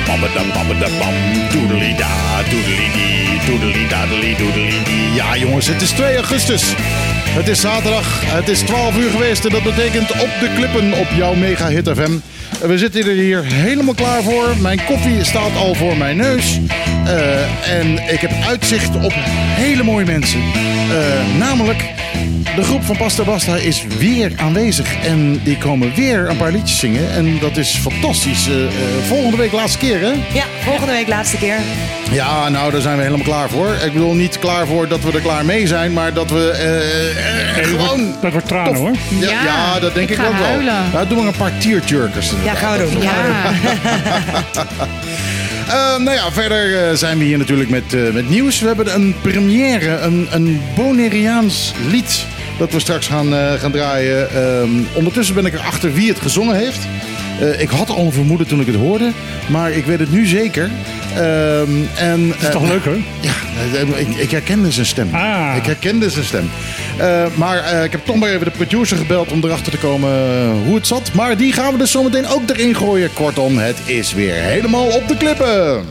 Ja jongens, het is 2 augustus. Het is zaterdag, het is 12 uur geweest en dat betekent op de klippen op jouw Mega Hit FM. We zitten er hier helemaal klaar voor. Mijn koffie staat al voor mijn neus. En ik heb uitzicht op hele mooie mensen. Namelijk, de groep van Pasta Basta is weer aanwezig. En die komen weer een paar liedjes zingen. En dat is fantastisch. Volgende week laatste keer, hè? Ja, volgende week laatste keer. Ja, nou, daar zijn we helemaal klaar voor. Ik bedoel niet klaar voor dat we er klaar mee zijn, maar dat we gewoon... Dat wordt tranen, hoor. Ja, dat denk ik ook wel. Nou, doen we een paar tearjerkers. Ja, gaan we doen. Nou ja, verder zijn we hier natuurlijk met nieuws. We hebben een première, een Bonaireaans lied dat we straks gaan draaien. Ondertussen ben ik erachter wie het gezongen heeft. Ik had al een vermoeden toen ik het hoorde, maar ik weet het nu zeker. Dat is toch leuk, hoor? Ja, ik herkende zijn stem. Ik herkende zijn stem. Maar ik heb toch maar even de producer gebeld om erachter te komen hoe het zat. Maar die gaan we dus zometeen ook erin gooien. Kortom, het is weer helemaal op de klippen.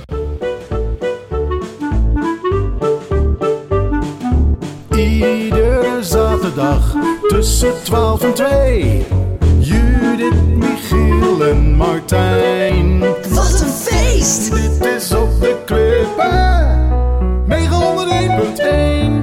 Iedere zaterdag tussen 12 en 2. Judith, Michiel en Martijn. Wat een feest! Dit is op de klippen. 901.1.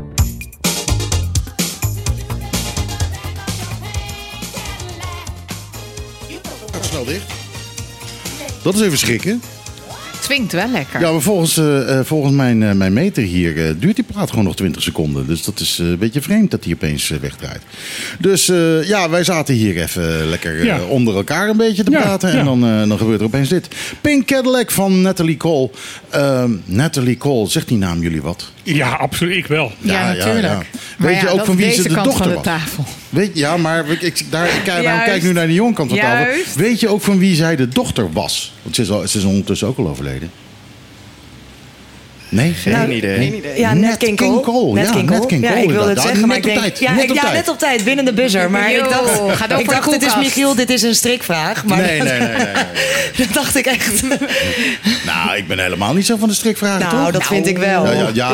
Gaat snel dicht. Dat is even schrikken. Swingt wel lekker. Ja, maar volgens mijn meter hier duurt die plaat gewoon nog 20 seconden. Dus dat is een beetje vreemd dat hij opeens wegdraait. Dus ja, wij zaten hier even lekker onder elkaar een beetje te praten. Ja. En dan gebeurt er opeens dit. Pink Cadillac van Natalie Cole. Natalie Cole, zegt die naam jullie wat? Ja, absoluut. Ik wel. Ja, natuurlijk. Ja. Weet je ook van wie ze de dochter van de was? tafel. Ja, maar kijk nu naar de jonge kant van de tafel. Weet je ook van wie zij de dochter was? Want ze is ondertussen ook al overleden. Nee? Geen idee. Ja, Nat King Cole. Ja, ik wilde het zeggen, maar ik denk... Net op tijd, binnen de buzzer. Maar ik dacht dit is Michiel, dit is een strikvraag. Maar nee. Dat dacht ik echt. Nou, ik ben helemaal niet zo van de strikvragen, toch? Nou, dat vind ik wel.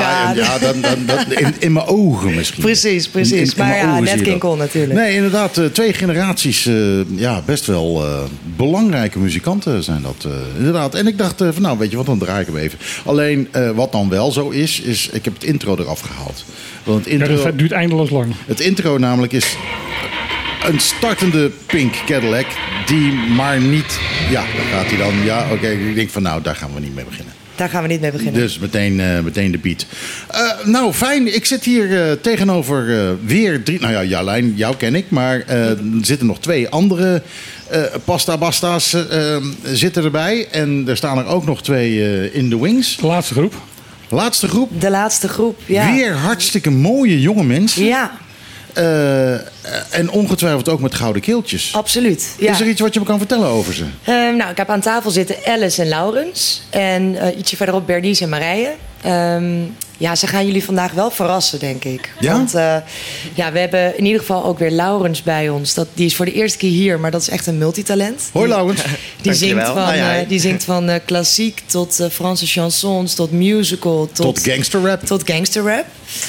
In mijn ogen misschien. Precies. Maar ja, Nat King Cole natuurlijk. Nee, inderdaad, 2 generaties, best wel belangrijke muzikanten zijn dat. Inderdaad. En ik dacht, van nou, weet je wat, dan draai ik hem even. Alleen, wat dan wel zo is ik heb het intro eraf gehaald. Want het intro, dat duurt eindeloos lang. Het intro namelijk is een startende Pink Cadillac die maar niet... Ja, daar gaat hij dan. Ja, oké. Ik denk van nou, daar gaan we niet mee beginnen. Daar gaan we niet mee beginnen. Dus meteen de beat. Nou, fijn. Ik zit hier tegenover weer 3... Nou ja, Jarlijn, jou ken ik. Maar er zitten nog 2 andere Pasta Basta's zitten erbij. En er staan er ook nog 2 in de wings. De laatste groep. De laatste groep, ja. Weer hartstikke mooie jonge mensen. Ja. En ongetwijfeld ook met gouden keeltjes. Absoluut. Ja. Is er iets wat je me kan vertellen over ze? Nou, ik heb aan tafel zitten Alice en Laurens. En ietsje verderop Bernice en Marije. Ja, ze gaan jullie vandaag wel verrassen, denk ik. Ja? Want we hebben in ieder geval ook weer Laurens bij ons. Die is voor de eerste keer hier, maar dat is echt een multitalent. Hoi Laurens. Die zingt van klassiek tot Franse chansons, tot musical. Tot gangsterrap.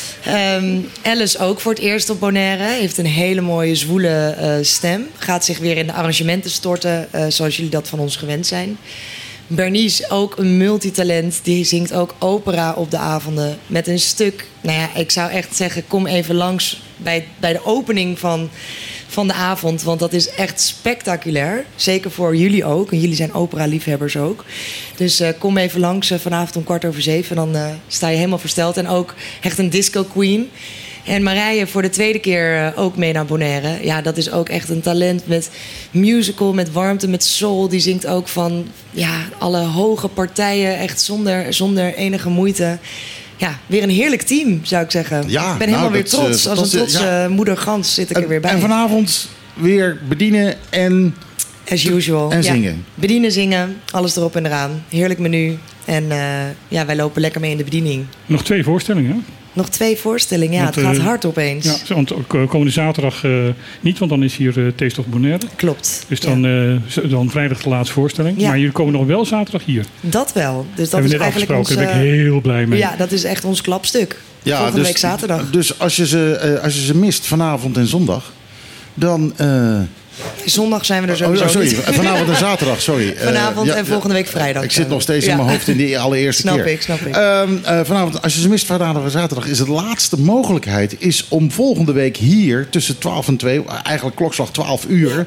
Alice ook voor het eerst op Bonaire. Heeft een hele mooie zwoele stem. Gaat zich weer in de arrangementen storten, zoals jullie dat van ons gewend zijn. Bernice, ook een multitalent. Die zingt ook opera op de avonden. Met een stuk, nou ja, ik zou echt zeggen, kom even langs bij de opening van de avond. Want dat is echt spectaculair. Zeker voor jullie ook. En jullie zijn opera-liefhebbers ook. Dus kom even langs vanavond om 6:15. En dan sta je helemaal versteld. En ook echt een disco queen. En Marije voor de tweede keer ook mee naar Bonaire. Ja, dat is ook echt een talent met musical, met warmte, met soul. Die zingt ook van alle hoge partijen, echt zonder enige moeite. Ja, weer een heerlijk team, zou ik zeggen. Ja, ik ben helemaal weer trots. Als een trotse moeder Gans zit ik er weer bij. En vanavond weer bedienen en... As usual. En zingen. Bedienen, zingen, alles erop en eraan. Heerlijk menu. En wij lopen lekker mee in de bediening. Nog 2 voorstellingen, hè? Nog 2 voorstellingen, ja, Want, het gaat hard opeens. Ja, want komende zaterdag niet, want dan is hier Taste of Bonaire. Klopt. Dus dan vrijdag de laatste voorstelling. Ja. Maar jullie komen nog wel zaterdag hier. Dat wel. Dus dat Hebben is we net eigenlijk afgesproken, ons, daar ben ik heel blij mee. Ja, dat is echt ons klapstuk. Ja, Volgende week zaterdag. Dus als je ze mist vanavond en zondag, dan... Zondag zijn we er sowieso sorry, niet. vanavond en zaterdag, sorry. Vanavond en volgende week vrijdag. Ik zit nog steeds in mijn hoofd in die allereerste keer. Snap ik. Vanavond, als je ze mist vanavond en zaterdag, is de laatste mogelijkheid is om volgende week hier tussen 12 en 2, eigenlijk klokslag 12 uur,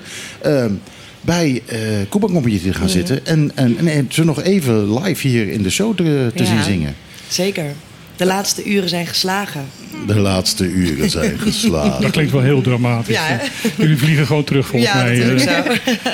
bij Koebankmoppetje te gaan zitten en ze nog even live hier in de show te zien zingen. Zeker. De laatste uren zijn geslagen. De laatste uren zijn geslagen. Dat klinkt wel heel dramatisch. Ja, hè? Jullie vliegen gewoon terug volgens Ja, mij. natuurlijk zo.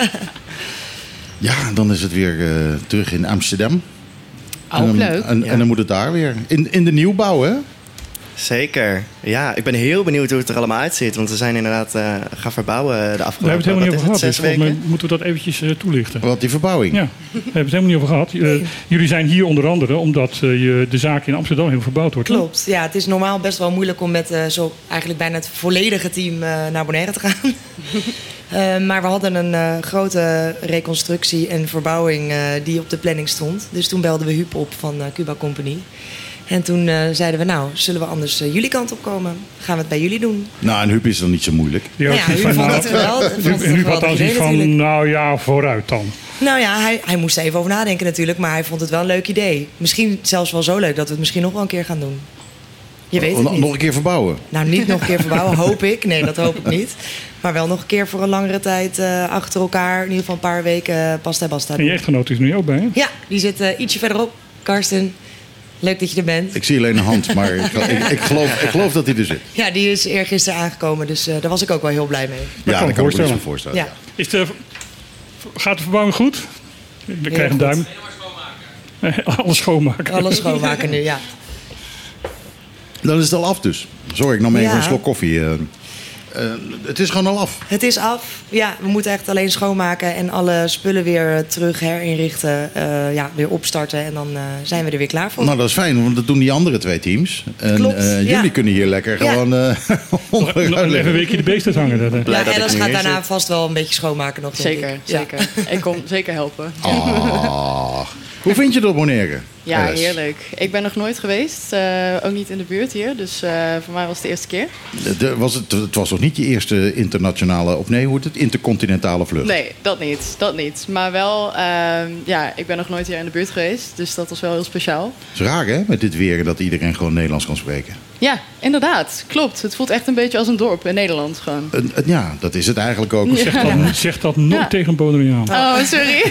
Ja, dan is het weer terug in Amsterdam. Ook leuk. En dan moet het daar weer. In de nieuwbouw, hè? Zeker. Ja, ik ben heel benieuwd hoe het er allemaal uitziet. Want we zijn inderdaad gaan verbouwen de We afgelopen hebben het helemaal niet over gehad. Dus 6 volgens mij weken. moeten we dat eventjes toelichten. Wat die verbouwing. Ja, we hebben het helemaal niet over gehad. Jullie zijn hier onder andere omdat de zaak in Amsterdam heel verbouwd wordt. hè? Klopt. Ja, het is normaal best wel moeilijk om met zo eigenlijk bijna het volledige team naar Bonaire te gaan. Maar we hadden een grote reconstructie en verbouwing die op de planning stond. Dus toen belden we Huub op van Cuba Company. En toen zeiden we, nou, zullen we anders jullie kant op komen? Gaan we het bij jullie doen? Nou, en Huub is dan niet zo moeilijk. Die had Ja, zoiets Huub van, vond het wel. Huub had dan zoiets van, nou ja, vooruit dan. Nou ja, hij moest er even over nadenken natuurlijk. Maar hij vond het wel een leuk idee. Misschien zelfs wel zo leuk dat we het misschien nog wel een keer gaan doen. Je weet het niet. Nog een keer verbouwen. Nou, niet nog een keer verbouwen, hoop ik. Nee, dat hoop ik niet. Maar wel nog een keer voor een langere tijd achter elkaar. In ieder geval een paar weken pasta En je echtgenoot is er nu ook bij, hè? Ja, die zit ietsje verderop. Karsten, leuk dat je er bent. Ik zie alleen een hand, maar ik geloof dat hij er zit. Ja, die is eergisteren aangekomen. Dus daar was ik ook wel heel blij mee. Ja, kan dat ik kan ik me voorstellen. zo voorstellen. Ja. Gaat de verbouwing goed? Ik krijg een duim. Alles schoonmaken. Alles schoonmaken nu, ja. Dan is het al af dus. Sorry, ik nam even Ja. een slok koffie. Het is gewoon al af. Het is af. Ja, we moeten echt alleen schoonmaken en alle spullen weer terug herinrichten. Weer opstarten en dan zijn we er weer klaar voor. Nou, dat is fijn, want dat doen die andere 2 teams. En Klopt, ja. jullie kunnen hier lekker Ja. gewoon Nog even een weekje de beest uithangen. Dat, Blij dat ik Alice er gaat nu in daarna zit. vast wel een beetje schoonmaken nog. denk Zeker, ik. Ja. zeker. Ik kom zeker helpen. Hoe vind je dat Bonaire? Ja, Alice? heerlijk. Ik ben nog nooit geweest. Ook niet in de buurt hier. Dus voor mij was het de eerste keer. Het was toch niet je eerste internationale, of nee, hoe heet het? Intercontinentale vlucht? Nee, dat niet. Maar wel, ik ben nog nooit hier in de buurt geweest. Dus dat was wel heel speciaal. Het is raar, hè, met dit weer, dat iedereen gewoon Nederlands kan spreken. Ja, inderdaad. Klopt. Het voelt echt een beetje als een dorp in Nederland gewoon. Ja, dat is het eigenlijk ook. Zeg dat nooit Ja. tegen een Bonaireaan. Oh, sorry.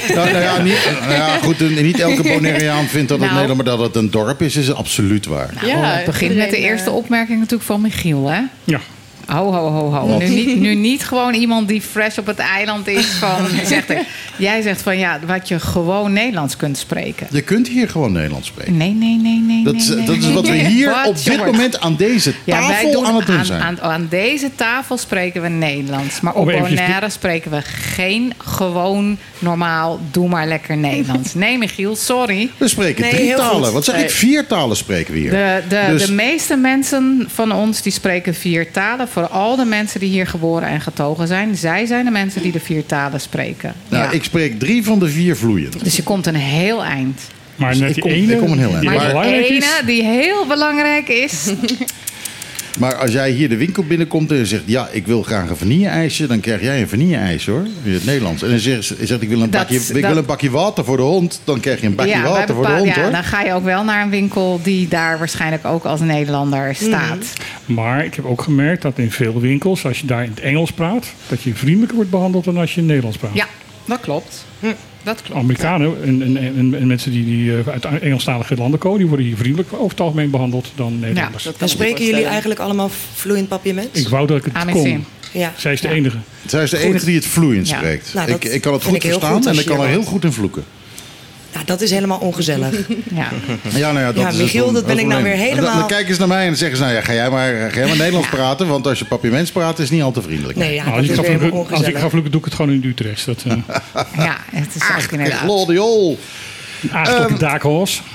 Niet, niet elke Bonaireaan vindt dat het Nou. Nederland, maar dat het een dorp is absoluut waar. Het begint met de iedereen, eerste opmerking natuurlijk van Michiel, hè? Ja. Ho. Nu niet gewoon iemand die fresh op het eiland is van... Jij zegt van ja, wat je gewoon Nederlands kunt spreken. Je kunt hier gewoon Nederlands spreken. Nee. Dat is wat we hier Wat, op dit jongens? moment aan deze Ja, wij tafel doen aan het doen zijn. aan deze tafel spreken we Nederlands. Maar op Eventjes Bonaire spreken we geen gewoon normaal, doe maar lekker Nederlands. Nee, Michiel, sorry. We spreken Nee, 3 heel talen. goed. Wat zeg ik? 4 talen spreken we hier. Dus- De meeste mensen van ons die spreken 4 talen. Vooral de mensen die hier geboren en getogen zijn. Zij zijn de mensen die de 4 talen spreken. Nou, Ja. ik spreek 3 van de 4 vloeiend. Dus je komt een heel eind. Maar Dus net ik die kom- ene ik kom een heel eind. die Maar- belangrijk is... Ene die heel belangrijk is. Maar als jij hier de winkel binnenkomt en je zegt... ja, ik wil graag een vanille-ijsje... dan krijg jij een vanille-ijsje, hoor. In het Nederlands. En dan zegt ik wil een bakje water voor de hond... dan krijg je een bakje water voor de hond, hoor. dan ga je ook wel naar een winkel die daar waarschijnlijk ook als Nederlander staat. Maar ik heb ook gemerkt dat in veel winkels, als je daar in het Engels praat... dat je vriendelijker wordt behandeld dan als je in het Nederlands praat. Ja, dat klopt. Dat klopt. Amerikanen en mensen die uit Engelstalige landen komen... die worden hier vriendelijk over het algemeen behandeld dan Nederlanders. dat kan Dan ik me spreken jullie voorstellen. eigenlijk allemaal vloeiend papiaments? Ik wou dat ik het Amazing. kon. Ja. Zij is de Ja. enige. Zij is de enige die het vloeiend Ja. spreekt. Nou, dat ik kan het vind goed ik heel verstaan goed en als ik kan je er dat- heel goed in vloeken. Nou, dat is helemaal ongezellig. Ja. Ja, nou ja, dat Ja, is Michiel, het dat ben ik nou probleem. weer helemaal- Dan kijken ze naar mij en dan zeggen ze... nou ja, ga jij maar Nederlands praten... want als je papiaments praat, is het niet al te vriendelijk. Nee, ja, Nou, dat is weer helemaal als ik ongezellig. ga vloeken, doe ik het gewoon in Utrecht. Dat Ja, het is ook inderdaad. Gladiol. een aardige daakhoos.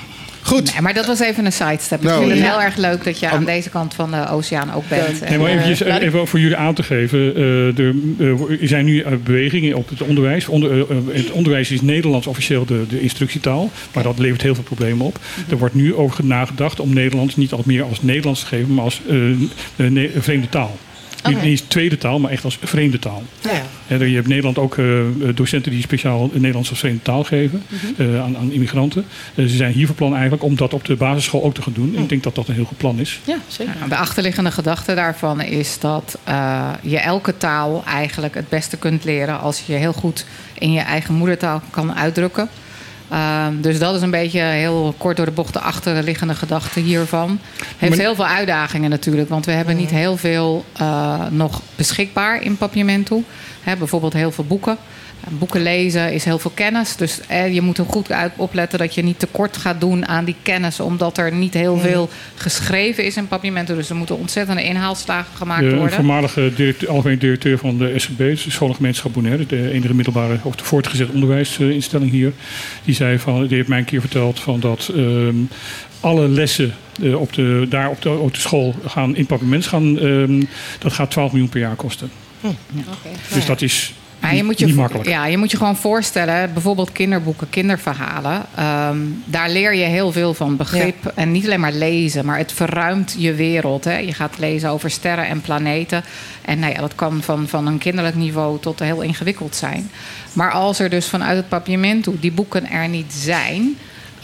Goed. Nee, maar dat was even een sidestep. Nou, ik vind het ja. heel erg leuk dat je aan deze kant van de oceaan ook bent. Nee, maar eventjes, even voor jullie aan te geven. Er zijn nu bewegingen op het onderwijs. Het onderwijs is Nederlands officieel de instructietaal. Maar dat levert heel veel problemen op. Er wordt nu over nagedacht om Nederlands niet meer als Nederlands te geven, maar als vreemde taal. Niet tweede taal, maar echt als vreemde taal. Ja. Je hebt in Nederland ook docenten die speciaal Nederlands als vreemde taal geven aan immigranten. Ze zijn hier van plan eigenlijk om dat op de basisschool ook te gaan doen. En ik denk dat dat een heel goed plan is. Ja, zeker. De achterliggende gedachte daarvan is dat je elke taal eigenlijk het beste kunt leren als je je heel goed in je eigen moedertaal kan uitdrukken. Dus dat is een beetje heel kort door de bocht de achterliggende gedachte hiervan. Heeft heel veel uitdagingen natuurlijk. Want we hebben niet heel veel nog beschikbaar in Papiamento. Bijvoorbeeld heel veel boeken. Boeken lezen is heel veel kennis. Dus je moet er goed opletten dat je niet tekort gaat doen aan die kennis. Omdat er niet heel veel geschreven is in Papiamento. Dus er moeten ontzettende inhaalslagen gemaakt worden. De voormalige algemeen directeur van de SGB, de Scholengemeenschap Bonaire, de enige middelbare of de voortgezet onderwijsinstelling hier, die heeft mij een keer verteld van dat alle lessen op de school gaan in Papiamento gaan. Dat gaat 12 miljoen per jaar kosten. Dus dat is niet makkelijk. Ja, je moet je gewoon voorstellen, bijvoorbeeld kinderboeken, kinderverhalen. Daar leer je heel veel van begrip. Ja. En niet alleen maar lezen, maar het verruimt je wereld. Hè. Je gaat lezen over sterren en planeten. En dat kan van een kinderlijk niveau tot heel ingewikkeld zijn. Maar als er dus vanuit het Papiamento die boeken er niet zijn,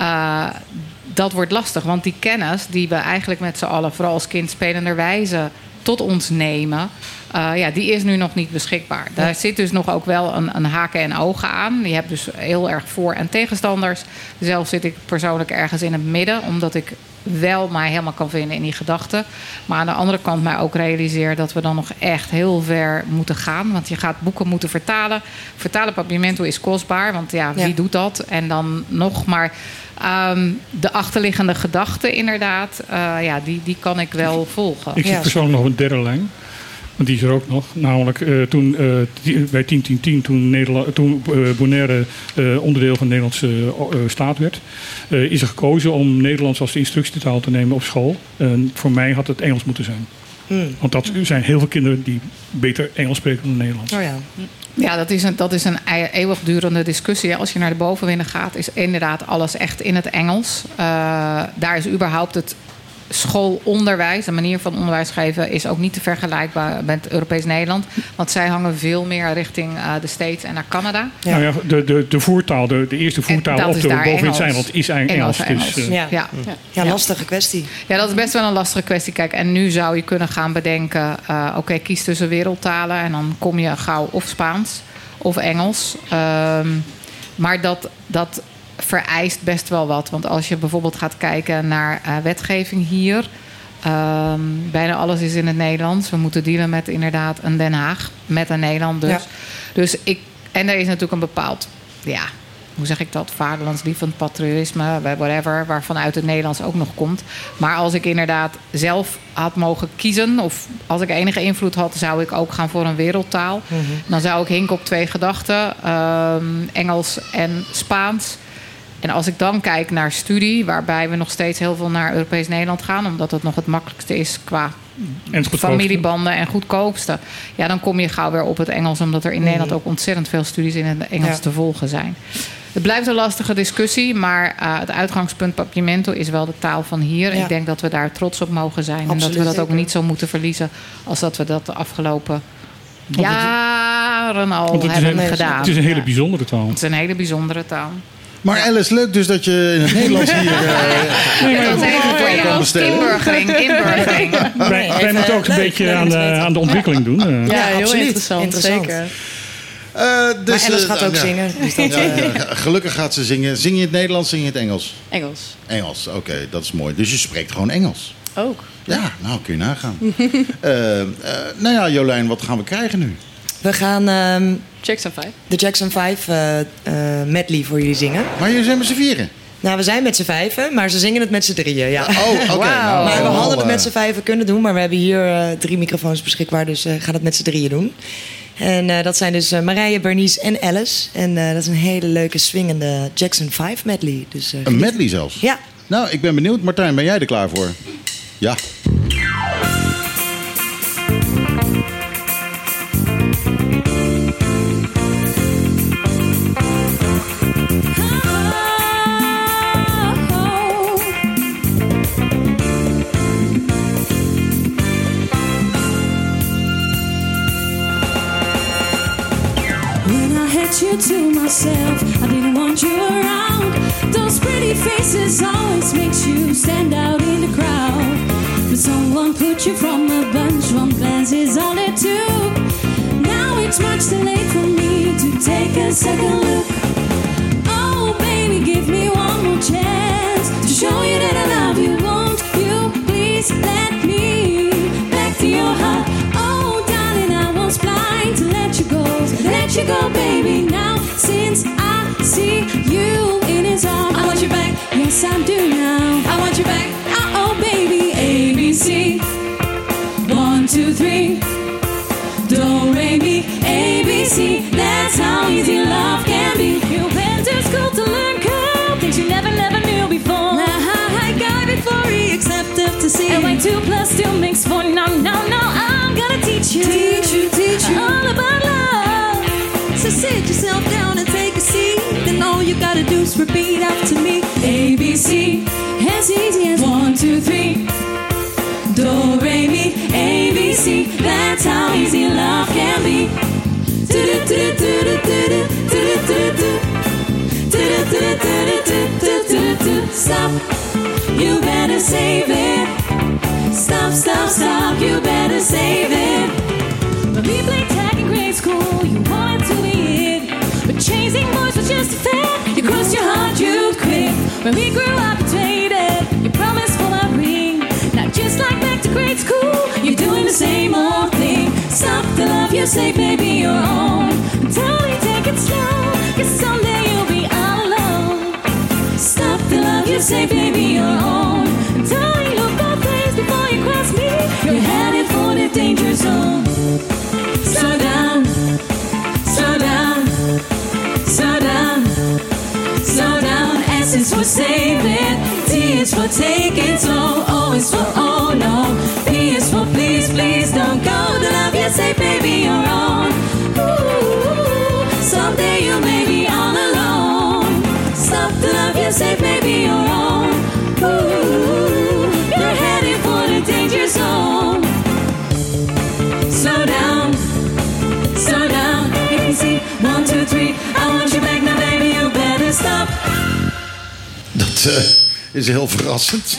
dat wordt lastig. Want die kennis die we eigenlijk met z'n allen, vooral als kind spelenderwijze, tot ons nemen, die is nu nog niet beschikbaar. Daar zit dus nog ook wel een haken en ogen aan. Je hebt dus heel erg voor- en tegenstanders. Zelf zit ik persoonlijk ergens in het midden, omdat ik wel mij helemaal kan vinden in die gedachten. Maar aan de andere kant mij ook realiseer dat we dan nog echt heel ver moeten gaan. Want je gaat boeken moeten vertalen. Vertalen Papiamento is kostbaar, want wie doet dat? En dan nog maar de achterliggende gedachte inderdaad, die kan ik wel volgen. Ik zie persoonlijk nog een derde lijn. Want die is er ook nog. Namelijk toen bij 10-10-10, toen Bonaire onderdeel van de Nederlandse staat werd, is er gekozen om Nederlands als de instructietaal te nemen op school. Voor mij had het Engels moeten zijn. Want dat zijn heel veel kinderen die beter Engels spreken dan Nederlands. Oh ja. Ja, dat is een eeuwigdurende discussie. Als je naar de bovenwinden gaat, is inderdaad alles echt in het Engels. Daar is überhaupt het schoolonderwijs, de manier van onderwijs geven, is ook niet te vergelijkbaar met Europees Nederland. Want zij hangen veel meer richting de States en naar Canada. Ja. Nou ja, de voertaal, de eerste voertaal op de bovenwind Eiland is eigenlijk Engels. Dus, ja, lastige kwestie. Ja, dat is best wel een lastige kwestie. Kijk, en nu zou je kunnen gaan bedenken, kies tussen wereldtalen en dan kom je gauw of Spaans of Engels. Maar dat vereist best wel wat. Want als je bijvoorbeeld gaat kijken naar wetgeving hier, bijna alles is in het Nederlands. We moeten dealen met inderdaad een Den Haag, met een Nederland dus. Ja. En er is natuurlijk een bepaald, hoe zeg ik dat, vaderlandslievend patriotisme, whatever, waarvan uit het Nederlands ook nog komt. Maar als ik inderdaad zelf had mogen kiezen, of als ik enige invloed had, zou ik ook gaan voor een wereldtaal. Mm-hmm. Dan zou ik hinken op 2 gedachten, Engels en Spaans. En als ik dan kijk naar studie, waarbij we nog steeds heel veel naar Europees Nederland gaan, omdat het nog het makkelijkste is qua familiebanden en goedkoopste. Ja, dan kom je gauw weer op het Engels, omdat er in Nederland ook ontzettend veel studies in het Engels te volgen zijn. Het blijft een lastige discussie, maar het uitgangspunt Papiamento is wel de taal van hier. Ja. Ik denk dat we daar trots op mogen zijn. Absoluut, en dat we dat ook niet zo moeten verliezen als dat we dat de afgelopen jaren al hebben gedaan. Het is een hele bijzondere taal. Het is een hele bijzondere taal. Maar Alice, leuk dus dat je in het Nederlands hier kan bestellen. Inburgering. Wij moeten ook een beetje aan de ontwikkeling doen. Ja, heel interessant. Zeker. Maar Alice gaat ook zingen. Dus gelukkig gaat ze zingen. Zing je het Nederlands, zing je het Engels? Engels. Engels, oké, dat is mooi. Dus je spreekt gewoon Engels? Ook. Ja, nou kun je nagaan. Jolijn, wat gaan we krijgen nu? We gaan Jackson 5. De Jackson 5 medley voor jullie zingen. Maar jullie zijn met z'n 4? Nou, we zijn met z'n 5, maar ze zingen het met z'n 3. Ja. Oh, oké. Wow. Maar we hadden het met z'n 5 kunnen doen, maar we hebben hier 3 microfoons beschikbaar, dus gaan het met z'n 3 doen. En dat zijn dus Marije, Bernice en Alice. En dat is een hele leuke swingende Jackson 5 medley. Dus, een medley zelfs? Ja. Nou, ik ben benieuwd. Martijn, ben jij er klaar voor? Ja. You to myself, I didn't want you around. Those pretty faces always makes you stand out in the crowd. But someone put you from a bunch, one glance is all it took. Now it's much too late for me to take a second look. Oh baby, give me one more chance to show you that I love you. Won't you please let me back to your heart? Oh darling, I was blind to let you go, baby. Now since I see you in his arms, I want you back. Yes, I do now. I want you back. Oh, baby. ABC 1, 2, 3. Do, re, mi, ABC. That's how easy love can be. You went to school to learn cool things you never knew before. Now I got it for E except to see. And when 2 + 2 makes 4. No, I'm gonna teach you all about love. So sit yourself down and take a seat. Then all you gotta do is repeat after me. ABC, as easy as 1, 2, 3. Do, re, mi, ABC. That's how easy love can be. Stop, you better save it. Stop, you better save it. When we played tag in grade school, you wanted to be it. But chasing boys was just a fad. You crossed your heart, you'd quit. When we grew up and traded, you promised for my ring. Now just like back to grade school, you're doing the same old thing. Stop the love you say, baby, you're on. Darling, take it slow, 'cause someday you'll be all alone. Stop the love you say, baby, you're on. Darling, look both ways before you cross me. You're headed for the danger zone. Slow down, slow down, slow down, slow down. S is for save it, T is for take it slow, O is for oh no, P is for please, please don't go. The love you say, baby, you're on. Ooh, someday you may be all alone. Stop the love you say, baby, you're on. Ooh, you're heading for the danger zone. Slow down, ABC, 1, 2, 3. I want you back now, baby, you better stop. Dat is heel verrassend.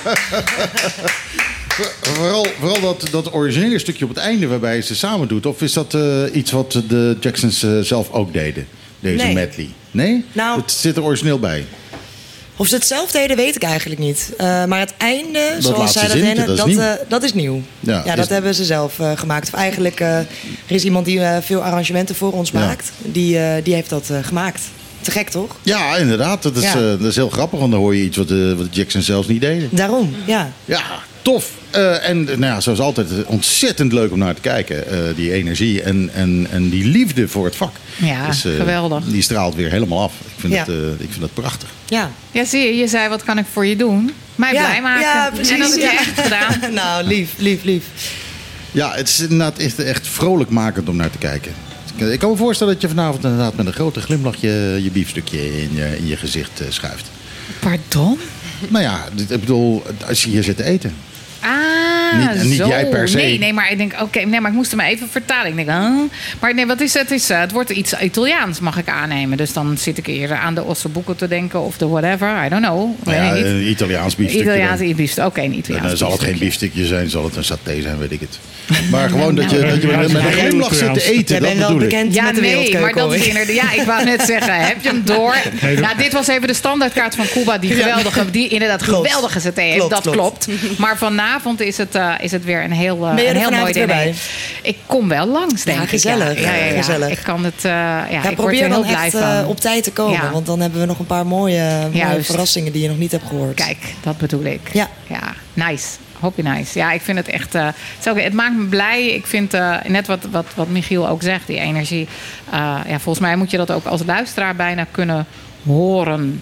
Vooral dat originele stukje op het einde waarbij ze samen doet. Of is dat iets wat de Jacksons zelf ook deden? Deze medley. Nee? Nou, het zit er origineel bij. Of ze het zelf deden, weet ik eigenlijk niet. Maar het einde, Dat zoals zij dat zintje, dat is nieuw. Ja, dat hebben ze zelf gemaakt. Of eigenlijk, er is iemand die veel arrangementen voor ons maakt. Die heeft dat gemaakt. Te gek, toch? Ja, inderdaad. Dat is heel grappig, want dan hoor je iets wat de Jacksons zelfs niet deden. Daarom, ja. Ja, tof. En nou ja, zoals altijd ontzettend leuk om naar te kijken. Die energie en die liefde voor het vak. Ja, dus, geweldig. Die straalt weer helemaal af. Ik vind dat prachtig. Ja. Ja, zie je zei, wat kan ik voor je doen? Mij blij maken. Ja, precies. En dat heb je echt gedaan. Nou, lief. Ja, het is inderdaad echt vrolijkmakend om naar te kijken. Ik kan me voorstellen dat je vanavond inderdaad met een grote glimlach je biefstukje in je gezicht schuift. Pardon? Nou ja, ik bedoel, als je hier zit te eten. Niet zo. jij per se. Nee, maar ik denk, maar ik moest hem even vertalen. Ik denk, maar nee, wat is het? Het wordt iets Italiaans, mag ik aannemen. Dus dan zit ik eerder aan de ossobuco te denken of de whatever. I don't know. Een Italiaans biefstukje. Italiaans biefstuk. Oké, een Italiaans. Dan zal het geen biefstukje zijn, zal het een saté zijn, weet ik het. Maar gewoon dat je met een glimlach zit te eten, jij dat bent wel bedoel ik. bekend met de wereldkeuken. Maar dat is inderdaad. Ja, ik wou net zeggen, heb je hem door? Nou, dit was even de standaardkaart van Cuba, die inderdaad geweldige saté heeft. Dat klopt. Maar vanavond is het weer een heel mooi diner. Ik kom wel langs, denk ik. Gezellig. Ja. Gezellig. Ik kan het. Ik probeer word dan er heel blij van. op tijd te komen, want dan hebben we nog een paar mooie verrassingen die je nog niet hebt gehoord. Kijk, dat bedoel ik. Ja, nice. Hoop je nice. Ja, ik vind het echt. Het maakt me blij. Ik vind net wat Michiel ook zegt, die energie. Volgens mij moet je dat ook als luisteraar bijna kunnen horen.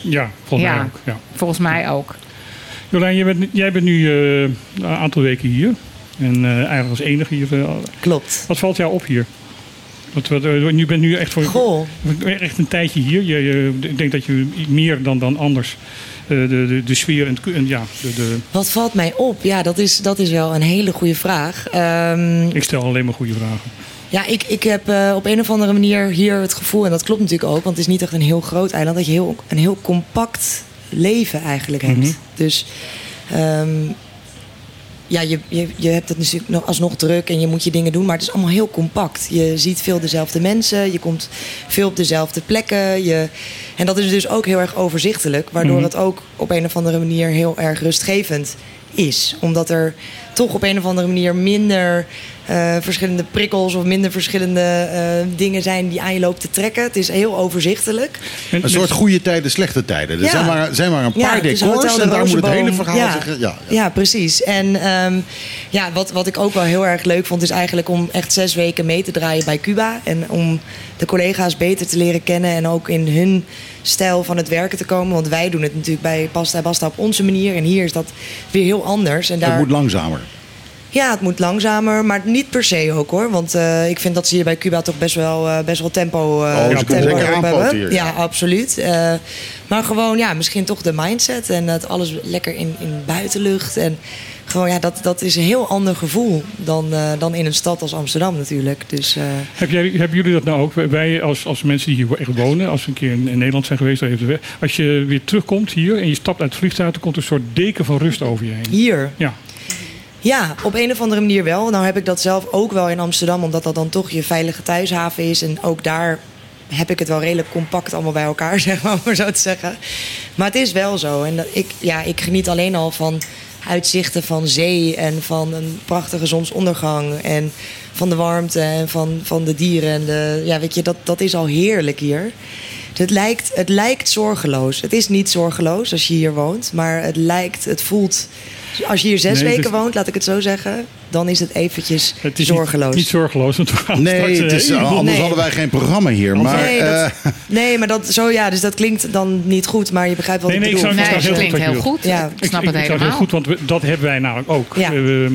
Ja, volgens mij ook. Ja. Volgens mij ook. Jolijn, jij bent nu een aantal weken hier. En eigenlijk als enige hier. Klopt. Wat valt jou op hier? Je bent nu echt echt een tijdje hier. Ik denk dat je meer dan anders de sfeer en Wat valt mij op? Ja, dat is wel een hele goede vraag. Ik stel alleen maar goede vragen. Ja, ik heb op een of andere manier hier het gevoel, en dat klopt natuurlijk ook, want het is niet echt een heel groot eiland, dat je een heel compact leven eigenlijk hebt. Mm-hmm. Dus je hebt het natuurlijk alsnog druk en je moet je dingen doen, maar het is allemaal heel compact. Je ziet veel dezelfde mensen, je komt veel op dezelfde plekken. En dat is dus ook heel erg overzichtelijk, waardoor het ook op een of andere manier heel erg rustgevend is. Omdat er toch op een of andere manier minder verschillende prikkels of minder verschillende dingen zijn die aan je loopt te trekken. Het is heel overzichtelijk. Een soort goede tijden, slechte tijden. Er zijn maar een paar decors en daar moet het hele verhaal zeggen. Ja, precies. En wat ik ook wel heel erg leuk vond is eigenlijk om echt 6 weken mee te draaien bij Cuba. En om de collega's beter te leren kennen en ook in hun stijl van het werken te komen. Want wij doen het natuurlijk bij Pasta Basta op onze manier. En hier is dat weer heel anders. En Het moet langzamer. Ja, het moet langzamer, maar niet per se ook hoor. Want ik vind dat ze hier bij Cuba toch best wel tempo hebben. Ja, absoluut. Maar gewoon, misschien toch de mindset en het alles lekker in buitenlucht. En gewoon, dat is een heel ander gevoel dan in een stad als Amsterdam natuurlijk. Dus, Hebben jullie dat nou ook? Wij als mensen die hier echt wonen, als we een keer in Nederland zijn geweest, als je weer terugkomt hier en je stapt uit het vliegtuig, dan komt een soort deken van rust over je heen. Hier? Ja. Ja, op een of andere manier wel. Nou heb ik dat zelf ook wel in Amsterdam, omdat dat dan toch je veilige thuishaven is. En ook daar heb ik het wel redelijk compact allemaal bij elkaar, zeg maar, om maar zo te zeggen. Maar het is wel zo. En ik geniet alleen al van uitzichten van zee en van een prachtige zonsondergang en van de warmte en van de dieren. En weet je, dat is al heerlijk hier. Het lijkt zorgeloos. Het is niet zorgeloos als je hier woont, maar het voelt. Als je hier 6 weken woont, laat ik het zo zeggen, dan is het eventjes zorgeloos. Het is niet zorgeloos, want we gaan straks, anders hadden wij geen programma hier. Maar, dus dat klinkt dan niet goed, maar je begrijpt wat ik bedoel. Het klinkt heel goed. Ja, ik snap het helemaal. Heel goed, want dat hebben wij namelijk ook. Ja.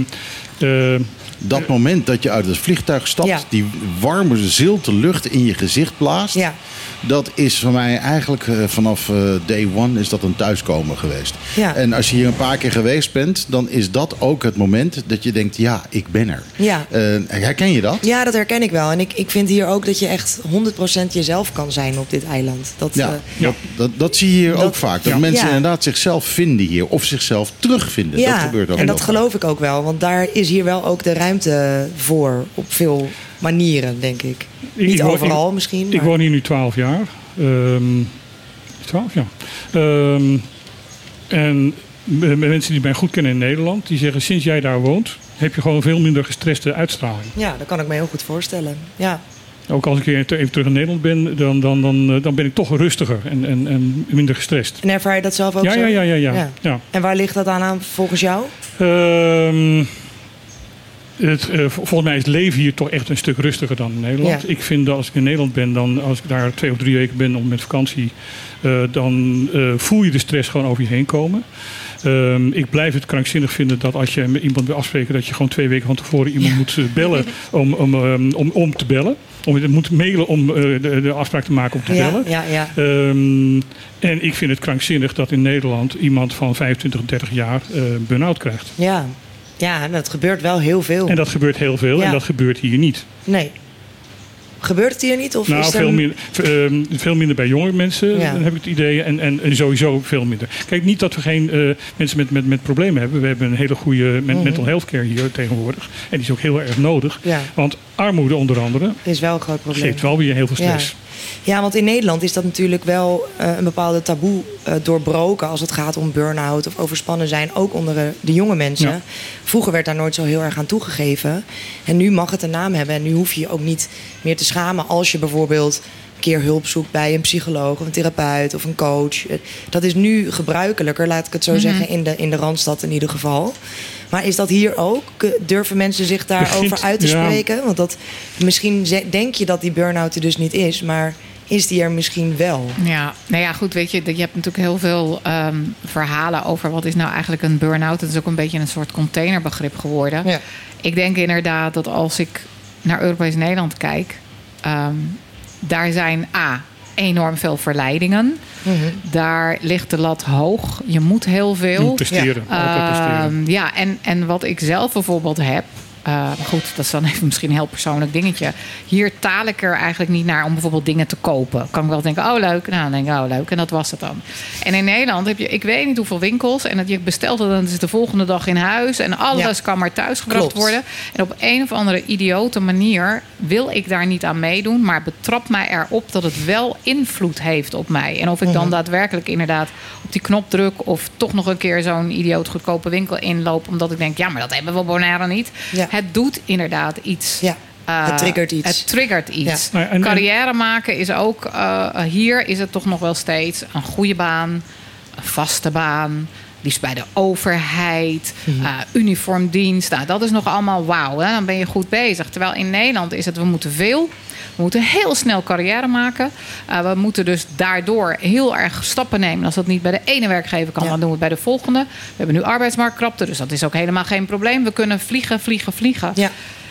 Dat moment dat je uit het vliegtuig stapt, die warme, zilte lucht in je gezicht blaast. Ja. Dat is voor mij eigenlijk vanaf day one is dat een thuiskomen geweest. Ja. En als je hier een paar keer geweest bent, dan is dat ook het moment dat je denkt, ja, ik ben er. Ja. Herken je dat? Ja, dat herken ik wel. En ik vind hier ook dat je echt 100% jezelf kan zijn op dit eiland. Dat zie je hier ook vaak. Dat mensen inderdaad zichzelf vinden hier of zichzelf terugvinden. Ja, dat gebeurt ook. En dat geloof ik ook wel. Want daar is hier wel ook de ruimte voor op veel manieren, denk ik. Niet overal misschien. Ik woon hier nu 12 jaar. 12 jaar. En mensen die mij goed kennen in Nederland, die zeggen sinds jij daar woont, heb je gewoon veel minder gestreste uitstraling. Ja, dat kan ik me heel goed voorstellen. Ja. Ook als ik even terug in Nederland ben, dan ben ik toch rustiger en minder gestrest. En ervaar je dat zelf ook zo? Ja. En waar ligt dat aan volgens jou? Volgens mij is het leven hier toch echt een stuk rustiger dan in Nederland. Ja. Ik vind dat als ik in Nederland ben, dan als ik daar 2 of 3 weken ben met vakantie, dan voel je de stress gewoon over je heen komen. Ik blijf het krankzinnig vinden dat als je met iemand wil afspreken, dat je gewoon 2 weken van tevoren iemand moet bellen om te bellen. Je moet mailen om de afspraak te maken om te bellen. Ja. En ik vind het krankzinnig dat in Nederland iemand van 25, 30 jaar burn-out krijgt. Ja, en dat gebeurt wel heel veel. En dat gebeurt heel veel en dat gebeurt hier niet. Nee. Gebeurt het hier niet? Of nou, veel minder bij jonge mensen, heb ik het idee. En sowieso veel minder. Kijk, niet dat we geen mensen met problemen hebben. We hebben een hele goede mental health care hier tegenwoordig. En die is ook heel erg nodig. Ja. Want armoede onder andere is wel een groot probleem. Geeft wel weer heel veel stress. Ja, want in Nederland is dat natuurlijk wel een bepaalde taboe doorbroken als het gaat om burn-out of overspannen zijn, ook onder de jonge mensen. Ja. Vroeger werd daar nooit zo heel erg aan toegegeven. En nu mag het een naam hebben en nu hoef je je ook niet meer te schamen als je bijvoorbeeld een keer hulp zoekt bij een psycholoog of een therapeut of een coach. Dat is nu gebruikelijker, laat ik het zo zeggen, in de Randstad in ieder geval. Maar is dat hier ook? Durven mensen zich daarover uit te spreken? Want misschien denk je dat die burn-out er dus niet is, maar is die er misschien wel. Ja, nou ja, goed, weet je hebt natuurlijk heel veel verhalen over wat is nou eigenlijk een burn-out. Het is ook een beetje een soort containerbegrip geworden. Ja. Ik denk inderdaad dat als ik naar Europees Nederland kijk, daar zijn enorm veel verleidingen. Mm-hmm. Daar ligt de lat hoog. Je moet heel veel. Je moet presteren. Altijd presteren. Ja, en wat ik zelf bijvoorbeeld heb. Goed, dat is dan even misschien een heel persoonlijk dingetje. Hier taal ik er eigenlijk niet naar om bijvoorbeeld dingen te kopen. Kan ik wel denken, oh leuk. Nou, dan denk ik, oh leuk. En dat was het dan. En in Nederland heb je, ik weet niet hoeveel winkels. En dat je bestelt het, dan is het de volgende dag in huis. En alles kan maar thuis gebracht worden. En op een of andere idiote manier wil ik daar niet aan meedoen. Maar betrap mij erop dat het wel invloed heeft op mij. En of ik dan daadwerkelijk inderdaad op die knop druk. Of toch nog een keer zo'n idioot goedkope winkel inloop. Omdat ik denk, ja, maar dat hebben we Bonaire niet. Ja. Het doet inderdaad iets. Ja, het triggert iets. Het triggert iets. Ja. En carrière maken is ook... hier is het toch nog wel steeds een goede baan. Een vaste baan. Liefst bij de overheid. Uniformdienst. Nou, dat is nog allemaal wauw. Dan ben je goed bezig. Terwijl in Nederland is het, we moeten veel. We moeten heel snel carrière maken. We moeten dus daardoor heel erg stappen nemen. Als dat niet bij de ene werkgever kan, dan doen we het bij de volgende. We hebben nu arbeidsmarktkrapte, dus dat is ook helemaal geen probleem. We kunnen vliegen. Ja.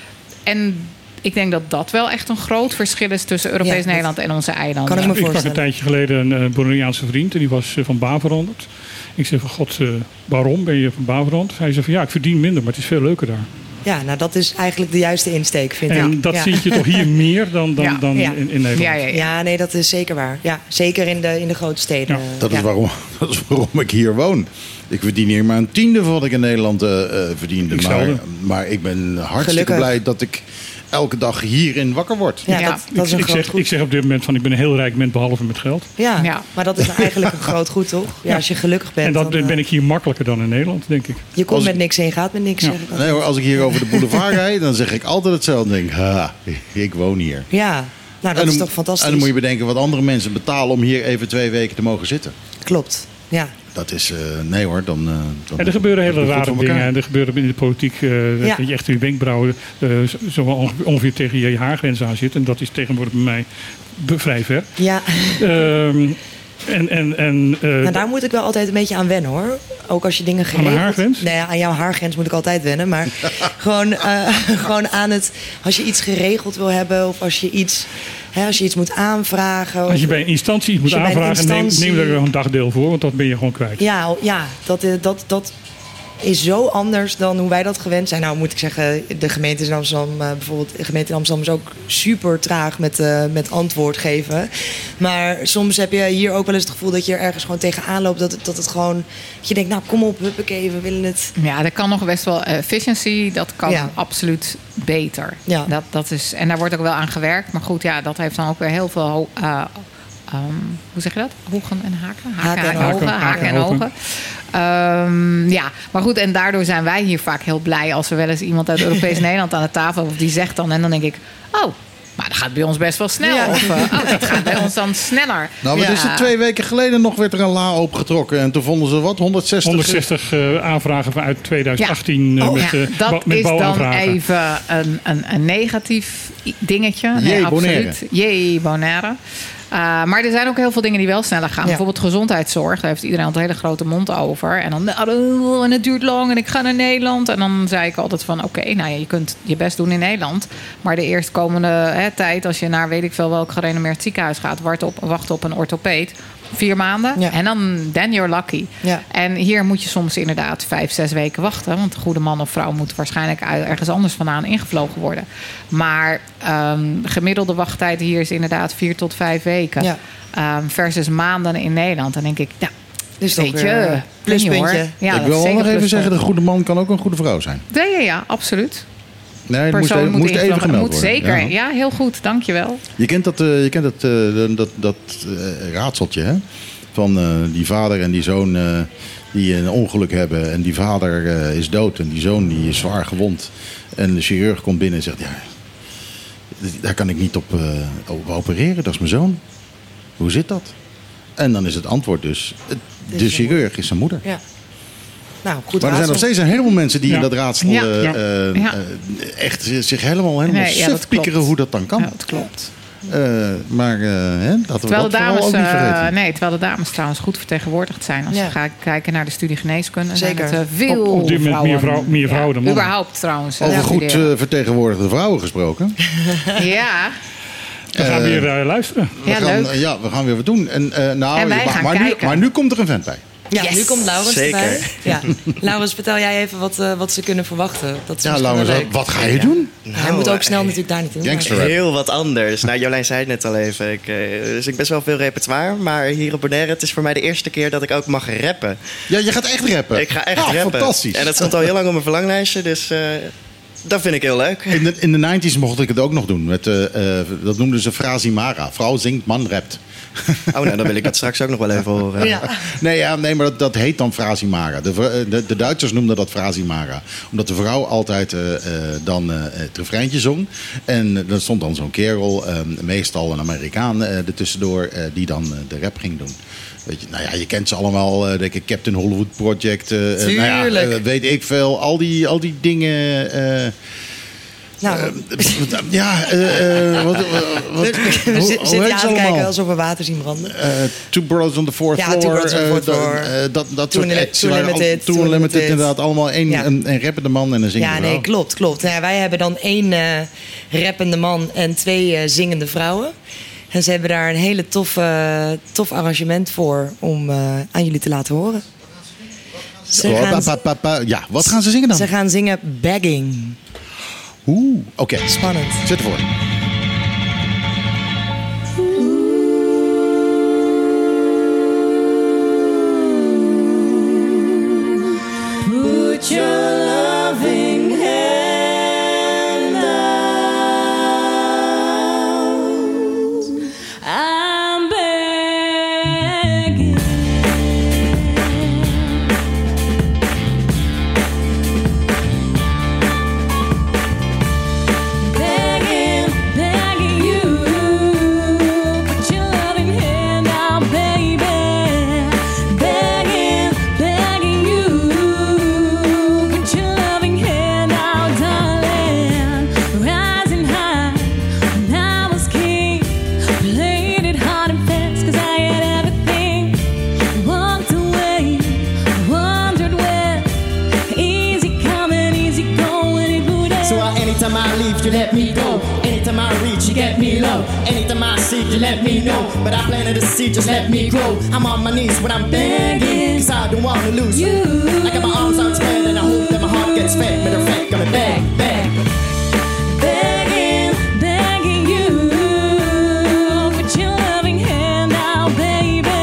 En ik denk dat dat wel echt een groot verschil is tussen Europees Nederland en onze eilanden. Kan ik me voorstellen. Ik sprak een tijdje geleden een Bonaireaanse vriend en die was van baan veranderd. Ik zei van God, waarom ben je van baan veranderd? Hij zei van ja, ik verdien minder, maar het is veel leuker daar. Ja, nou dat is eigenlijk de juiste insteek, vind ik. En dat zie je toch hier meer dan in Nederland? Ja, nee, dat is zeker waar. Ja, zeker in de grote steden. Ja. Dat is waarom ik hier woon. Ik verdien hier maar een tiende van wat ik in Nederland verdiende. Maar ik ben hartstikke blij dat ik elke dag hierin wakker word. Ja, dat is een groot goed. Ik zeg op dit moment van ik ben een heel rijk mens behalve met geld. Ja, maar dat is eigenlijk een groot goed, toch? Ja, als je gelukkig bent. En dat ben ik hier makkelijker dan in Nederland, denk ik. Je komt met niks en je gaat met niks. Ja. Nee hoor, als ik hier over de boulevard rijd, dan zeg ik altijd hetzelfde. Denk, ik woon hier. Ja, nou dat is toch fantastisch. En dan moet je bedenken wat andere mensen betalen om hier even 2 weken te mogen zitten. Klopt, ja. Dat is, nee hoor, dan en er gebeuren hele rare dingen. En er gebeuren in de politiek dat je echt je wenkbrauwen zo ongeveer tegen je haargrens aan zit. En dat is tegenwoordig bij mij vrij ver. Ja. Nou, daar moet ik wel altijd een beetje aan wennen hoor. Ook als je dingen geregeld... Aan mijn haargrens? Nee, aan jouw haargrens moet ik altijd wennen. Maar gewoon aan het... Als je iets geregeld wil hebben of als je iets... als je iets moet aanvragen. Als je bij een instantie iets moet aanvragen, neem er een dagdeel voor, want dat ben je gewoon kwijt. Ja, dat is zo anders dan hoe wij dat gewend zijn. Nou moet ik zeggen, de gemeente in Amsterdam, bijvoorbeeld de gemeente in Amsterdam is ook super traag met antwoord geven. Maar soms heb je hier ook wel eens het gevoel dat je er ergens gewoon tegenaan loopt. Dat het gewoon, dat je denkt, nou kom op, huppakee, we willen het. Ja, dat kan nog best wel. Efficiency, dat kan absoluut beter. Ja. Dat is, en daar wordt ook wel aan gewerkt. Maar goed, ja, dat heeft dan ook weer heel veel... hoe zeg je dat? Hogen en haken? Haken en ogen. Ja, maar goed, en daardoor zijn wij hier vaak heel blij als we wel eens iemand uit Europees Nederland aan de tafel hebben. Of die zegt dan, en dan denk ik, oh, maar dat gaat bij ons best wel snel. Ja. Of dat gaat bij ons dan sneller. Nou, maar is het 2 weken geleden nog werd er een la opengetrokken. En toen vonden ze wat? 160 aanvragen vanuit 2018 dat met is bouwaanvragen. Dan even een negatief dingetje. Jee, Bonaire. Jee, Bonaire. Maar er zijn ook heel veel dingen die wel sneller gaan. Ja. Bijvoorbeeld gezondheidszorg. Daar heeft iedereen altijd een hele grote mond over. En dan, en het duurt lang en ik ga naar Nederland. En dan zei ik altijd van, oké, nou ja, je kunt je best doen in Nederland. Maar de eerstkomende tijd, als je naar weet ik veel welk gerenommeerd ziekenhuis gaat, wacht op een orthopeed. 4 maanden. Ja. En then you're lucky. Ja. En hier moet je soms inderdaad 5-6 weken wachten. Want de goede man of vrouw moet waarschijnlijk ergens anders vandaan ingevlogen worden. Maar gemiddelde wachttijd hier is inderdaad 4 tot 5 weken. Ja. Versus maanden in Nederland. Dan denk ik, ja, dus weet je, pluspuntje. Ja, ik wil wel nog even zeggen, de goede man kan ook een goede vrouw zijn. Ja, absoluut. Nee, het moest even gemeld worden. Zeker, ja, heel goed, dankjewel. Je kent dat raadseltje, hè? Van die vader en die zoon die een ongeluk hebben. En die vader is dood en die zoon die is zwaar gewond. En de chirurg komt binnen en zegt, ja, daar kan ik niet op opereren, dat is mijn zoon. Hoe zit dat? En dan is het antwoord dus, de chirurg is zijn moeder. Ja. Nou, goed maar er zijn nog steeds een heleboel mensen die in dat raadsel echt zich helemaal suf piekeren hoe dat dan kan. Ja, dat klopt. Maar laten we Terwijl dat de vooral dames, ook niet vergeten. terwijl de dames trouwens goed vertegenwoordigd zijn. Als je gaat kijken naar de studie geneeskunde, Zeker. zijn het veel Op dit moment vrouwen. meer vrouwen dan mannen. Überhaupt trouwens. Over goed studeren. vertegenwoordigde vrouwen gesproken. Ja. We gaan weer luisteren. Leuk. We gaan weer wat doen. En wij gaan kijken. maar nu komt er een vent bij. Ja, Yes. nu komt Laurens Zeker. erbij. Ja. Laurens, vertel jij even wat ze kunnen verwachten. Dat is Ja, misschien wel Laurens, leuk. wat ga je doen? Hij moet ook snel natuurlijk daar naartoe. Gangster rap. Heel wat anders. Nou, Jolijn zei het net al even. Dus ik best wel veel repertoire. Maar hier op Bonaire, het is voor mij de eerste keer dat ik ook mag rappen. Ja, je gaat echt rappen. Ik ga echt rappen. Fantastisch. En dat stond al heel lang op mijn verlanglijstje. Dus dat vind ik heel leuk. In de 90's mocht ik het ook nog doen. Met, dat noemden ze Frasimara. Vrouw zingt, man rapt. Oh, nou, dan wil ik dat straks ook nog wel even horen. Ja. Nee, maar dat heet dan Frasimara. De Duitsers noemden dat Frasimara. Omdat de vrouw altijd dan het refreintje zong. En er stond dan zo'n kerel, meestal een Amerikaan, ertussendoor, die dan de rap ging doen. Weet je, nou ja, je kent ze allemaal, denk ik, Captain Hollywood Project. Tuurlijk. Weet ik veel. Al die dingen. We zitten aan te kijken alsof we water zien branden. Two Brothers on the Fourth Ja, Floor. Two Brothers on the Fourth Floor. Dat soort acts. Too Limited. Too Limited, inderdaad. Allemaal een rappende man en een zingende Ja, vrouw. nee, klopt. Nou ja, wij hebben dan 1 rappende man en 2 zingende vrouwen. En ze hebben daar een hele tof arrangement voor om aan jullie te laten horen. Wat gaan ze zingen dan? Ze gaan zingen Begging. Oké. Spannend. Zet ervoor. Put your loving hand out. I'm begging. Begging you. Put your loving hand out, baby. Begging you. Put your loving hand out, darling. Rising high when I was king. Played it hard and fast 'cause I had everything. Walked away, wondered where. Easy coming, easy going, it would end. So anytime I leave, you let me go. Anytime I reach, you get me low. Anytime I seek, you let me know. But I planted the seed, just let me grow. I'm on my knees when I'm begging, 'cause I don't want to lose you. I got my arms outspread and I hope that my heart gets fed. Matter of fact, gonna beg. Begging you. Put your loving hand out, baby.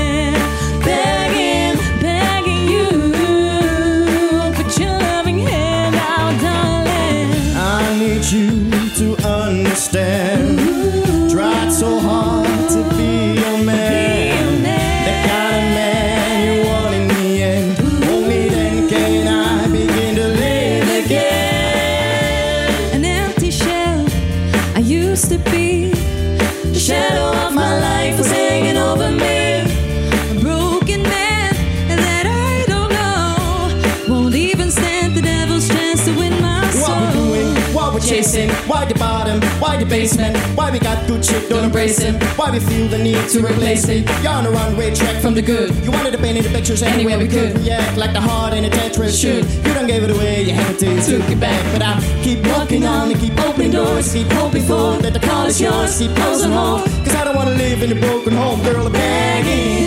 Begging you. Put your loving hand out, darling. I need you to understand. Tried so hard to be your man. The kind of man you want in the end. Only then can I begin to live again. An empty shell I used to be. The shadow of my life was hanging over me. A broken man that I don't know won't even stand the devil's chance to win my What soul. we doing? What we chasing? Why the bottom? Why the basement? Why we got good shit, don't embrace him? Why we feel the need to replace it? You're on a runway track from the good. You wanted to paint the pictures anywhere we could. React like the heart in a Tetris should. You don't give it away, you have to took it back. But I keep walking on and keep opening doors. Keep hoping for that the call is yours. Keep closing home, 'cause I don't wanna live in a broken home. Girl, I'm begging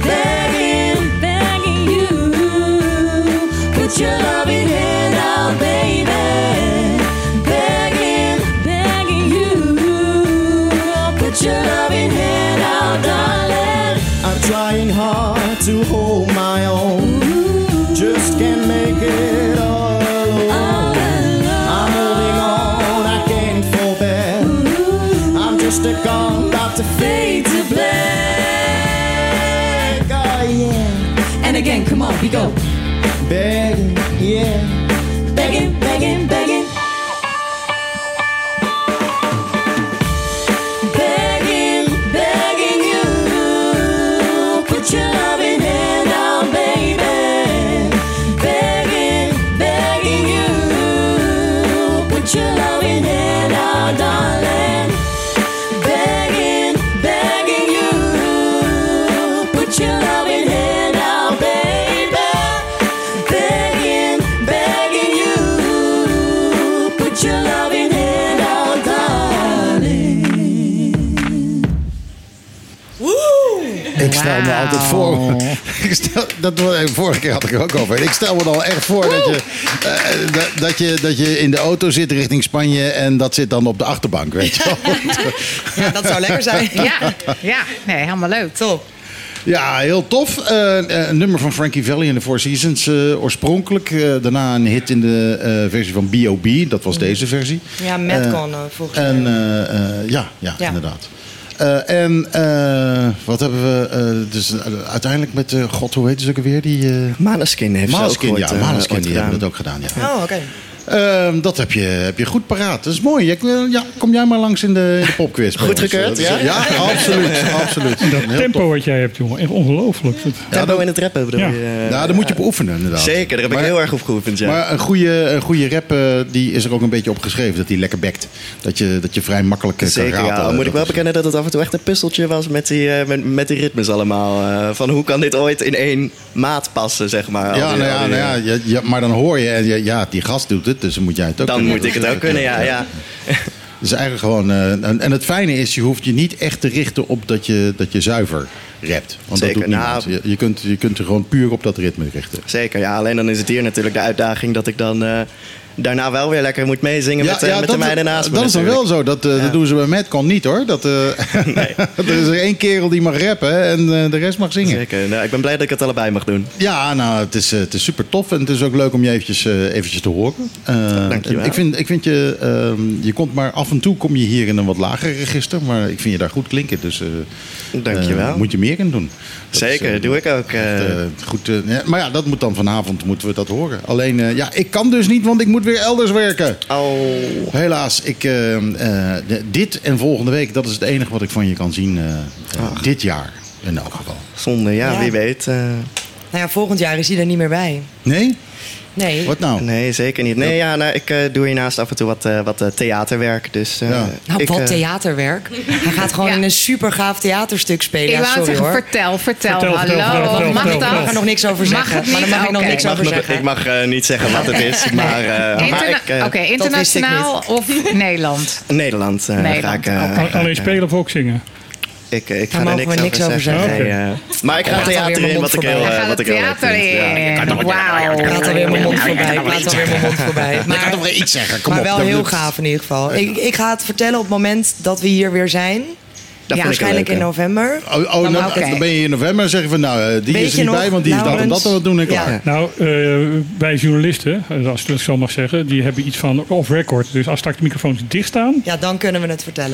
you. Put your loving hand out, baby. Begging you. Put your loving hand out, darling. I'm trying hard to hold my own. Just can't make it all alone. I'm holding on, I can't forbear. I'm just a gone, about to fade to black. Oh yeah. And again, come on, we go. Begging, yeah. Begging. Begging you. Put your loving hand out, baby. Begging you. Put your loving hand out, darling. Ik stel me altijd voor. Vorige keer had ik er ook over. Ik stel me dan echt voor dat je in de auto zit richting Spanje en dat zit dan op de achterbank, weet je wel. Ja, dat zou lekker zijn. Ja, nee, helemaal leuk. Top. Ja, heel tof. Een nummer van Frankie Valli en de Four Seasons oorspronkelijk. Daarna een hit in de versie van B.O.B. Dat was deze versie. Ja, Madcon volgens mij. Ja, inderdaad. Wat hebben we dus uiteindelijk met God, hoe heet ze ook alweer? Maneskin heeft ze ook ooit, Maneskin, die hebben dat ook gedaan. Ja. Oh, oké. Dat heb je goed paraat. Dat is mooi. Kom jij maar langs in de popquiz. Goed gekeurd, ja? Ja, absoluut. Dat tempo wat jij hebt, jongen. Echt ongelooflijk. Tempo in het rappen bedoel je? Ja, daar moet je op oefenen, inderdaad. Zeker, daar heb ik heel erg op geoefend, ja. Maar een goede rap, die is er ook een beetje op geschreven. Dat die lekker bekt. Dat je vrij makkelijk kan Zeker, ratelen. ja. Moet ik wel bekennen dat het af en toe echt een puzzeltje was met die ritmes allemaal. Van hoe kan dit ooit in één maat passen, zeg maar. Ja, maar dan hoor je, en die gast doet het. Dus dan moet jij het ook kunnen. Dan moet ik het ook kunnen, ja. Dus eigenlijk gewoon... en het fijne is, je hoeft je niet echt te richten op dat je zuiver rapt. Want Zeker, dat doet niemand. Je kunt er gewoon puur op dat ritme richten. Zeker, ja. Alleen dan is het hier natuurlijk de uitdaging dat ik dan... daarna wel weer lekker moet meezingen met de meiden naast me. Dat is dan wel zo. Dat doen ze bij Madcon niet, hoor. Nee. Er is er één kerel die mag rappen en de rest mag zingen. Zeker. Nou, ik ben blij dat ik het allebei mag doen. Ja, nou, het is super tof. En het is ook leuk om je eventjes te horen. Dank je wel. Ik vind je komt maar af en toe kom je hier in een wat lager register. Maar ik vind je daar goed klinken. Dus dank je wel. Moet je meer in doen. Zeker, doe ik ook. Goed, maar ja, dat moet dan vanavond moeten we dat horen. Alleen, ik kan dus niet, want ik moet weer elders werken. Oh. Helaas, dit en volgende week, dat is het enige wat ik van je kan zien dit jaar. In elk geval. Zonde, wie weet. Nou ja, volgend jaar is hij er niet meer bij. Nee? Nee. Wat nou? Nee, zeker niet. Nee, ik doe hiernaast af en toe wat theaterwerk. Dus, wat theaterwerk? Hij gaat gewoon in een super gaaf theaterstuk spelen. Ik wou zeggen, vertel. Hallo. Mag dat? Ik mag er nog niks over zeggen. Maar daar mag ik nog niks over zeggen. Ik mag niet zeggen wat het is. Oké, internationaal of Nederland? Nederland. Ga ik, alleen spelen of ook zingen? Ik ga er niks over zeggen. Okay. Maar ik ga theater in wat ik heel leuk. Wauw. Ik praat alweer mijn mond voorbij. Maar ik kan toch wel iets zeggen. Kom maar op, wel heel gaaf in ieder geval. Ik ga het vertellen op het moment dat we hier weer zijn. Waarschijnlijk in november. Dan ben je in november en zeg je van die is er niet bij, want die is dat en dat en wat doen ik klaar. Nou, wij journalisten, als ik het zo mag zeggen, die hebben iets van off-record. Dus als straks de microfoons dicht staan... Ja, dan kunnen we het vertellen.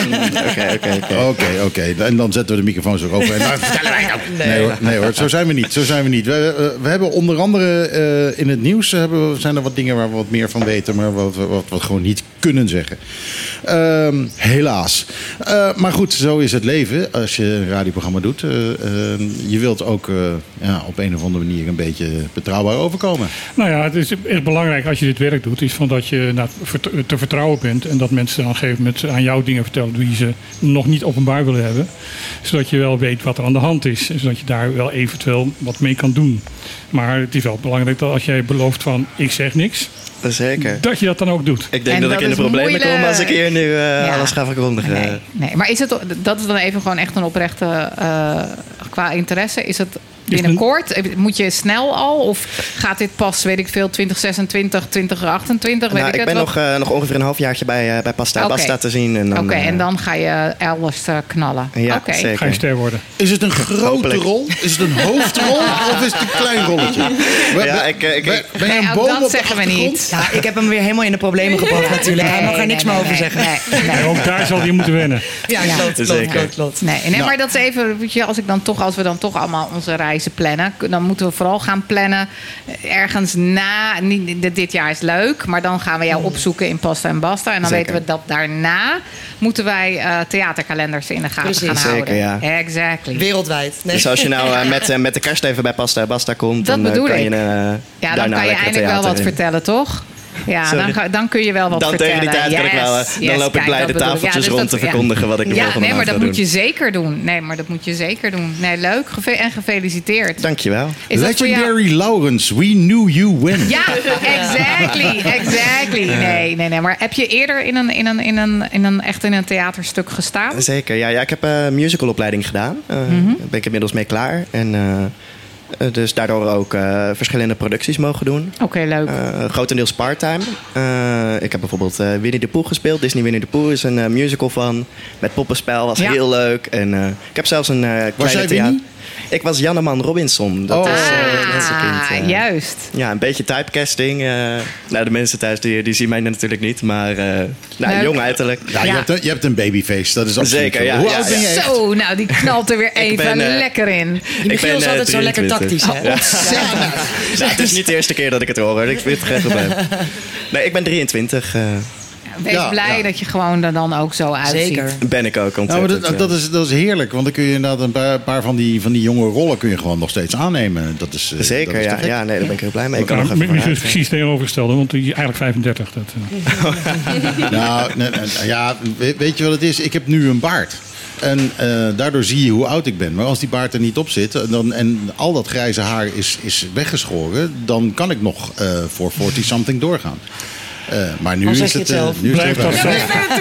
Oké. En dan zetten we de microfoons erover en dan vertellen wij dat. Nee hoor, zo zijn we niet. We hebben onder andere in het nieuws zijn er wat dingen waar we wat meer van weten, maar wat we gewoon niet kunnen zeggen. Helaas. Maar goed, zo is het leven als je een radioprogramma doet. Je wilt ook op een of andere manier een beetje betrouwbaar overkomen. Nou ja, het is echt belangrijk als je dit werk doet, is van dat je te vertrouwen bent en dat mensen dan op een gegeven moment aan jou dingen vertellen die ze nog niet openbaar willen hebben. Zodat je wel weet wat er aan de hand is. Zodat je daar wel eventueel wat mee kan doen. Maar het is wel belangrijk dat als jij belooft van ik zeg niks. Zeker. Dat je dat dan ook doet. Ik denk dat ik in de problemen kom als ik hier nu alles ga verkondigen. Nee, maar dat is dan even gewoon echt een oprechte qua interesse. Is het binnenkort? Moet je snel al? Of gaat dit pas, weet ik veel, 2026, 2028? Ik ben nog ongeveer een halfjaarje bij Pasta Basta te zien. Oké, en dan ga je elders knallen. Ja, zeker. Ga je ster worden. Is het een grote rol? Is het een hoofdrol? Of is het een klein rolletje? Ben je een boom dat op zeggen we niet. Ja, ik heb hem weer helemaal in de problemen gebracht natuurlijk. Hij mag er niks meer over zeggen. Nee. Ook daar zal hij moeten wennen. Ja, klopt. Nee, maar dat is even, als we dan toch allemaal onze reizen plannen, dan moeten we vooral gaan plannen ergens na. Dit jaar is leuk, maar dan gaan we jou opzoeken in Pasta en Basta. En dan weten we dat daarna moeten wij theaterkalenders in de gaten gaan houden. Zeker, ja. Exactly. Wereldwijd. Nee. Dus als je nou met de kerst even bij Pasta en Basta komt, dat dan bedoel kan ik. je dan kan je eindelijk wel wat vertellen, toch? Ja, dan kun je wel wat vertellen. Dan tegen die tijd kan ik wel... dan loop ik blij de tafeltjes rond te verkondigen wat ik er volgende maand maar dat ga doen. moet je zeker doen. Nee, leuk. En gefeliciteerd. Dankjewel. Legendary Lawrence, we knew you when. Ja, exactly. Nee. Maar heb je eerder echt in een theaterstuk gestaan? Zeker, ja. Ik heb een musicalopleiding gedaan. Daar ben ik inmiddels mee klaar. En dus daardoor ook verschillende producties mogen doen. Oké, leuk. Grotendeels part-time. Ik heb bijvoorbeeld Winnie de Pooh gespeeld. Disney Winnie de Pooh is een musical van. Met poppenspel, was heel leuk. En ik heb zelfs een kleine theater... Ik was Janneman Robinson. Dat is mensenkind. Juist. Ja, een beetje typecasting. De mensen thuis die zien mij natuurlijk niet. Maar jong uiterlijk. Ja, je hebt een babyface. Dat is absoluut. Zeker, ja. Hoe oud ben je echt? Zo, die knalt er weer even lekker in. Michiel is altijd zo lekker tactisch, hè? Het is niet de eerste keer dat ik het hoor. Ik vind het graag bij. Nee, ik ben 23. Wees blij dat je gewoon er dan ook zo uitziet. Zeker. Ben ik ook ontzettend. Dat is heerlijk. Want dan kun je inderdaad een paar van die jonge rollen kun je gewoon nog steeds aannemen. Dat is, zeker, dat is ja. Nee, daar ben ik heel blij mee. Ik kan nog Misschien even is het precies tegenovergestelde, want die eigenlijk 35. Weet je wat het is? Ik heb nu een baard. En daardoor zie je hoe oud ik ben. Maar als die baard er niet op zit en al dat grijze haar is weggeschoren, dan kan ik nog voor 40-something doorgaan. Maar nu is het... Blijft dat zo?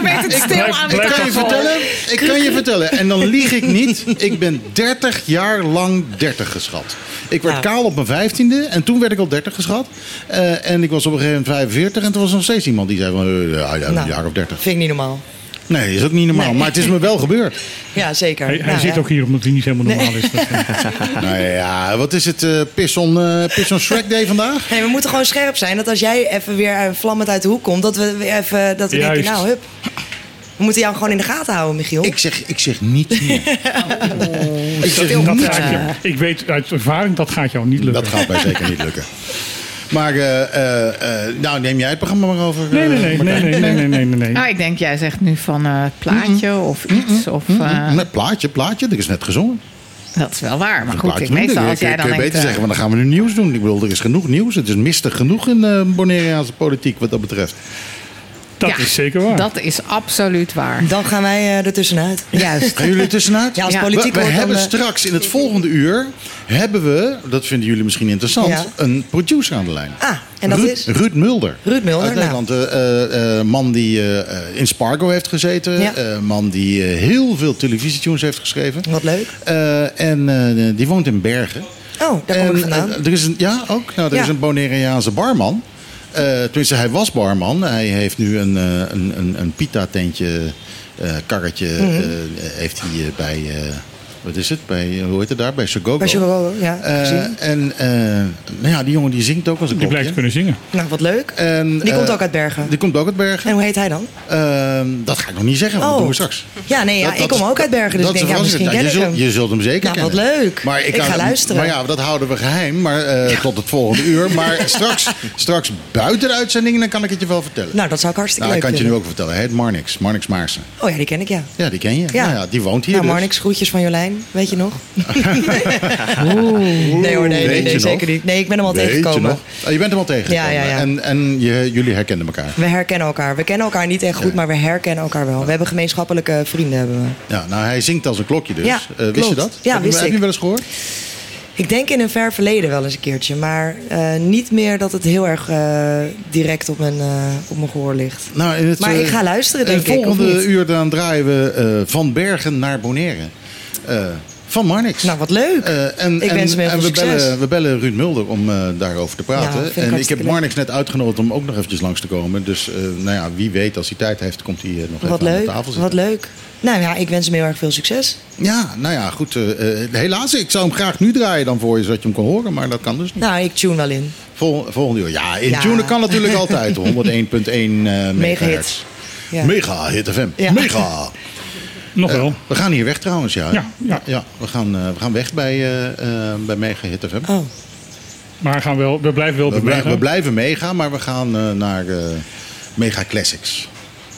Ik kan je vertellen. En dan lieg ik niet. Ik ben 30 jaar lang 30 geschat. Ik werd kaal op mijn 15e. En toen werd ik al 30 geschat. En ik was op een gegeven moment 45. En toen was er nog steeds iemand die zei van... een jaar of 30. Vind ik niet normaal. Nee, is ook niet normaal. Maar het is me wel gebeurd. Ja, zeker. Hij zit ook hier omdat hij niet helemaal normaal is. Nou ja, wat is het? Piss on Shrek Day vandaag? Nee, we moeten gewoon scherp zijn. Dat als jij even weer vlammend uit de hoek komt... dat we weer even denken, nou, hup. We moeten jou gewoon in de gaten houden, Michiel. Ik zeg niet meer. Ik weet uit ervaring, dat gaat jou niet lukken. Dat gaat mij zeker niet lukken. Maar neem jij het programma maar over? Nee. Nou, ik denk, jij zegt nu van plaatje of iets. Plaatje, er is net gezongen. Dat is wel waar, maar goed, meestal als jij dan kun je denkt... beter zeggen, want dan gaan we nu nieuws doen. Ik bedoel, er is genoeg nieuws. Het is mistig genoeg in de Bonaireaanse politiek wat dat betreft. Dat is zeker waar. Dat is absoluut waar. Dan gaan wij er tussenuit. Juist. Gaan jullie er tussenuit? Ja, als politiek we wordt hebben dan, straks in het volgende uur... dat vinden jullie misschien interessant... een producer aan de lijn. En dat is? Ruud Mulder. Ruud Mulder, uit Nederland. Man die in Spargo heeft gezeten. Man die heel veel televisietunes heeft geschreven. Wat leuk. En die woont in Bergen. Oh, daar kom ik vandaan. Er is is een Bonaireaanse barman... tenminste, hij was barman. Hij heeft nu een pita-tentje, karretje, heeft hij bij... wat is het? Hoe heet het daar? Bij Sogogo. Bij Sogogo, ja. Die jongen die zingt ook als een klokje. Die blijkt te kunnen zingen. Nou, wat leuk. Die komt ook uit Bergen. Die komt ook uit Bergen. En hoe heet hij dan? Dat ga ik nog niet zeggen, want dat doen we straks. Ja, ik kom ook uit Bergen, dus ik denk, misschien ken ik hem. Je zult hem zeker kennen. Wat leuk. Maar ik ga luisteren. Maar ja, dat houden we geheim tot het volgende uur. Maar straks buiten de uitzending, dan kan ik het je wel vertellen. Nou, dat zou ik hartstikke leuk vinden. Dat kan ik je nu ook vertellen. Hij heet Marnix Maarsen. Oh ja, die ken ik, ja. Ja, die ken je. Ja. Die woont hier dus. Marnix, groetjes van Jolijn. Weet je nog? Nee hoor, nee, zeker niet. Nee, ik ben hem al tegengekomen. Je bent hem al tegengekomen. Ja. En jullie herkenden elkaar? We herkennen elkaar. We kennen elkaar niet echt goed, maar we herkennen elkaar wel. We hebben gemeenschappelijke vrienden. Hebben we. Ja, nou, hij zingt als een klokje dus. Ja, wist je dat? Ja, wist ik. Heb je wel eens gehoord? Ik denk in een ver verleden wel eens een keertje. Maar niet meer dat het heel erg direct op mijn gehoor ligt. Nou, maar ik ga luisteren, denk ik. In het volgende uur dan draaien we van Bergen naar Bonaire. Van Marnix. Nou, wat leuk. Ik wens hem heel veel succes. We bellen Ruud Mulder om daarover te praten. En ik heb Marnix net uitgenodigd om ook nog eventjes langs te komen. Dus wie weet, als hij tijd heeft, komt hij nog even aan de tafel zitten. Wat leuk. Nou ja, ik wens hem heel erg veel succes. Ja, nou ja, goed. Helaas, ik zou hem graag nu draaien dan voor je, zodat je hem kon horen. Maar dat kan dus niet. Nou, ik tune wel in. Volgende uur. Ja, tunen kan natuurlijk altijd. 101.1 megahertz. Ja. Mega Hit FM. Ja. Mega. Nog wel. We gaan hier weg trouwens, ja. Ja. We gaan weg bij Mega Hit FM. Oh. Maar we blijven wel we blijven mega, maar we gaan naar Mega Classics.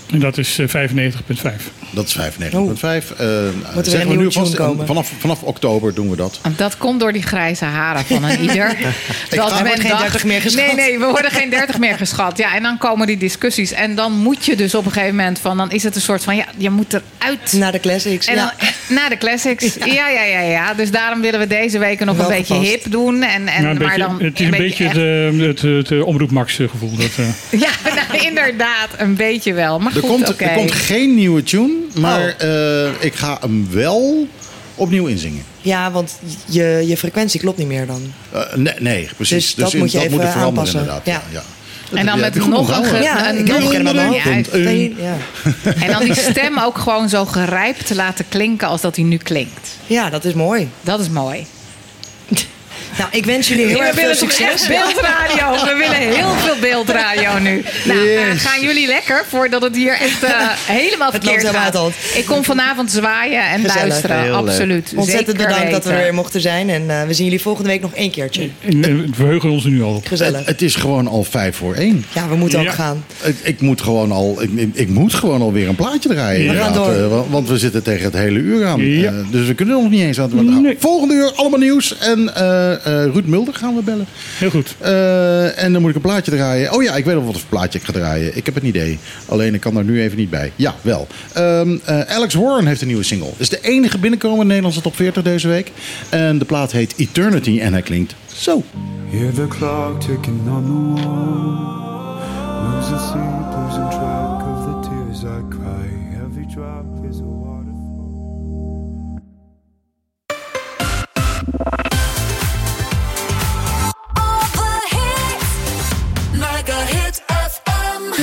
En dat is 95,5. Dat is 95,5. Moet er een nieuwe tune komen? Vanaf oktober doen we dat. Dat komt door die grijze haren van een ieder. Er wordt geen 30 meer geschat. Nee, we worden geen 30 meer geschat. Ja, en dan komen die discussies. En dan moet je dus op een gegeven moment dan is het een soort van, ja, je moet eruit. Naar de classics. En dan, naar de classics. Ja. Dus daarom willen we deze weken nog Wel een beetje gepast. hip doen. Maar dan het is een beetje het Omroep Max gevoel. Ja, nou, inderdaad. Een beetje wel. Maar Er komt geen nieuwe tune, maar ik ga hem wel opnieuw inzingen. Ja, want je frequentie klopt niet meer dan. Nee, precies. Dus dat moet je even veranderen aanpassen. inderdaad. Ja. En dan met nog een... ik ken hem aan En dan die stem ook gewoon zo gerijpt te laten klinken als dat hij nu klinkt. Ja, dat is mooi. Dat is mooi. Nou, ik wens jullie heel erg veel succes. Beeldradio. We willen heel veel beeldradio nu. Nou, gaan jullie lekker voordat het hier echt helemaal verkeerd gaat. Ik kom vanavond zwaaien en luisteren. Heel absoluut. Ontzettend bedankt dat we er weer mochten zijn. En we zien jullie volgende week nog 1 keertje. We verheugen ons er nu al op. Gezellig. Het is gewoon al 1:55. Ja, we moeten ook gaan. Ik moet gewoon al weer een plaatje draaien. We gaan door. Want we zitten tegen het hele uur aan. Ja. Dus we kunnen nog niet eens aan het Nee. Volgende uur allemaal nieuws. En Ruud Mulder gaan we bellen. Heel goed. En dan moet ik een plaatje draaien. Oh ja, ik weet al wat voor plaatje ik ga draaien. Ik heb een idee. Alleen ik kan er nu even niet bij. Ja, wel. Alex Warren heeft een nieuwe single. Het is de enige binnenkomen in de Nederlandse top 40 deze week. En de plaat heet Eternity en hij klinkt zo. Hear the clock ticking on the wall. Losing sleep, losing track of the tears I cry. Every drop is a waterfall. All the hits, Mega Hit FM.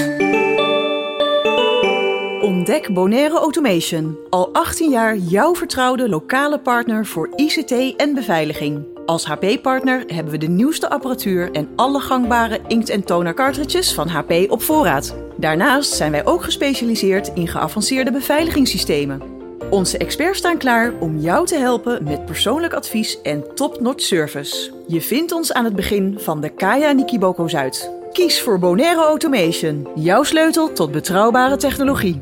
Ontdek Bonaire Automation. Al 18 jaar jouw vertrouwde lokale partner voor ICT en beveiliging. Als HP-partner hebben we de nieuwste apparatuur en alle gangbare inkt- en toner cartridges van HP op voorraad. Daarnaast zijn wij ook gespecialiseerd in geavanceerde beveiligingssystemen. Onze experts staan klaar om jou te helpen met persoonlijk advies en top-notch service. Je vindt ons aan het begin van de Kaya Nikiboko Zuid. Kies voor Bonaire Automation, jouw sleutel tot betrouwbare technologie.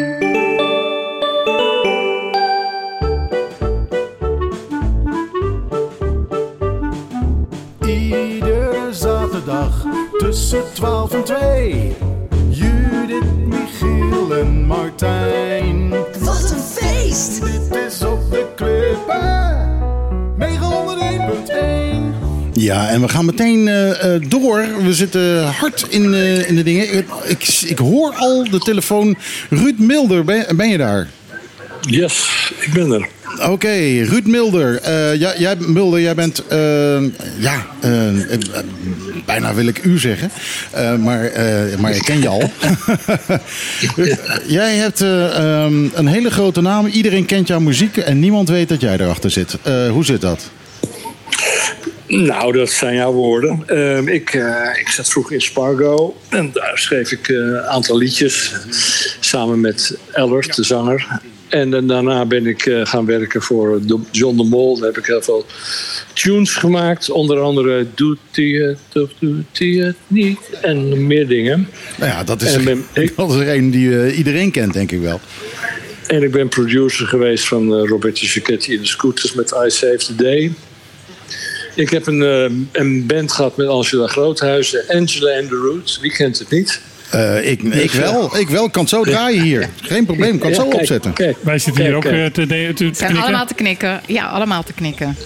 Iedere zaterdag tussen 12 en 2. Judith, Michiel en Martijn. Wat een feest! Dit is op de Klippen 901.1. Ja, en we gaan meteen door. We zitten hard in de dingen. Ik hoor al de telefoon. Ruud Mulder, ben je daar? Yes, ik ben er. Oké, Ruud Mulder. Jij bent... bijna wil ik u zeggen. Maar ik ken je al. Jij hebt een hele grote naam. Iedereen kent jouw muziek en niemand weet dat jij erachter zit. Hoe zit dat? Nou, dat zijn jouw woorden. Ik zat vroeger in Spargo en daar schreef ik een aantal liedjes samen met Ellert, de zanger. En daarna ben ik gaan werken voor John de Mol. Daar heb ik heel veel tunes gemaakt. Onder andere Doet hij het of doet hij het niet? En meer dingen. Nou ja, dat is er een die iedereen kent, denk ik wel. En ik ben producer geweest van Roberto Cicchetti en de Scooters met I Save the Day. Ik heb een band gehad met Angela Groothuizen, Angela and the Roots. Wie kent het niet? Ik wel. Ik kan het zo draaien hier. Geen probleem, ik kan het zo opzetten. Wij zitten hier ook te zijn allemaal te knikken. Ja, allemaal te knikken.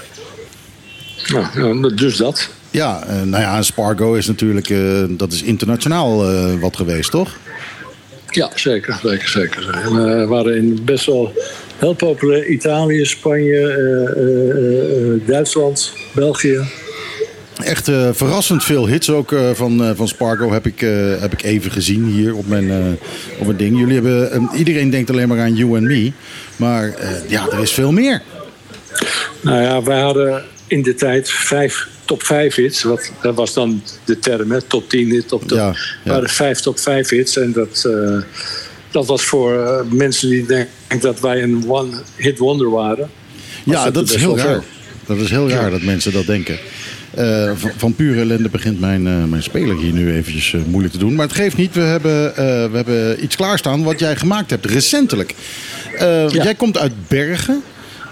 Nou, dus dat. Ja, Spargo is natuurlijk dat is internationaal wat geweest, toch? Ja, zeker. We waren in best wel heel populair Italië, Spanje, Duitsland, België. Echt verrassend veel hits ook van Spargo heb ik even gezien hier op mijn ding. Jullie hebben, iedereen denkt alleen maar aan You and Me. Maar er is veel meer. Nou ja, wij hadden in de tijd top 5 hits. Dat was dan de term, hè? Top 10 hits. We hadden 5 top 5 hits. En dat was voor mensen die denken dat wij een one-hit wonder waren. Ja, dat is heel raar. Dat is heel raar dat mensen dat denken. Van pure ellende begint mijn speler hier nu eventjes moeilijk te doen. Maar het geeft niet. We hebben iets klaarstaan wat jij gemaakt hebt, recentelijk. Jij komt uit Bergen.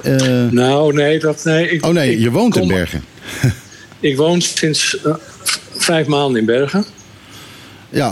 Je woont in Bergen. Ik woon sinds 5 maanden in Bergen. Ja,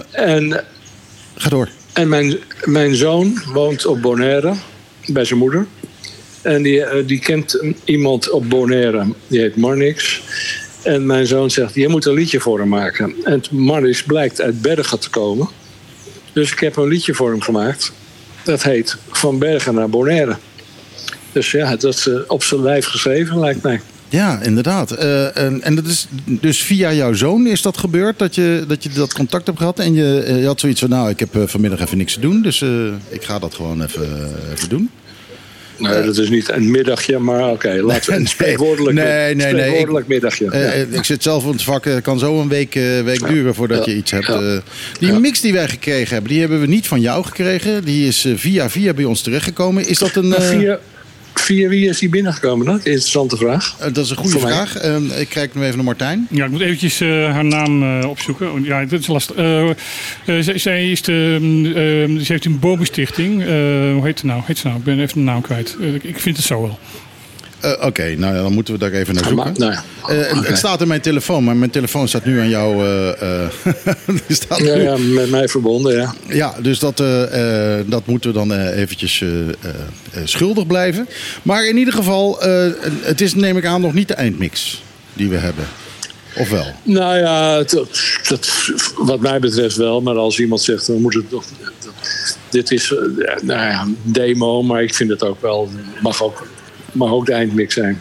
ga door. En mijn zoon woont op Bonaire, bij zijn moeder. En die kent iemand op Bonaire, die heet Marnix. En mijn zoon zegt, je moet een liedje voor hem maken. En Marnix blijkt uit Bergen te komen. Dus ik heb een liedje voor hem gemaakt. Dat heet Van Bergen naar Bonaire. Dus ja, dat is op zijn lijf geschreven, lijkt mij. Ja, inderdaad. En dat is dus via jouw zoon is dat gebeurd, dat je dat contact hebt gehad. En je had zoiets van, ik heb vanmiddag even niks te doen, dus ik ga dat gewoon even doen. Nee, dat is niet een middagje, maar oké, laten we een spreekwoordelijk middagje. Ik zit zelf in het vak, het kan zo een week duren voordat je iets hebt. Die mix die wij gekregen hebben, die hebben we niet van jou gekregen. Die is via bij ons terechtgekomen. Is dat een... Via wie is die binnengekomen dan? Interessante vraag. Dat is een goede vraag. Ik kijk nu even naar Martijn. Ja, ik moet eventjes haar naam opzoeken. Ja, dat is lastig. Zij heeft een bomenstichting. Hoe heet ze nou? Ik ben even de naam kwijt. Ik vind het zo wel. Oké, nou ja, dan moeten we daar even naar zoeken. Het staat in mijn telefoon, maar mijn telefoon staat nu aan jou. Ja, met mij verbonden, ja. Ja, dus dat moeten we dan eventjes schuldig blijven. Maar in ieder geval, het is, neem ik aan, nog niet de eindmix die we hebben. Of wel? Nou ja, dat, wat mij betreft wel. Maar als iemand zegt, we moeten het toch... Dit is een demo, maar ik vind het ook wel... Mag ook de eindmix zijn.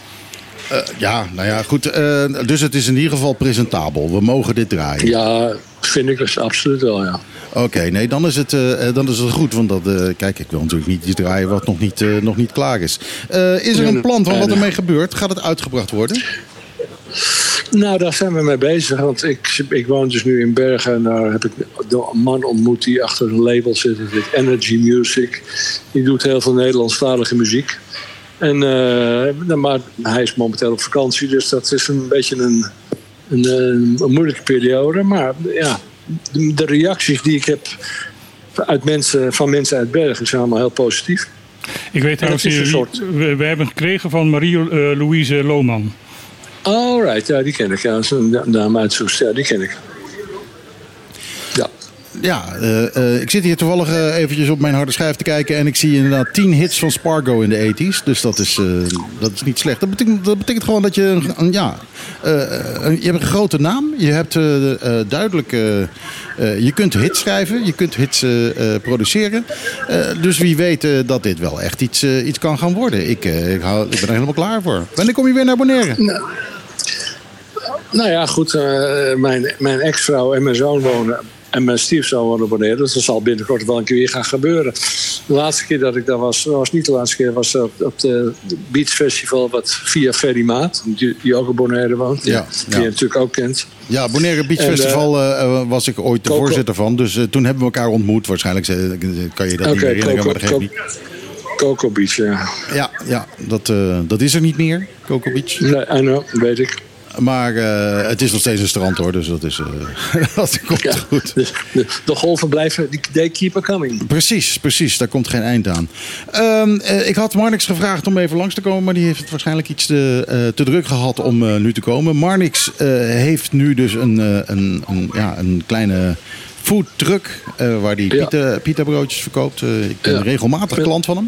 Goed. Dus het is in ieder geval presentabel. We mogen dit draaien. Ja, vind ik dus absoluut wel, ja. Oké, nee, dan is het goed. Want kijk, ik wil natuurlijk niet iets draaien wat nog niet klaar is. Is er een plan van wat ermee gebeurt? Gaat het uitgebracht worden? Nou, daar zijn we mee bezig. Want ik woon dus nu in Bergen. En daar heb ik een man ontmoet die achter een label zit. Dat heet Energy Music. Die doet heel veel Nederlandstalige muziek. Maar hij is momenteel op vakantie. Dus dat is een beetje een moeilijke periode. Maar ja, de reacties die ik heb van mensen uit Bergen zijn allemaal heel positief. Ik weet trouwens, we hebben gekregen van Marie-Louise Lohman. Alright, ja, die ken ik. Ja, dat is een naam uit Soest. Ja, die ken ik. Ja. Ja, ik zit hier toevallig eventjes op mijn harde schijf te kijken en ik zie inderdaad 10 hits van Spargo in de 80's. Dus dat is niet slecht. Dat betekent gewoon dat je je hebt een grote naam. Je hebt duidelijk... je kunt hits schrijven, je kunt hits produceren. Dus wie weet dat dit wel echt iets kan gaan worden. Ik ben er helemaal klaar voor. Wanneer kom je weer naar Bonaire? Nou ja, goed. Mijn ex-vrouw en mijn zoon wonen... En mijn stiefzoon woont op Bonaire, dus dat zal binnenkort wel een keer weer gaan gebeuren. De laatste keer dat ik daar was niet de laatste keer, was op het Beach Festival wat via Ferry Maat, die ook op Bonaire woont, die je natuurlijk ook kent. Ja, Bonaire Beach Festival was ik ooit de voorzitter van, dus toen hebben we elkaar ontmoet. Waarschijnlijk kan je dat niet herinneren, maar dat geeft niet. Coco Beach, ja. Ja, dat is er niet meer, Coco Beach. Nee, I know, weet ik. Maar het is nog steeds een strand hoor, dus dat komt goed. De golven blijven, they keep on coming. Precies, daar komt geen eind aan. Ik had Marnix gevraagd om even langs te komen, maar die heeft het waarschijnlijk iets te druk gehad om nu te komen. Marnix heeft nu dus een kleine foodtruck waar hij pita broodjes verkoopt. Ik ben regelmatig klant van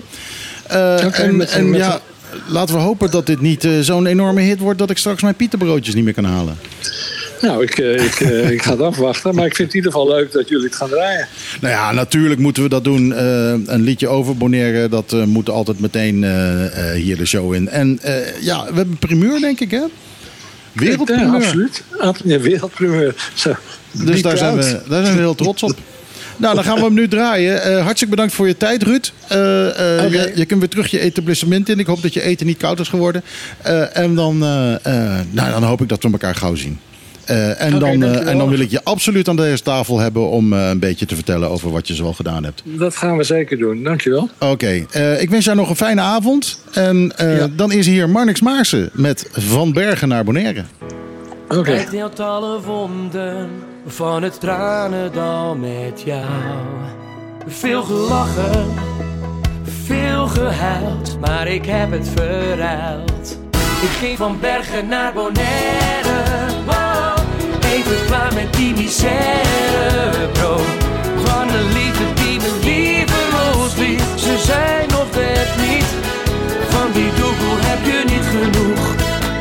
hem. Laten we hopen dat dit niet zo'n enorme hit wordt dat ik straks mijn pietenbroodjes niet meer kan halen. Nou, ik ga het afwachten. Maar ik vind het in ieder geval leuk dat jullie het gaan draaien. Nou ja, natuurlijk moeten we dat doen. Een liedje over Bonaire, dat moet altijd meteen hier de show in. En we hebben primeur, denk ik, hè? Wereldprimeur. Ja, absoluut. Ja, wereldprimeur. Zo, dus daar zijn we heel trots op. Nou, dan gaan we hem nu draaien. Hartstikke bedankt voor je tijd, Ruud. Je kunt weer terug je etablissement in. Ik hoop dat je eten niet koud is geworden. En dan hoop ik dat we elkaar gauw zien. En dan wil ik je absoluut aan deze tafel hebben om een beetje te vertellen over wat je zoal gedaan hebt. Dat gaan we zeker doen. Dankjewel. Oké. Ik wens jou nog een fijne avond. En dan is hier Marnix Maarsen met Van Bergen naar Bonaire. Oké. Het heelt alle wonden van het tranendal met jou. Veel gelachen, veel gehuild, maar ik heb het verruild. Ik ging van Bergen naar Bonaire, wow. Even klaar met die misère, bro. Van een liefde die me lieveloos liet. Ze zijn nog net niet, van die doekoe heb je niet genoeg.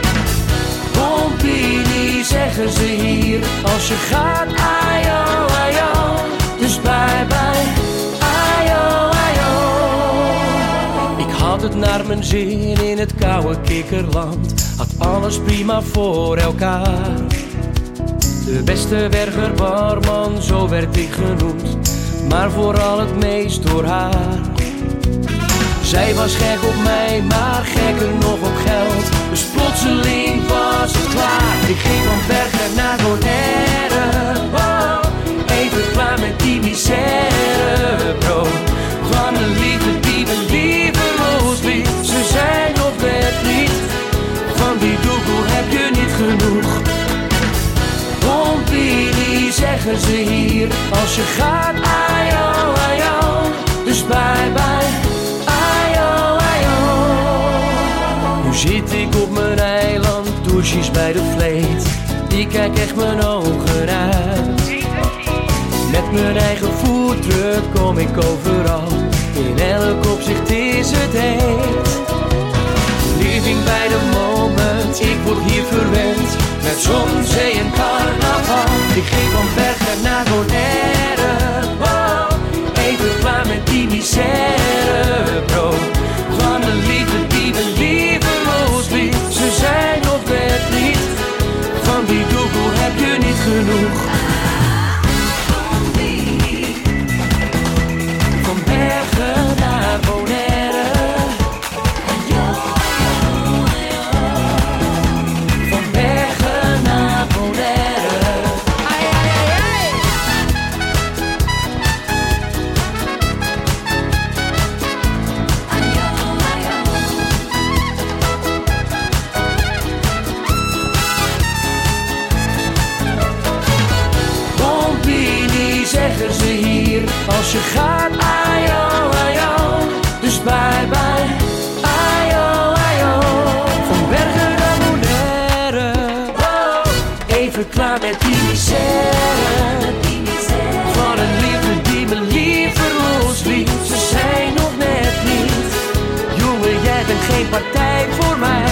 Pompini zeggen ze hier, als je gaat, ayo, ayo. Dus bye bye, ayo, ayo. Ik had het naar mijn zin in het koude kikkerland. Had alles prima voor elkaar. De beste berger barman, zo werd ik genoemd. Maar vooral het meest door haar. Zij was gek op mij, maar gekker nog op geld. Dus plotseling was het klaar. Ik ging van Bergen naar Bonaire, wow. Even klaar met die misère, bro. Van een liefde die me lieveloos liet. Ze zijn nog net niet, van die doekoe heb je niet genoeg. Pompini zeggen ze hier, als je gaat, ayo, ayo. Dus bye bye, ayo, ayo. Nu zit ik op mijn eiland, douches bij de vleet. Ik kijk echt mijn ogen uit. Met mijn eigen voetdruk kom ik overal. In elk opzicht is het heet. Living by the moment, ik word hier verwend. Met zon, zee en carnaval. Ik ging van Bergen naar Bonaire, wow. Even klaar met die misère, bro. Van een liefde die me lieveloos liet. Ze zijn nog net niet, van die doekoe heb je niet genoeg. Van Bergen naar Bonaire. Van Bergen naar Bonaire. Ai, ai, ai, ai. Pompini zeggen ze hier, als je gaat, ayo, ayo. Dus bye bye, ayo, ayo. Van Bergen naar Bonaire, wow. Even klaar met die misère. Van een liefde die me lieveloos liet. Ze zijn nog net niet, jongen, jij bent geen partij voor mij.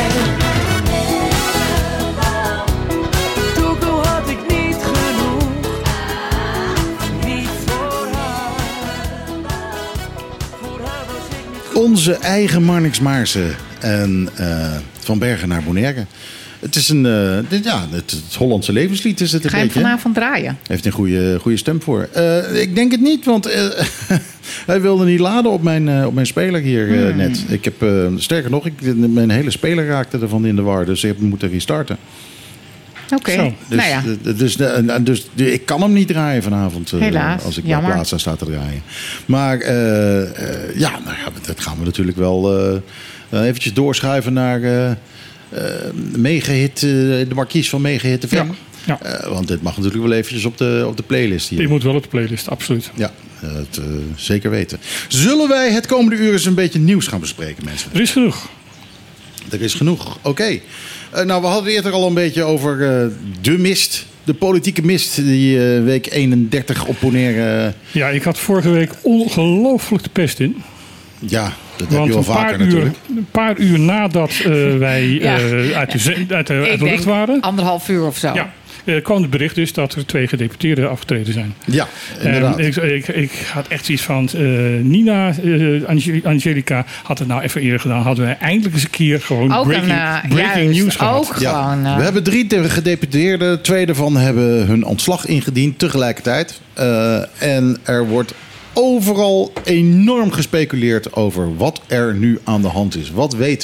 Toekomst had ik niet genoeg, niet voor haar. Voor haar was ik niet. Onze eigen Marnix Maarsen en Van Bergen naar Bonaire. Het is het Hollandse levenslied is het een Ga je hem beetje. vanavond draaien? Heeft een goede stem voor. Ik denk het niet, want hij wilde niet laden op mijn speler hier net. Ik heb, sterker nog, mijn hele speler raakte ervan in de war. Dus ik heb hem moeten restarten. Oké, Dus, nou ja. dus ik kan hem niet draaien vanavond. Helaas, als ik jammer. op plaats sta te draaien. Maar dat gaan we natuurlijk wel eventjes doorschuiven naar Megahit, de markies van Megahit FM. Ja. Want dit mag natuurlijk wel eventjes op de playlist hier. Die moet wel op de playlist, absoluut. Ja, zeker weten. Zullen wij het komende uur eens een beetje nieuws gaan bespreken, mensen? Er is genoeg. Er is genoeg, oké. Nou, we hadden het eerder al een beetje over de mist. De politieke mist die week 31 op Bonaire. Ja, ik had vorige week ongelooflijk de pest in. Ja, dat heb je wel vaker natuurlijk. Een paar uur nadat wij uit de lucht waren. 1,5 uur of zo. Ja. Kwam het bericht dus dat er 2 gedeputeerden afgetreden zijn. Ja, inderdaad. Ik had echt zoiets van... Nina, Angelica had het nou even eerder gedaan. Hadden wij eindelijk eens een keer gewoon ook breaking news gehad. Ook gewoon, We hebben 3 gedeputeerden. 2 daarvan hebben hun ontslag ingediend tegelijkertijd. En er wordt overal enorm gespeculeerd over wat er nu aan de hand is. Wat weten we?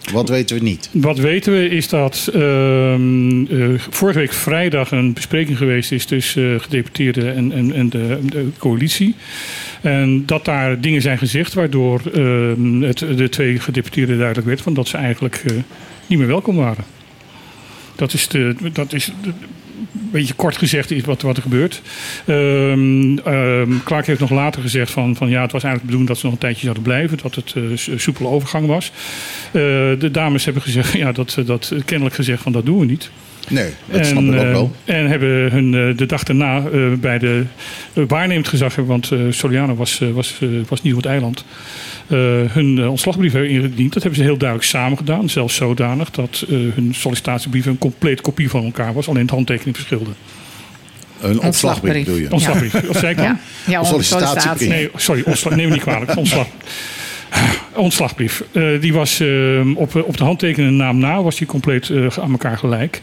Wat weten we niet? Wat weten we is dat vorige week vrijdag een bespreking geweest is tussen gedeputeerden en de coalitie. En dat daar dingen zijn gezegd waardoor de 2 gedeputeerden duidelijk werd van dat ze eigenlijk niet meer welkom waren. Dat is een beetje kort gezegd is wat er gebeurt. Clark heeft nog later gezegd van ja, het was eigenlijk de bedoeling dat ze nog een tijdje zouden blijven. Dat het soepele overgang was. De dames hebben gezegd, ja, dat kennelijk gezegd van dat doen we niet. Nee, dat snap ik ook wel. En hebben hun de dag daarna bij de waarnemend gezag, want Soliano was niet op het eiland, hun ontslagbrief hebben ingediend. Dat hebben ze heel duidelijk samen gedaan. Zelfs zodanig dat hun sollicitatiebrief een compleet kopie van elkaar was. Alleen het handtekening verschilde. Een ontslagbrief bedoel je? Ontslagbrief. Ja. Of zei ik dan? Ja, sollicitatiebrief. Nee, sorry, neem me niet kwalijk. Ontslagbrief. Die was op de handtekenende naam na was die compleet aan elkaar gelijk.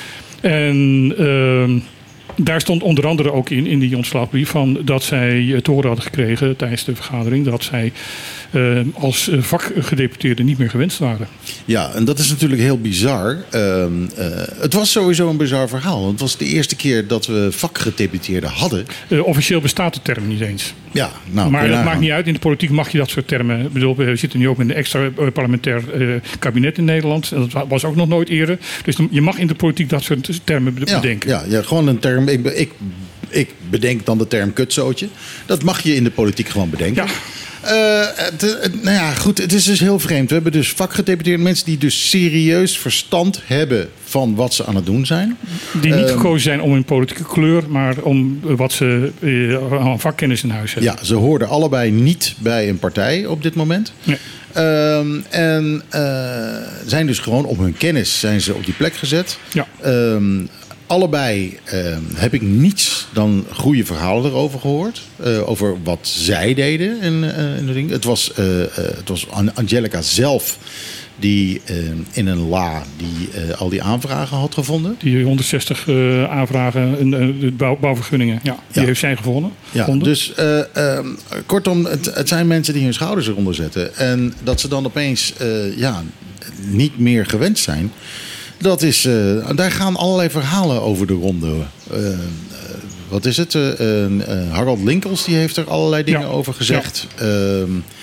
En daar stond onder andere ook in die ontslagbrief van dat zij te horen hadden gekregen tijdens de vergadering dat zij als vakgedeputeerden niet meer gewenst waren. Ja, en dat is natuurlijk heel bizar. Het was sowieso een bizar verhaal. Want het was de eerste keer dat we vakgedeputeerden hadden. Officieel bestaat de term niet eens. Ja, nou, maar dat maakt niet uit. In de politiek mag je dat soort termen. Ik bedoel, we zitten nu ook met een extra parlementair kabinet in Nederland. En dat was ook nog nooit eerder. Dus je mag in de politiek dat soort termen bedenken. Ja, gewoon een term. Ik bedenk dan de term kutzootje. Dat mag je in de politiek gewoon bedenken. Ja. Nou ja, goed, het is dus heel vreemd. We hebben dus vakgedeputeerde mensen die dus serieus verstand hebben van wat ze aan het doen zijn. Die niet gekozen zijn om hun politieke kleur, maar om wat ze aan vakkennis in huis hebben. Ja, ze hoorden allebei niet bij een partij op dit moment. Nee. En zijn dus gewoon op hun kennis zijn ze op die plek gezet. Ja. Allebei heb ik niets dan goede verhalen erover gehoord. Over wat zij deden. In de ding. Het was Angelica zelf die in een la die al die aanvragen had gevonden. Die 160 aanvragen, de bouwvergunningen, die heeft zij gevonden. Ja, dus kortom, het zijn mensen die hun schouders eronder zetten. En dat ze dan opeens niet meer gewend zijn. Dat is, daar gaan allerlei verhalen over de ronde. Wat is het? Harold Linkels die heeft er allerlei dingen over gezegd. Ja.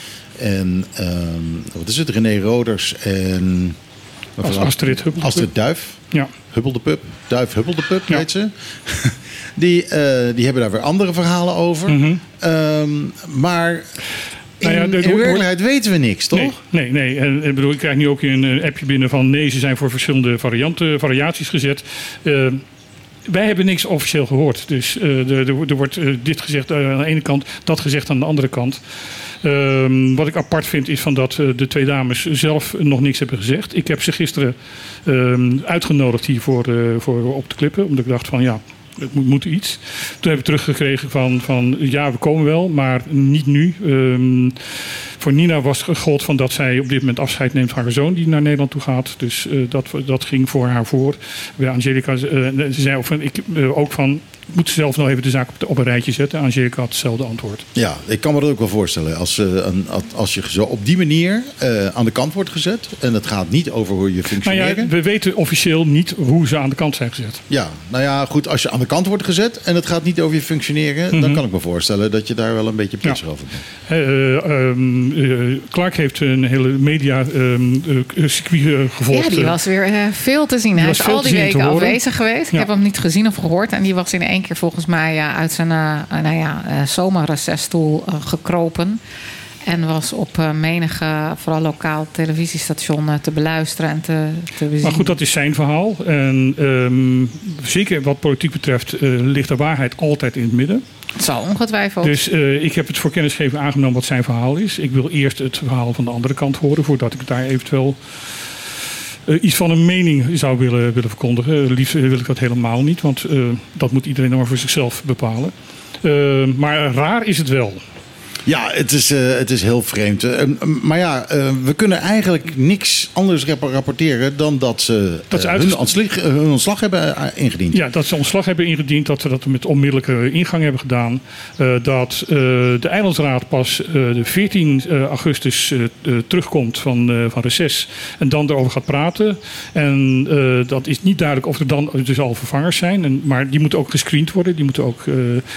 Wat is het? René Roders en Astrid Duif. Ja. Hubbel de Pup. Duif Hubbel de Pup, heet ze. Die hebben daar weer andere verhalen over. Mm-hmm. Maar in werkelijkheid weten we niks, toch? Nee. En ik bedoel, ik krijg nu ook een appje binnen van nee, ze zijn voor verschillende variaties gezet. Wij hebben niks officieel gehoord. Dus er wordt dit gezegd aan de ene kant, dat gezegd aan de andere kant. Wat ik apart vind is van dat de 2 dames zelf nog niks hebben gezegd. Ik heb ze gisteren uitgenodigd hier voor op te klippen. Omdat ik dacht van ja, het moet iets. Toen heb ik teruggekregen van ja, we komen wel, maar niet nu. Voor Nina was gold van dat zij op dit moment afscheid neemt van haar zoon die naar Nederland toe gaat. Dus dat ging voor haar voor. Bij Angelica ze zei ook van ik moet zelf nog even de zaak op een rijtje zetten. Angelica had hetzelfde antwoord. Ja, ik kan me dat ook wel voorstellen. Als je zo op die manier aan de kant wordt gezet. En het gaat niet over hoe je functioneert. Nou ja, we weten officieel niet hoe ze aan de kant zijn gezet. Ja, nou ja, goed. Als je aan de kant wordt gezet en het gaat niet over je functioneren. Dan kan ik me voorstellen dat je daar wel een beetje pissig over bent. Clark heeft een hele media circuit gevolgd. Ja, die was weer veel te zien. Hij is al die weken afwezig geweest. Ik heb hem niet gezien of gehoord. En die was in één keer volgens mij uit zijn zomerrecesstoel gekropen. En was op menige, vooral lokaal televisiestation te beluisteren en te bezien. Maar goed, dat is zijn verhaal. En zeker wat politiek betreft ligt de waarheid altijd in het midden. Het zal ongetwijfeld. Dus ik heb het voor kennisgeving aangenomen wat zijn verhaal is. Ik wil eerst het verhaal van de andere kant horen voordat ik daar eventueel iets van een mening zou willen verkondigen. Liefst wil ik dat helemaal niet, want dat moet iedereen dan maar voor zichzelf bepalen. Maar raar is het wel. Ja, het is heel vreemd. Maar ja, we kunnen eigenlijk niks anders rapporteren dan dat ze hun ontslag hebben ingediend. Ja, dat ze ontslag hebben ingediend, dat we met onmiddellijke ingang hebben gedaan. Dat de Eilandsraad pas de 14 augustus terugkomt van reces en dan erover gaat praten. En dat is niet duidelijk of er dan dus al vervangers zijn. Maar die moeten ook gescreend worden. Die moeten ook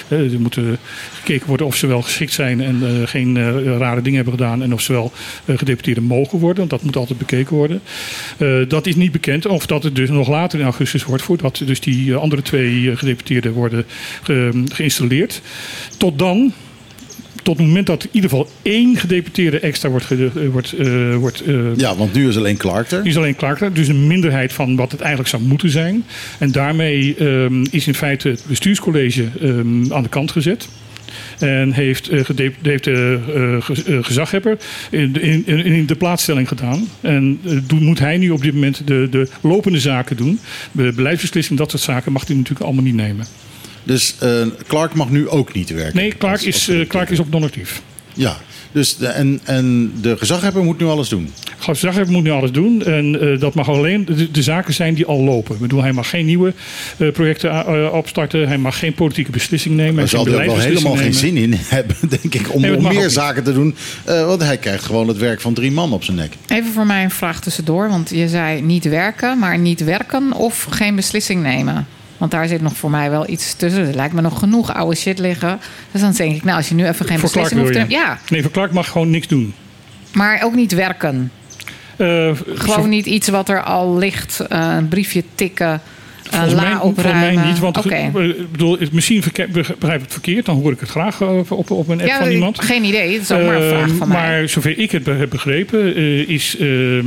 gekeken worden of ze wel geschikt zijn en geen rare dingen hebben gedaan. En of ze wel gedeputeerden mogen worden. Want dat moet altijd bekeken worden. Dat is niet bekend. Of dat het dus nog later in augustus wordt voordat dus die andere 2 gedeputeerden worden geïnstalleerd. Tot het moment dat in ieder geval 1 gedeputeerde extra wordt... ja, want nu is alleen Clark er. Nu is alleen Clark er. Dus een minderheid van wat het eigenlijk zou moeten zijn. En daarmee is in feite het bestuurscollege aan de kant gezet. En heeft de gezaghebber in de plaatsstelling gedaan. En moet hij nu op dit moment de lopende zaken doen. De beleidsbeslissing, dat soort zaken mag hij natuurlijk allemaal niet nemen. Dus Clark mag nu ook niet werken? Nee, Clark is op non-actief. Ja, dus en de gezaghebber moet nu alles doen? De gezaghebber moet nu alles doen. En dat mag alleen de zaken zijn die al lopen. Ik bedoel, hij mag geen nieuwe projecten opstarten. Hij mag geen politieke beslissing nemen. Daar zal hij ook wel helemaal geen zin in hebben, denk ik, om meer zaken te doen. Want hij krijgt gewoon het werk van 3 man op zijn nek. Even voor mij een vraag tussendoor. Want je zei niet werken, maar niet werken of geen beslissing nemen. Want daar zit nog voor mij wel iets tussen. Er lijkt me nog genoeg oude shit liggen. Dus dan denk ik, nou, als je nu even geen beslissing hoeft te nemen. Ja. Nee, voor Clark mag gewoon niks doen. Maar ook niet werken. Gewoon niet iets wat er al ligt. Een briefje tikken. Een la opruimen. Volgens mij niet. Want bedoel, misschien begrijp ik het verkeerd. Dan hoor ik het graag op een app van iemand. Geen idee. Het is ook maar een vraag van mij. Maar zover ik het heb begrepen, is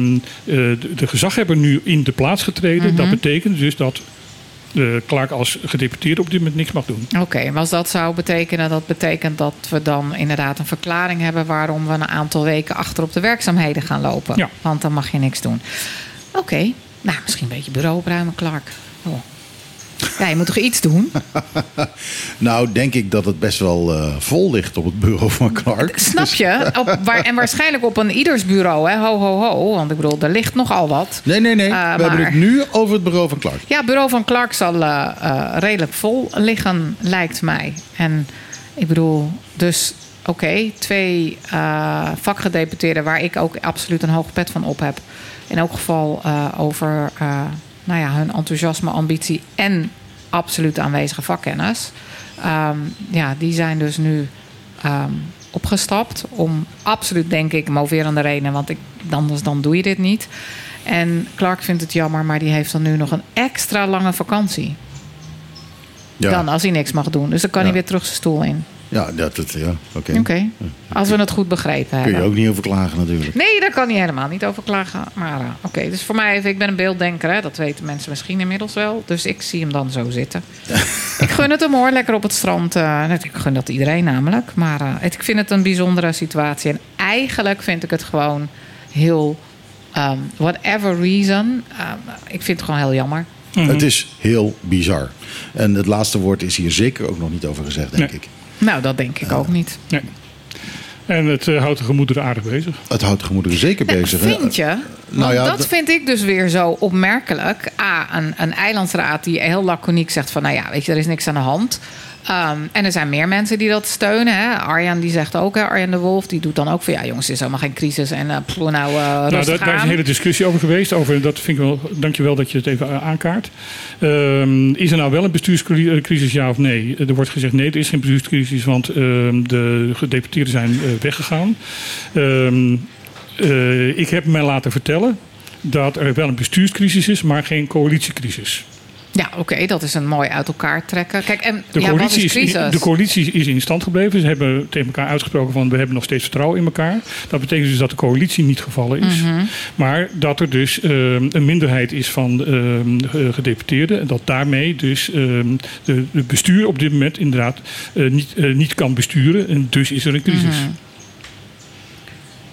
de gezaghebber nu in de plaats getreden. Dat betekent dus dat Clark als gedeputeerde op dit moment niks mag doen. Oké, maar als dat zou betekenen, dat betekent dat we dan inderdaad een verklaring hebben waarom we een aantal weken achter op de werkzaamheden gaan lopen. Ja. Want dan mag je niks doen. Oké, nou misschien een beetje bureau opruimen, Clark. Oh. Ja, je moet toch iets doen? Nou, denk ik dat het best wel vol ligt op het bureau van Clark. Snap je? En waarschijnlijk op een ieders bureau, hè? Ho, ho, ho. Want ik bedoel, er ligt nogal wat. Nee. We hebben het nu over het bureau van Clark. Ja, het bureau van Clark zal redelijk vol liggen, lijkt mij. En ik bedoel, dus oké, 2 vakgedeputeerden waar ik ook absoluut een hoge pet van op heb. In elk geval over... hun enthousiasme, ambitie en absoluut aanwezige vakkennis. Die zijn dus nu opgestapt. Om absoluut, denk ik, moverende redenen. Want anders dan doe je dit niet. En Clark vindt het jammer, maar die heeft dan nu nog een extra lange vakantie. Ja. Dan als hij niks mag doen. Dus dan kan hij weer terug zijn stoel in. Ja, oké. Als we het goed begrepen hebben. Kun je ook niet over klagen natuurlijk. Nee, daar kan hij helemaal niet over klagen. Maar oké, dus voor mij even, ik ben een beelddenker. Hè? Dat weten mensen misschien inmiddels wel. Dus ik zie hem dan zo zitten. Ik gun het hem hoor, lekker op het strand. Ik gun dat iedereen namelijk. Maar ik vind het een bijzondere situatie. En eigenlijk vind ik het gewoon heel... whatever reason. Ik vind het gewoon heel jammer. Mm-hmm. Het is heel bizar. En het laatste woord is hier zeker ook nog niet over gezegd, denk ik. Nou, dat denk ik ook niet. Nee. En het houdt de gemoederen aardig bezig. Het houdt de gemoederen zeker bezig. Vind je? Want dat vind ik dus weer zo opmerkelijk. Een eilandsraad die heel laconiek zegt van... weet je, er is niks aan de hand. En er zijn meer mensen die dat steunen. Hè? Arjan die zegt ook, Arjan de Wolf, die doet dan ook van... jongens, het is helemaal geen crisis en rustig aan. Daar is een hele discussie over geweest. Dat vind ik wel, dankjewel dat je het even aankaart. Is er nou wel een bestuurscrisis, ja of nee? Er wordt gezegd, nee, er is geen bestuurscrisis... want de gedeputeerden zijn weggegaan. Ik heb mij laten vertellen dat er wel een bestuurscrisis is... maar geen coalitiecrisis. Ja, oké, dat is een mooi uit elkaar trekken. Kijk, en de coalitie is in stand gebleven. Ze hebben tegen elkaar uitgesproken van... we hebben nog steeds vertrouwen in elkaar. Dat betekent dus dat de coalitie niet gevallen is. Mm-hmm. Maar dat er dus een minderheid is van gedeputeerden. En dat daarmee dus de bestuur op dit moment inderdaad niet kan besturen. En dus is er een crisis. Mm-hmm.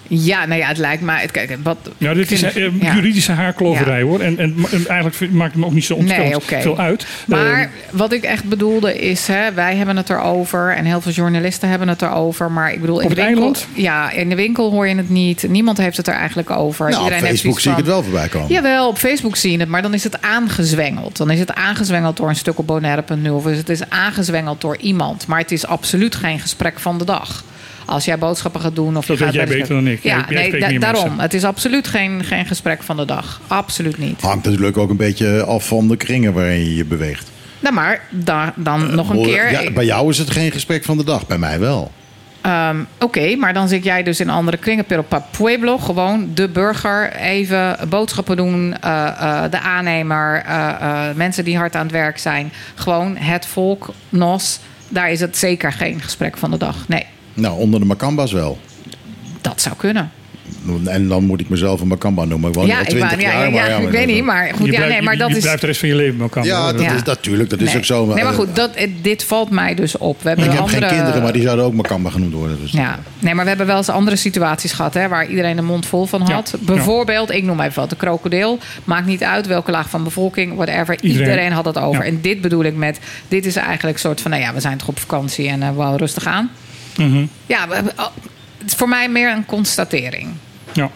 Ja, nou ja, het lijkt mij... Kijk, dit is juridische haarkloverij, hoor. En eigenlijk maakt het me ook niet zo ontzettend veel uit. Maar wat ik echt bedoelde is... wij hebben het erover en heel veel journalisten hebben het erover. Maar ik bedoel, in de winkel... eiland? Ja, in de winkel hoor je het niet. Niemand heeft het er eigenlijk over. Nou, op Facebook zie ik het wel voorbij komen. Jawel, op Facebook zie je het. Maar dan is het aangezwengeld. Dan is het aangezwengeld door een stuk op Bonaire.nu. Of het is aangezwengeld door iemand. Maar het is absoluut geen gesprek van de dag. Als jij boodschappen gaat doen... Dat weet jij beter dan ik. Ja, daarom. Het is absoluut geen gesprek van de dag. Absoluut niet. Hangt natuurlijk ook een beetje af van de kringen waarin je je beweegt. Nou, maar dan nog een keer... Ja, bij jou is het geen gesprek van de dag. Bij mij wel. Oké, maar dan zit jij dus in andere kringen. Pero pa pueblo, gewoon de burger. Even boodschappen doen. De aannemer. Mensen die hard aan het werk zijn. Gewoon het volk, nos. Daar is het zeker geen gesprek van de dag. Nee. Nou, onder de Makamba's wel. Dat zou kunnen. En dan moet ik mezelf een Makamba noemen. Ik woon al 20 jaar. Ja, ik weet niet, maar goed. Je blijft de rest van je leven Makamba. Ja, dat is natuurlijk. Dat is ook zo. Nee, maar goed, dit valt mij dus op. We hebben ik heb geen kinderen, maar die zouden ook Makamba genoemd worden. Dus. Ja, nee, maar we hebben wel eens andere situaties gehad... waar iedereen de mond vol van had. Ja. Bijvoorbeeld, ik noem even wat, de krokodil. Maakt niet uit welke laag van bevolking, whatever. Iedereen had het over. Ja. En dit bedoel ik met... Dit is eigenlijk een soort van... we zijn toch op vakantie en we houden rustig aan. Mm-hmm. Ja, het is voor mij meer een constatering. Ja.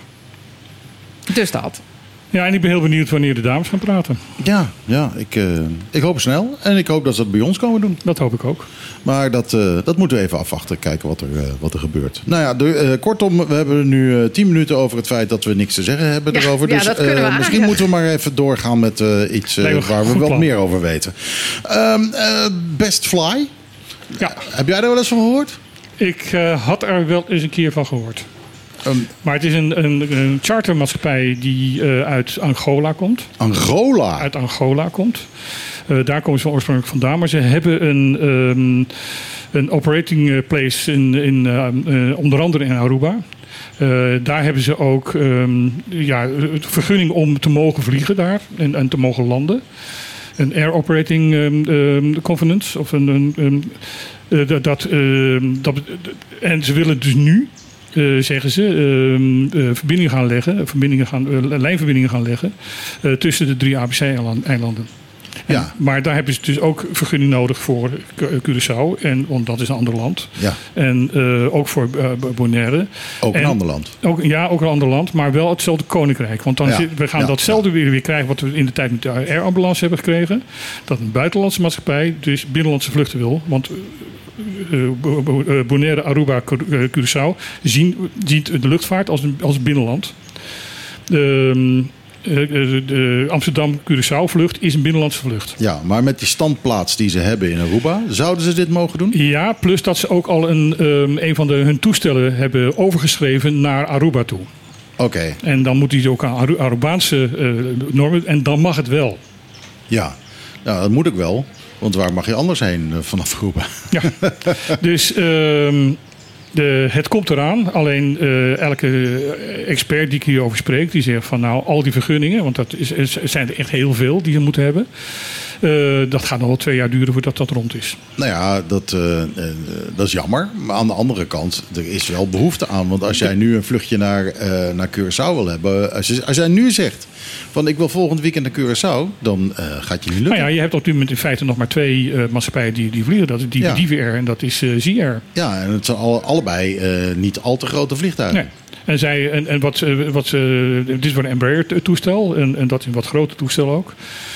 Dus dat. Ja, en ik ben heel benieuwd wanneer de dames gaan praten. Ja, ik hoop snel. En ik hoop dat ze dat bij ons komen doen. Dat hoop ik ook. Maar dat moeten we even afwachten. Kijken wat er gebeurt. Nou ja, kortom, we hebben nu 10 minuten over het feit dat we niks te zeggen hebben erover. Dus dat kunnen we misschien moeten we maar even doorgaan met iets waar we wat meer over weten. Best Fly. Ja. Heb jij daar wel eens van gehoord? Ik had er wel eens een keer van gehoord. Maar het is een chartermaatschappij die uit Angola komt. Angola? Uit Angola komt. Daar komen ze van oorspronkelijk vandaan. Maar ze hebben een operating place in onder andere in Aruba. Daar hebben ze ook vergunning om te mogen vliegen daar en te mogen landen. Een Air Operating Covenant. Of en ze willen dus nu... zeggen ze, lijnverbindingen gaan leggen tussen de 3 ABC-eilanden. Ja. Maar daar hebben ze dus ook vergunning nodig voor Curaçao, want dat is een ander land. Ja. En ook voor Bonaire. Ook een ander land. Ook een ander land, maar wel hetzelfde koninkrijk. Want we gaan datzelfde weer krijgen wat we in de tijd met de Air Ambulance hebben gekregen. Dat een buitenlandse maatschappij dus binnenlandse vluchten wil. Want Bonaire, Aruba, Curaçao ziet de luchtvaart als binnenland. De Amsterdam-Curaçao vlucht is een binnenlandse vlucht. Ja, maar met die standplaats die ze hebben in Aruba, zouden ze dit mogen doen? Ja, plus dat ze ook al een van hun toestellen hebben overgeschreven naar Aruba toe. Oké. En dan moet die ook aan Arubaanse normen en dan mag het wel. Ja, nou, dat moet ik wel. Want waar mag je anders heen vanaf Aruba? Ja, dus het komt eraan. Alleen elke expert die ik hierover spreek, die zegt van nou, al die vergunningen, want dat zijn er echt heel veel die je moet hebben. Dat gaat nog wel 2 jaar duren voordat dat rond is. Nou ja, dat is jammer. Maar aan de andere kant, er is wel behoefte aan. Want als jij nu een vluchtje naar Curaçao wil hebben. Als jij nu zegt van ik wil volgend weekend naar Curaçao, dan gaat je niet lukken. Nou ja, je hebt op dit moment in feite nog maar 2 maatschappijen die vliegen. Dat is Divi Air en dat is Zee Air. Ja, en het zijn allebei niet al te grote vliegtuigen. Nee. En dit is voor een Embraer toestel en dat is een wat groter toestel ook.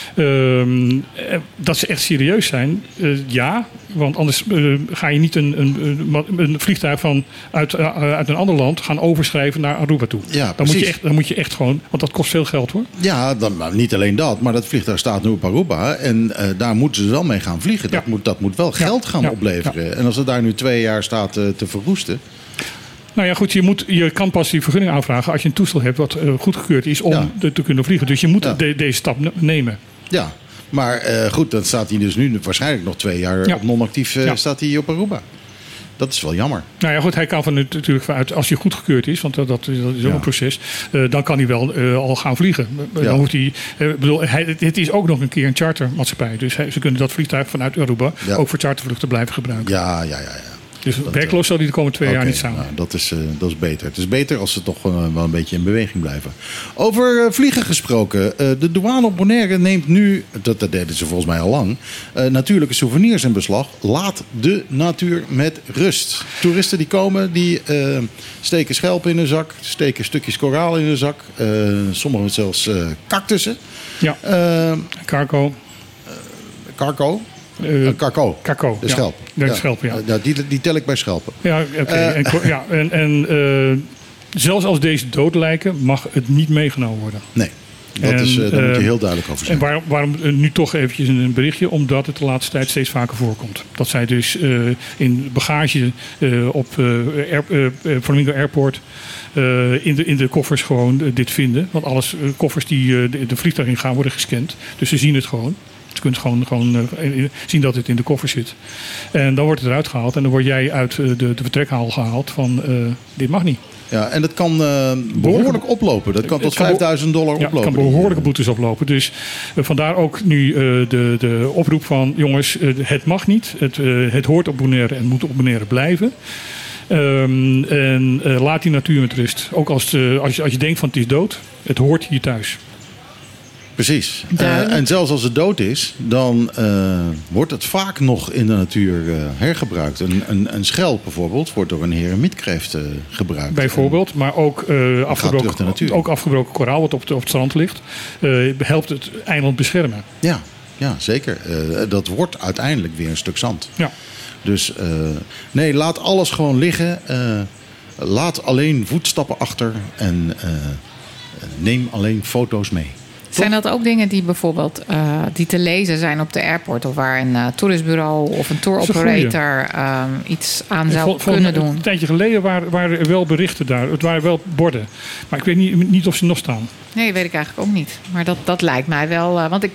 Dat ze echt serieus zijn, ja. Want anders ga je niet een vliegtuig uit een ander land gaan overschrijven naar Aruba toe. Ja, dan moet je echt gewoon, want dat kost veel geld hoor. Ja, maar niet alleen dat, maar dat vliegtuig staat nu op Aruba en daar moeten ze wel mee gaan vliegen. Ja. Dat moet wel geld gaan opleveren. Ja. En als het daar nu 2 jaar staat te verroesten. Nou ja, goed, je kan pas die vergunning aanvragen als je een toestel hebt wat goedgekeurd is om te kunnen vliegen. Dus je moet deze stap nemen. Ja, maar goed, dan staat hij dus nu waarschijnlijk nog 2 jaar op non-actief staat hij op Aruba. Dat is wel jammer. Nou ja, goed, hij kan natuurlijk vanuit, als hij goedgekeurd is, want dat is ook een proces, dan kan hij wel al gaan vliegen. Dan hoeft hij, het is ook nog een keer een chartermaatschappij, dus ze kunnen dat vliegtuig vanuit Aruba ook voor chartervluchten blijven gebruiken. Ja. Dus werkloos zal die de komende 2 jaar niet staan. Nou, dat is beter. Het is beter als ze toch wel een beetje in beweging blijven. Over vliegen gesproken. De douane op Bonaire neemt nu, dat deden ze volgens mij al lang, natuurlijke souvenirs in beslag. Laat de natuur met rust. Toeristen die komen, die steken schelpen in hun zak, steken stukjes koraal in hun zak. Sommigen zelfs cactussen. Ja, carco. Carco, de schelp. Ja, de schelp, ja. Die tel ik bij schelpen. Ja, oké. Zelfs als deze dood lijken, mag het niet meegenomen worden. Nee, daar moet je heel duidelijk over zijn. En waarom nu toch eventjes een berichtje? Omdat het de laatste tijd steeds vaker voorkomt. Dat zij dus in bagage op Flamingo Airport in de koffers gewoon dit vinden. Want alles koffers die de vliegtuig in gaan worden gescand. Dus ze zien het gewoon. Je kunt gewoon zien dat het in de koffer zit. En dan wordt het eruit gehaald. En dan word jij uit de vertrekhaal gehaald van dit mag niet. Ja, en dat kan behoorlijk oplopen. Dat kan tot $5.000 oplopen. Ja, het kan behoorlijke boetes oplopen. Dus vandaar ook nu de oproep van jongens, het mag niet. Het hoort op Bonaire en moet op Bonaire blijven. Laat die natuur met rust. Ook als je denkt van het is dood. Het hoort hier thuis. Precies. En zelfs als het dood is, dan wordt het vaak nog in de natuur hergebruikt. Een schelp bijvoorbeeld wordt door een heremietkreeft gebruikt. Bijvoorbeeld, maar ook afgebroken koraal wat op het strand ligt, helpt het eiland beschermen. Ja, zeker. Dat wordt uiteindelijk weer een stuk zand. Ja. Dus nee, laat alles gewoon liggen. Laat alleen voetstappen achter en neem alleen foto's mee. Zijn dat ook dingen die bijvoorbeeld die te lezen zijn op de airport, of waar een toeristbureau of een tour operator iets aan zou kunnen doen? Een tijdje geleden waren er wel berichten daar. Het waren wel borden. Maar ik weet niet of ze nog staan. Nee, weet ik eigenlijk ook niet. Maar dat lijkt mij wel. Want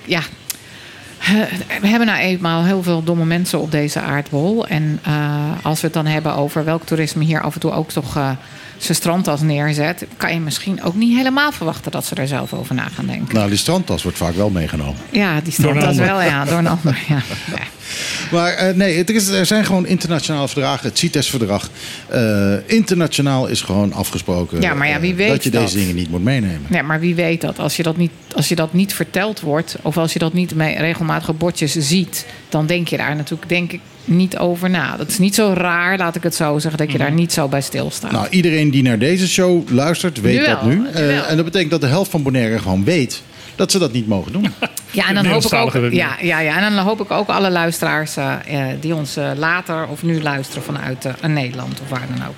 we hebben nou eenmaal heel veel domme mensen op deze aardbol. En als we het dan hebben over welk toerisme hier af en toe ook toch zijn strandtas neerzet, kan je misschien ook niet helemaal verwachten dat ze er zelf over na gaan denken. Nou, die strandtas wordt vaak wel meegenomen. Ja, die strandtas wel, ja, door een ander. Ja. Maar nee, er zijn gewoon internationale verdragen. Het CITES-verdrag. Internationaal is gewoon afgesproken wie weet dat je deze dingen niet moet meenemen. Ja, maar wie weet dat? Als je dat niet verteld wordt, of als je dat niet regelmatig op bordjes ziet, dan denk je daar natuurlijk, denk ik, niet over na. Dat is niet zo raar, laat ik het zo zeggen, dat je daar niet zo bij stilstaat. Nou, iedereen die naar deze show luistert, weet dat nu. En dat betekent dat de helft van Bonaire gewoon weet dat ze dat niet mogen doen. Ja, en dan hoop ik ook, en dan hoop ik ook alle luisteraars die ons later of nu luisteren vanuit Nederland of waar dan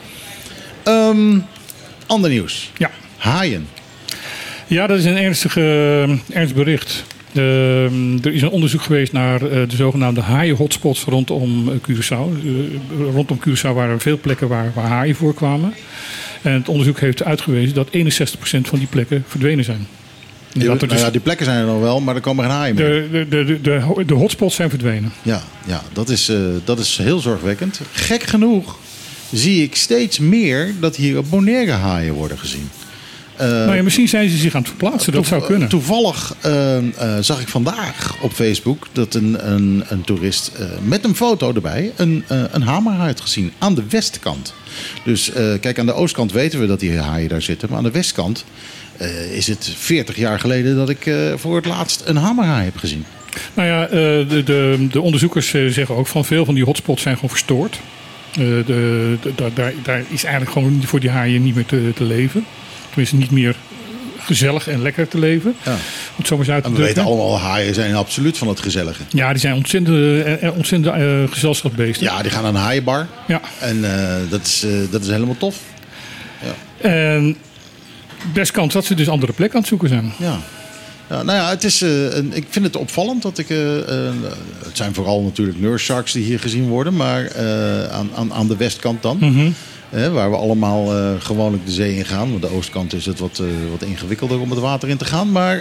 ook. Ander nieuws. Ja. Haaien. Ja, dat is een ernstig bericht. Er is een onderzoek geweest naar de zogenaamde haaien-hotspots rondom Curaçao. Rondom Curaçao waren er veel plekken waar haaien voorkwamen. En het onderzoek heeft uitgewezen dat 61% van die plekken verdwenen zijn. Die plekken zijn er nog wel, maar er komen geen haaien meer. De hotspots zijn verdwenen. Ja, dat is heel zorgwekkend. Gek genoeg zie ik steeds meer dat hier op Bonaire haaien worden gezien. Misschien zijn ze zich aan het verplaatsen, dat zou kunnen. Toevallig zag ik vandaag op Facebook dat een toerist met een foto erbij een hamerhaai had gezien aan de westkant. Dus kijk, aan de oostkant weten we dat die haaien daar zitten, maar aan de westkant is het 40 jaar geleden dat ik voor het laatst een hamerhaai heb gezien. Nou ja, de onderzoekers zeggen ook van veel van die hotspots zijn gewoon verstoord. Daar is eigenlijk gewoon voor die haaien niet meer te leven. Tenminste, niet meer gezellig en lekker te leven. Ja. En we weten allemaal, haaien zijn absoluut van het gezellige. Ja, die zijn ontzettend gezelschapsbeesten. Ja, die gaan naar een haaienbar. Ja. En dat is helemaal tof. Ja. En best kans dat ze dus andere plekken aan het zoeken zijn. Ja. Ja, nou ja, het is, ik vind het opvallend dat het zijn vooral natuurlijk nurse sharks die hier gezien worden, maar aan de westkant dan. Mm-hmm. Waar we allemaal gewoonlijk de zee in gaan. Want de oostkant is het wat ingewikkelder om het water in te gaan. Maar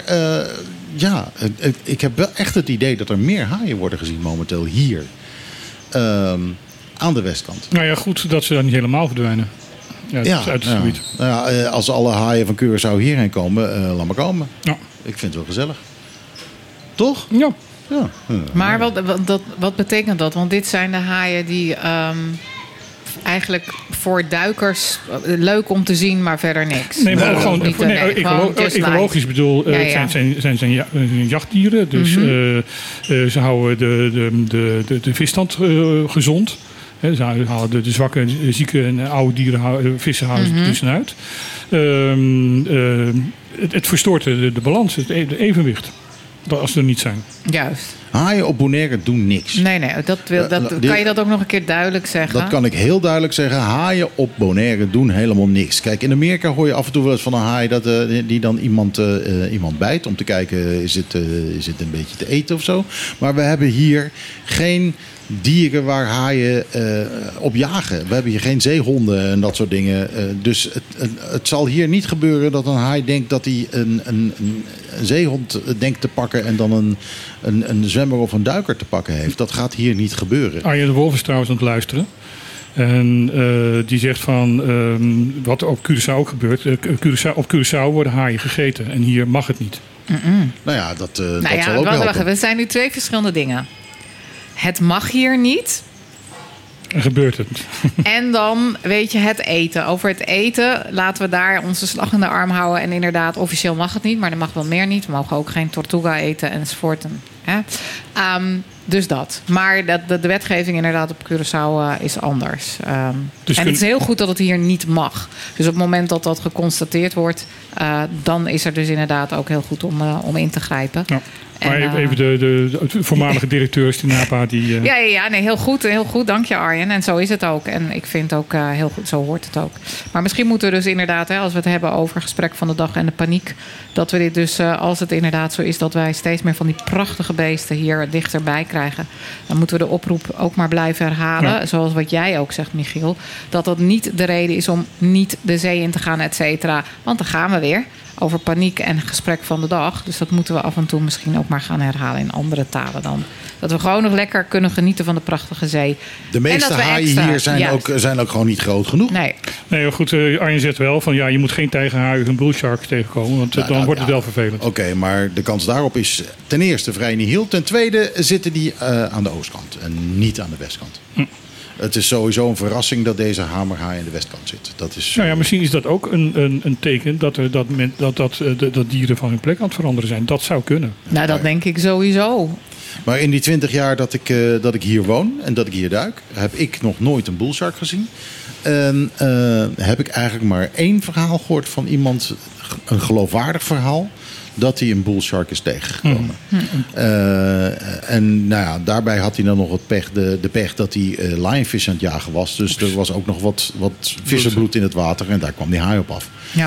ik heb wel echt het idee dat er meer haaien worden gezien momenteel hier. Aan de westkant. Nou ja, goed dat ze dan niet helemaal verdwijnen. Uit het gebied. Nou ja, als alle haaien van Curaçao hierheen komen, laat maar komen. Ja. Ik vind het wel gezellig. Toch? Ja. Maar wat betekent dat? Want dit zijn de haaien die eigenlijk voor duikers leuk om te zien, maar verder niks. Nee, maar ook gewoon niet, ecologisch bedoel, zijn jachtdieren. Dus ze houden de visstand gezond. Ze halen de zwakke, zieke en oude dieren, vissen houden ze tussenuit. Het verstoort de balans, het evenwicht. Als ze er niet zijn. Juist. Haaien op Bonaire doen niks. Nee, kan je dat ook nog een keer duidelijk zeggen? Dat kan ik heel duidelijk zeggen. Haaien op Bonaire doen helemaal niks. Kijk, in Amerika hoor je af en toe wel eens van een haai die dan iemand bijt. Om te kijken, is het een beetje te eten of zo. Maar we hebben hier geen dieren waar haaien op jagen. We hebben hier geen zeehonden en dat soort dingen. Dus het zal hier niet gebeuren dat een haai denkt dat hij een zeehond denkt te pakken en dan een zwemmer of een duiker te pakken heeft. Dat gaat hier niet gebeuren. Arjen de Wolf is trouwens aan het luisteren. En die zegt van wat op Curaçao ook gebeurt. Op Curaçao worden haaien gegeten en hier mag het niet. Nou ja, dat zal ook helpen. Wacht, we zijn nu 2 verschillende dingen. Het mag hier niet. En gebeurt het. En dan, weet je, het eten. Over het eten laten we daar onze slag in de arm houden. En inderdaad, officieel mag het niet, maar er mag wel meer niet. We mogen ook geen tortuga eten enzovoort. Dus dat. Maar de wetgeving inderdaad op Curaçao is anders. Dus en het is heel goed dat het hier niet mag. Dus op het moment dat dat geconstateerd wordt, dan is er dus inderdaad ook heel goed om in te grijpen. Ja. Maar even de voormalige directeur Stinapa die... Ja, nee, heel goed. Dank je, Arjen. En zo is het ook. En ik vind ook heel goed, zo hoort het ook. Maar misschien moeten we dus inderdaad, als we het hebben over gesprek van de dag en de paniek, dat we dit dus, als het inderdaad zo is dat wij steeds meer van die prachtige beesten hier dichterbij krijgen, dan moeten we de oproep ook maar blijven herhalen. Ja. Zoals wat jij ook zegt, Michiel. Dat niet de reden is om niet de zee in te gaan, et cetera. Want dan gaan we weer. Over paniek en gesprek van de dag. Dus dat moeten we af en toe misschien ook maar gaan herhalen in andere talen dan. Dat we gewoon nog lekker kunnen genieten van de prachtige zee. De meeste haaien hier zijn ook gewoon niet groot genoeg. Nee, goed, Arjen zegt wel van je moet geen tijgerhaai of een bullshark tegenkomen. Want dan wordt het wel vervelend. Oké, maar de kans daarop is ten eerste vrij nihil. Ten tweede zitten die aan de oostkant en niet aan de westkant. Het is sowieso een verrassing dat deze hamerhaai aan de westkant zit. Dat is, misschien is dat ook een teken dat dieren van hun plek aan het veranderen zijn. Dat zou kunnen. Nou, dat denk ik sowieso. Maar in die 20 jaar dat ik hier woon en dat ik hier duik, heb ik nog nooit een bullshark gezien. En heb ik eigenlijk maar 1 verhaal gehoord van iemand, een geloofwaardig verhaal, dat hij een bullshark is tegengekomen. En daarbij had hij dan nog de pech dat hij lionfish aan het jagen was. Dus er was ook nog wat vissenbloed in het water en daar kwam die haai op af. Ja.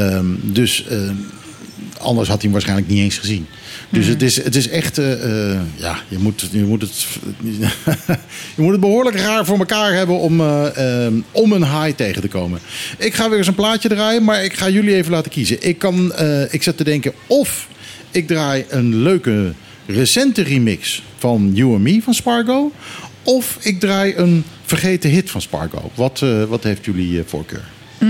Anders had hij hem waarschijnlijk niet eens gezien. Dus het is echt... je moet het behoorlijk raar voor elkaar hebben om een haai tegen te komen. Ik ga weer eens een plaatje draaien, maar ik ga jullie even laten kiezen. Ik zat te denken of ik draai een leuke recente remix van You and Me van Spargo, of ik draai een vergeten hit van Spargo. Wat heeft jullie voorkeur?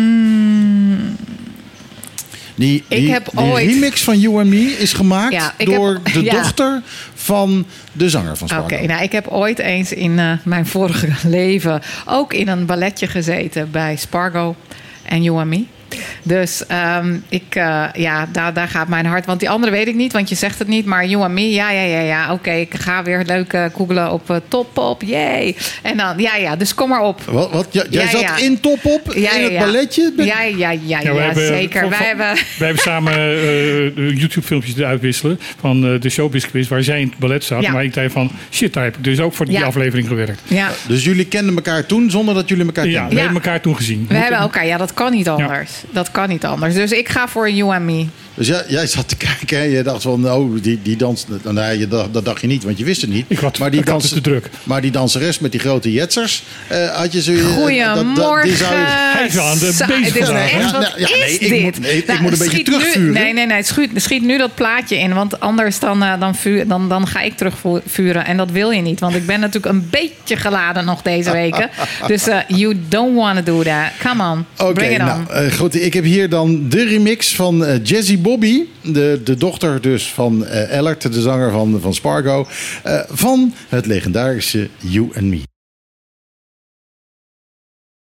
Die remix van You and Me is gemaakt door de dochter van de zanger van Spargo. Oké, ik heb ooit eens in mijn vorige leven ook in een balletje gezeten bij Spargo en You and Me. Dus daar gaat mijn hart. Want die andere weet ik niet, want je zegt het niet. Maar You and Me, oké, ik ga weer leuk googlen op Top Pop, yay. En dan, dus kom maar op. Wat? Jij zat in Top Pop? In het balletje? Ja, zeker. Wij hebben samen YouTube-filmpjes uitwisselen van de Showbiz Quiz, waar zij in het ballet zat. Maar ik zei van, shit, daar heb ik dus ook voor die aflevering gewerkt. Ja. Dus jullie kenden elkaar toen, zonder dat jullie elkaar kenden? Ja, we hebben elkaar toen gezien. We hebben elkaar, dat kan niet anders. Dat kan niet anders. Dus ik ga voor You and Me. Dus jij zat te kijken en je dacht van, die dans... Nee, dat dacht je niet, want je wist het niet. Ik had het te druk. Maar die danseres met die grote jetsers, had je zo... Goedemorgen. Hij is wel aan de bezig. Ik moet een beetje terugvuren. Nee, schiet nu dat plaatje in. Want anders dan ga ik terugvuren. En dat wil je niet. Want ik ben natuurlijk een beetje geladen nog deze weken. Dus you don't want to do that. Come on, bring it on. Goed, ik heb hier dan de remix van Jazzy Bobby, de dochter dus van Ellert, de zanger van Spargo, van het legendarische You and Me.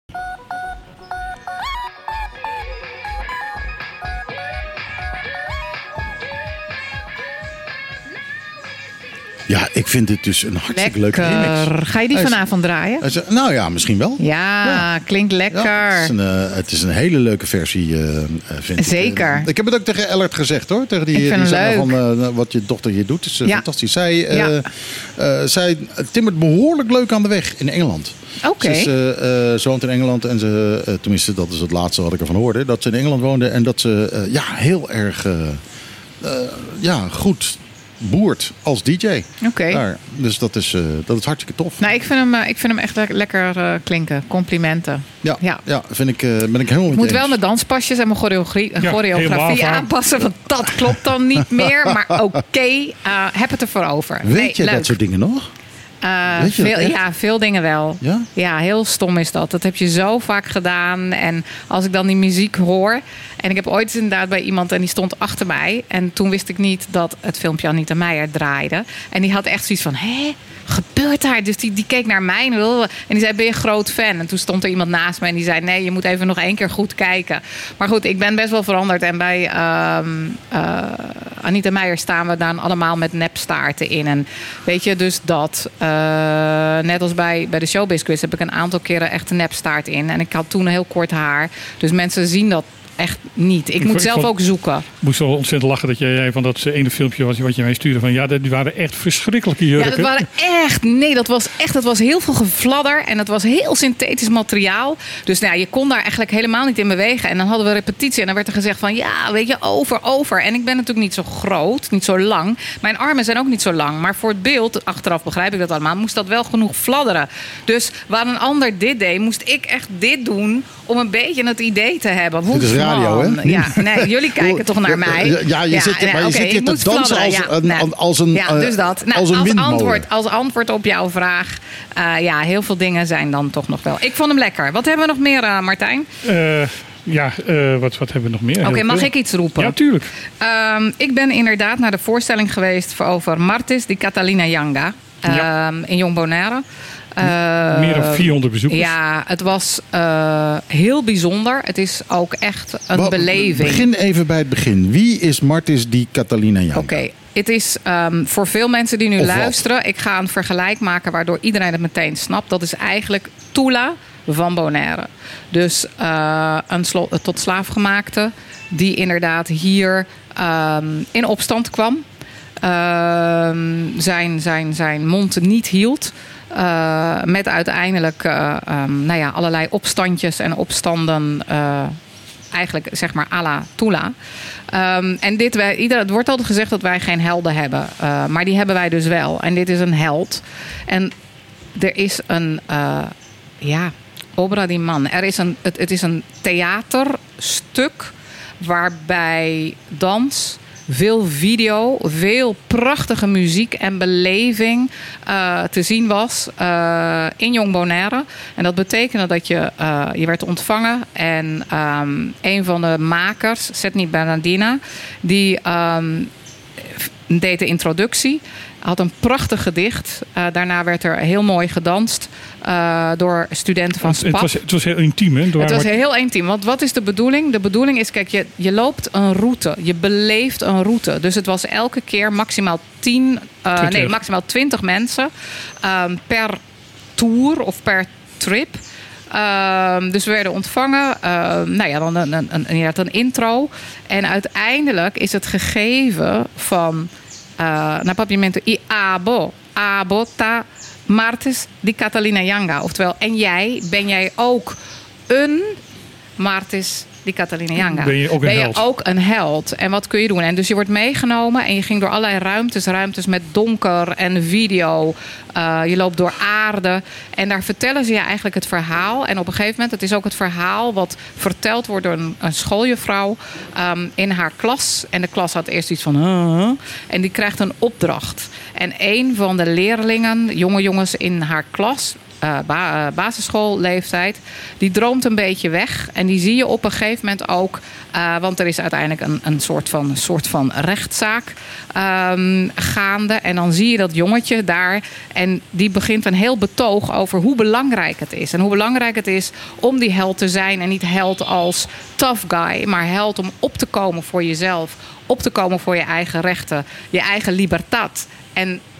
Ja, ik vind dit dus een hartstikke leuke remix. Ga je die vanavond draaien? Nou ja, misschien wel. Ja, klinkt lekker. Ja, het is een hele leuke versie, vind ik. Zeker. Ik heb het ook tegen Ellert gezegd, hoor. Tegen die zanger van wat je dochter hier doet. Het is fantastisch. Zij timmert behoorlijk leuk aan de weg in Engeland. Oké. Ze woont in Engeland en tenminste, dat is het laatste wat ik ervan hoorde. Dat ze in Engeland woonde en dat ze heel erg goed boert als DJ. Oké. Dus dat is hartstikke tof. Nou, ik vind hem echt lekker klinken. Complimenten. Ja, ben ik helemaal met je eens. Ik moet wel mijn danspasjes en mijn choreografie aanpassen. Want dat klopt dan niet meer. Maar oké, heb het ervoor over. Weet je dat soort dingen nog? Veel dingen wel. Ja, heel stom is dat. Dat heb je zo vaak gedaan. En als ik dan die muziek hoor. En ik heb ooit inderdaad bij iemand en die stond achter mij. En toen wist ik niet dat het filmpje Anita Meijer draaide. En die had echt zoiets van, gebeurt daar? Dus die keek naar mij en die zei, ben je groot fan? En toen stond er iemand naast me en die zei, nee, je moet even nog 1 keer goed kijken. Maar goed, ik ben best wel veranderd. En bij Anita Meijer staan we dan allemaal met nepstaarten in. En weet je, dus dat... net als bij de Showbiz Quiz heb ik een aantal keren echt een nepstaart in. En ik had toen heel kort haar. Dus mensen zien dat echt niet. Ik moet zelf ook zoeken. Ik moest wel ontzettend lachen dat jij van dat ene filmpje wat je mij stuurde. Van die waren echt verschrikkelijke jurken. Ja, dat waren echt... Nee, dat was heel veel gefladder. En het was heel synthetisch materiaal. Dus je kon daar eigenlijk helemaal niet in bewegen. En dan hadden we repetitie. En dan werd er gezegd van, weet je, over. En ik ben natuurlijk niet zo groot, niet zo lang. Mijn armen zijn ook niet zo lang. Maar voor het beeld, achteraf begrijp ik dat allemaal, moest dat wel genoeg fladderen. Dus waar een ander dit deed, moest ik echt dit doen om een beetje het idee te hebben. Dit is radio, hè? Ja, nee, jullie kijken toch naar mij. Ja, je zit hier te dansen als een dus dat. Als een windmolen. Als antwoord op jouw vraag. Heel veel dingen zijn dan toch nog wel. Ik vond hem lekker. Wat hebben we nog meer, Martijn? Wat hebben we nog meer? Oké, mag ik iets roepen? Ja, tuurlijk. Ik ben inderdaad naar de voorstelling geweest over Martis di Catalina Yanga in Jong Bonaire. Meer dan 400 bezoekers. Ja, het was heel bijzonder. Het is ook echt een beleving. Begin even bij het begin. Wie is Martis di Catalina Yanga? Oké. Het is voor veel mensen die nu luisteren... Ik ga een vergelijk maken waardoor iedereen het meteen snapt. Dat is eigenlijk Tula van Bonaire. Dus een tot slaafgemaakte... die inderdaad hier in opstand kwam. Zijn mond niet hield... met uiteindelijk allerlei opstandjes en opstanden... eigenlijk zeg maar à la Tula. En het wordt altijd gezegd dat wij geen helden hebben. Maar die hebben wij dus wel. En dit is een held. En er is een... Obra di Man. Het is een theaterstuk... waarbij dans... veel video, veel prachtige muziek en beleving te zien was in Jong Bonaire. En dat betekende dat je werd ontvangen. En een van de makers, Setni Bernardina, die deed de introductie. Had een prachtig gedicht. Daarna werd er heel mooi gedanst door studenten van SPAP. Het was heel intiem, hè? Het was heel intiem. Want wat is de bedoeling? De bedoeling is, kijk, je loopt een route. Je beleeft een route. Dus het was elke keer maximaal 20 mensen per tour of per trip. Dus we werden ontvangen. Dan een intro. En uiteindelijk is het gegeven van... na papiamento i abota Martis di Catalina Yanga. Oftewel, en ben jij ook een Martis di Catalina Yanga? Ben je ook een held? En wat kun je doen? En dus je wordt meegenomen en je ging door allerlei ruimtes met donker en video. Je loopt door aarde. En daar vertellen ze je eigenlijk het verhaal. En op een gegeven moment, het is ook het verhaal wat verteld wordt door een schooljuffrouw in haar klas. En de klas had eerst iets van... En die krijgt een opdracht. En een van de leerlingen, jonge jongens in haar klas... basisschoolleeftijd, die droomt een beetje weg. En die zie je op een gegeven moment ook... want er is uiteindelijk een soort van rechtszaak gaande. En dan zie je dat jongetje daar... en die begint een heel betoog over hoe belangrijk het is. En hoe belangrijk het is om die held te zijn. En niet held als tough guy, maar held om op te komen voor jezelf. Op te komen voor je eigen rechten. Je eigen libertad. En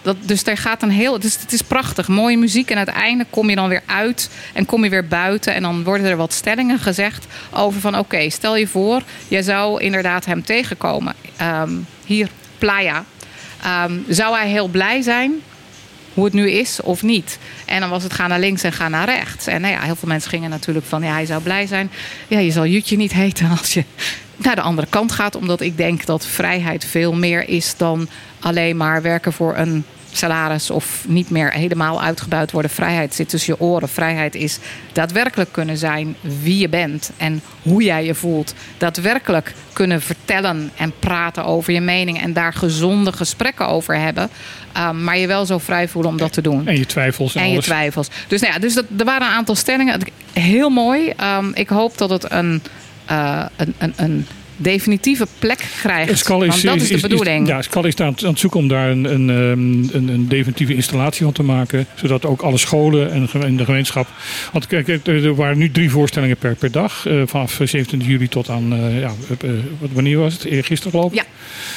Dus daar gaat het is prachtig. Mooie muziek. En uiteindelijk kom je dan weer uit en kom je weer buiten. En dan worden er wat stellingen gezegd over van oké, stel je voor, jij zou inderdaad hem tegenkomen. Hier, Playa. Zou hij heel blij zijn hoe het nu is of niet? En dan was het ga naar links en ga naar rechts. En nou ja, heel veel mensen gingen natuurlijk van hij zou blij zijn. Ja, je zal Jutje niet heten als je naar de andere kant gaat. Omdat ik denk dat vrijheid veel meer is dan alleen maar werken voor een salaris of niet meer helemaal uitgebuit worden. Vrijheid zit tussen je oren. Vrijheid is daadwerkelijk kunnen zijn wie je bent en hoe jij je voelt. Daadwerkelijk kunnen vertellen en praten over je mening en daar gezonde gesprekken over hebben. Maar je wel zo vrij voelen om dat te doen. En je twijfels en je alles. twijfels. Dus, nou ja, er waren een aantal stellingen. Heel mooi. Ik hoop dat het een definitieve plek krijgt. Want dat is de bedoeling. Skal is aan het zoeken om daar een definitieve installatie van te maken. Zodat ook alle scholen en de gemeenschap. Want kijk, er waren nu 3 voorstellingen per dag. Vanaf 27 juli tot aan, wanneer was het? Gisteren geloof ik. Ja.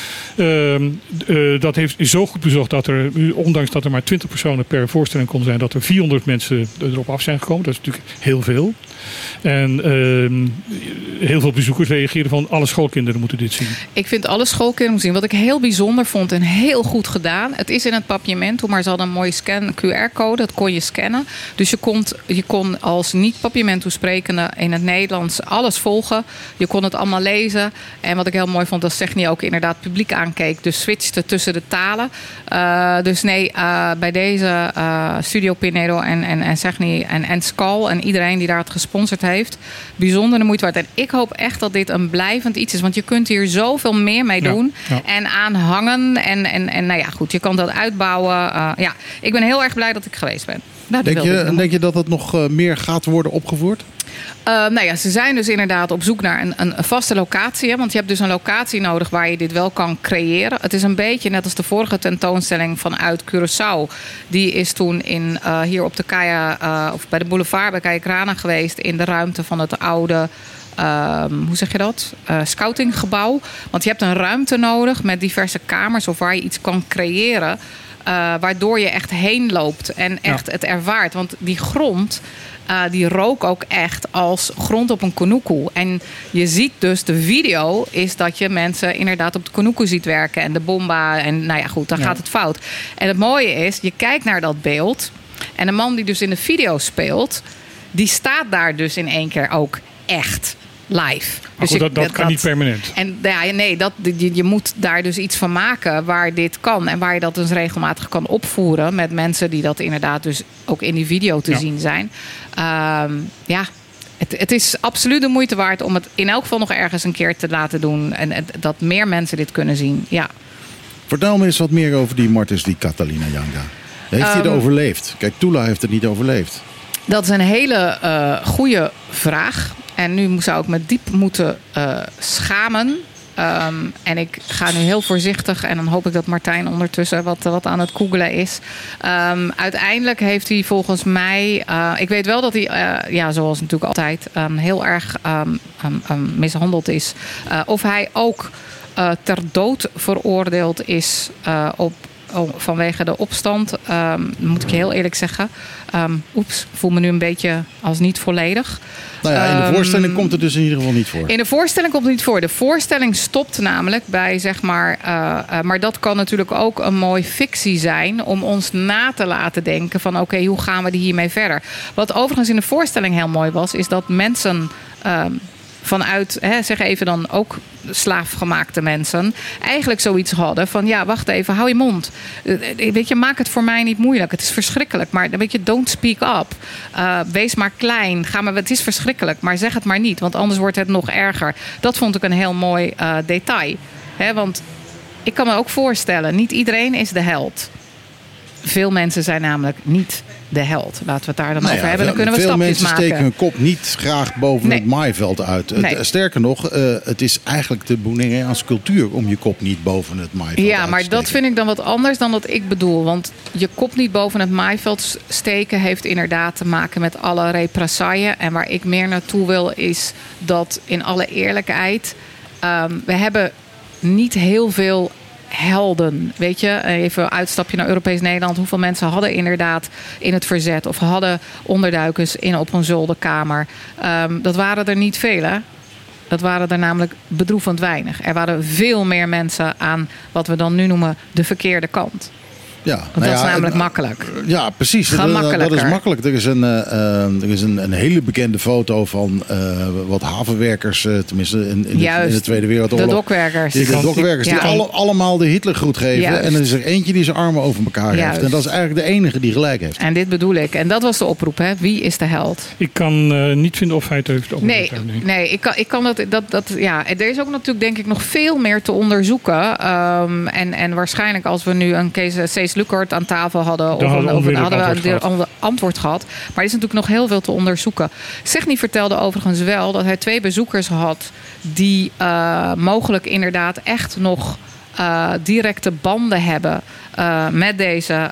Dat heeft zo goed bezocht dat er, ondanks dat er maar 20 personen per voorstelling konden zijn, dat er 400 mensen erop af zijn gekomen. Dat is natuurlijk heel veel. En heel veel bezoekers reageerden van alle schoolkinderen moeten dit zien. Ik vind alle schoolkinderen moeten zien. Wat ik heel bijzonder vond en heel goed gedaan. Het is in het Papiamento, maar ze hadden een mooie QR-code. Dat kon je scannen. Dus je kon als niet-Papiamento sprekende in het Nederlands alles volgen. Je kon het allemaal lezen. En wat ik heel mooi vond, dat Segni ook inderdaad publiek aankeek. Dus switchte tussen de talen. Bij deze Studio Pinedo en Segni en Skal en iedereen die daar het gesponsord heeft. Bijzonder de moeite waard. En ik hoop echt dat dit een blijvend iets is. Want je kunt hier zoveel meer mee doen. Ja. En aan hangen. En nou ja, goed. Je kan dat uitbouwen. Ik ben heel erg blij dat ik geweest ben. Denk je dat het nog meer gaat worden opgevoerd? Ze zijn dus inderdaad op zoek naar een vaste locatie. Hè? Want je hebt dus een locatie nodig waar je dit wel kan creëren. Het is een beetje net als de vorige tentoonstelling vanuit Curaçao. Die is toen hier op de Kaya, of bij de boulevard bij Kaya Krana geweest. In de ruimte van het oude, hoe zeg je dat? Scoutinggebouw. Want je hebt een ruimte nodig met diverse kamers of waar je iets kan creëren. Waardoor je echt heen loopt en echt het ervaart. Want die grond, die rook ook echt als grond op een konuku. En je ziet dus, de video is dat je mensen inderdaad op de konuku ziet werken. En de bomba. En nou ja, goed, dan gaat het fout. En het mooie is, je kijkt naar dat beeld. En de man die dus in de video speelt, die staat daar dus in één keer ook echt live. Maar dus goed, dat kan niet permanent. En je moet daar dus iets van maken waar dit kan. En waar je dat dus regelmatig kan opvoeren met mensen die dat inderdaad dus ook in die video te zien zijn. Het is absoluut de moeite waard om het in elk geval nog ergens een keer te laten doen. En dat meer mensen dit kunnen zien. Ja. Vertel me eens wat meer over die Martis die Catalina Janga. Heeft hij het overleefd? Kijk, Tula heeft het niet overleefd. Dat is een hele goede vraag. En nu zou ik me diep moeten schamen. En ik ga nu heel voorzichtig. En dan hoop ik dat Martijn ondertussen wat aan het googelen is. Uiteindelijk heeft hij volgens mij... ik weet wel dat hij, zoals natuurlijk altijd, heel erg mishandeld is. Of hij ook ter dood veroordeeld is vanwege de opstand. Moet ik je heel eerlijk zeggen. Voel me nu een beetje als niet volledig. Nou ja, in de voorstelling komt het dus in ieder geval niet voor. In de voorstelling komt het niet voor. De voorstelling stopt namelijk bij, zeg maar... maar dat kan natuurlijk ook een mooi fictie zijn om ons na te laten denken van oké, hoe gaan we hiermee verder? Wat overigens in de voorstelling heel mooi was, is dat mensen... vanuit, zeg even dan ook slaafgemaakte mensen, eigenlijk zoiets hadden van ja, wacht even, hou je mond. Weet je, maak het voor mij niet moeilijk. Het is verschrikkelijk, maar weet je, don't speak up. Wees maar klein. Het is verschrikkelijk, maar zeg het maar niet, want anders wordt het nog erger. Dat vond ik een heel mooi detail. Want ik kan me ook voorstellen, niet iedereen is de held. Veel mensen zijn namelijk niet de held. Laten we het daar dan over hebben. Dan kunnen we stapjes maken. Veel mensen steken hun kop niet graag boven het maaiveld uit. Nee. Sterker nog, het is eigenlijk de Bonaerense cultuur om je kop niet boven het maaiveld uit te steken. Ja, maar dat vind ik dan wat anders dan wat ik bedoel. Want je kop niet boven het maaiveld steken heeft inderdaad te maken met alle represailles. En waar ik meer naartoe wil is dat in alle eerlijkheid, we hebben niet heel veel helden. Weet je, even een uitstapje naar Europees Nederland. Hoeveel mensen hadden inderdaad in het verzet of hadden onderduikers op een zolderkamer? Dat waren er niet veel, hè? Dat waren er namelijk bedroevend weinig. Er waren veel meer mensen aan wat we dan nu noemen de verkeerde kant. Ja, want dat is namelijk makkelijk. Ja, precies. Dat is makkelijk. Er is een hele bekende foto van wat havenwerkers, tenminste in de Tweede Wereldoorlog. De dokwerkers. De dokwerkers die allemaal de Hitlergroet geven. Juist. En dan is er eentje die zijn armen over elkaar heeft. En dat is eigenlijk de enige die gelijk heeft. En dit bedoel ik. En dat was de oproep. Hè? Wie is de held? Ik kan niet vinden of hij het heeft opgegeven. Nee, ik kan dat. Ja, er is ook natuurlijk denk ik nog veel meer te onderzoeken. En waarschijnlijk als we nu een Cees Lucort aan tafel hadden, hadden we een antwoord gehad. Maar er is natuurlijk nog heel veel te onderzoeken. Segni vertelde overigens wel dat hij 2 bezoekers had die mogelijk inderdaad echt nog directe banden hebben met deze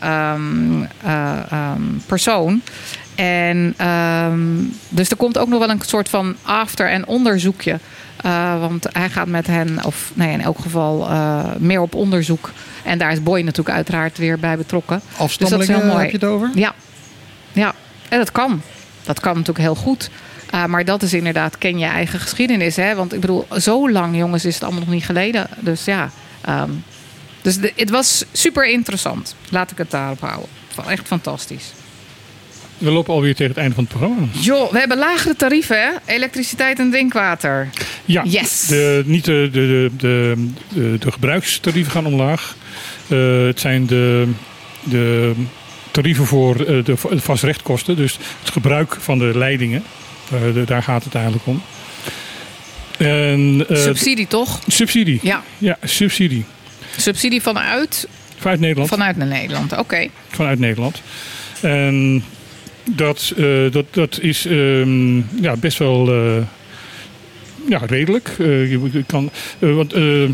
persoon. En dus er komt ook nog wel een soort van after- en onderzoekje. Want hij gaat met hen, of in elk geval meer op onderzoek. En daar is Boy natuurlijk uiteraard weer bij betrokken. Afstammelingen, dus dat is heel mooi. Heb je het over? Ja, en dat kan. Dat kan natuurlijk heel goed. Maar dat is inderdaad, ken je eigen geschiedenis. Hè? Want ik bedoel, zo lang jongens is het allemaal nog niet geleden. Dus ja, dus het was super interessant. Laat ik het daarop houden. Echt fantastisch. We lopen alweer tegen het einde van het programma. Joh, we hebben lagere tarieven, hè? Elektriciteit en drinkwater. Ja, yes. Niet de gebruikstarieven gaan omlaag. Het zijn de tarieven voor de vastrechtkkosten. Dus het gebruik van de leidingen. Daar gaat het eigenlijk om. En, subsidie, toch? Subsidie. Ja, subsidie. Subsidie vanuit Nederland. Vanuit Nederland, oké. Vanuit Nederland. En dat is best wel redelijk. Je kan, want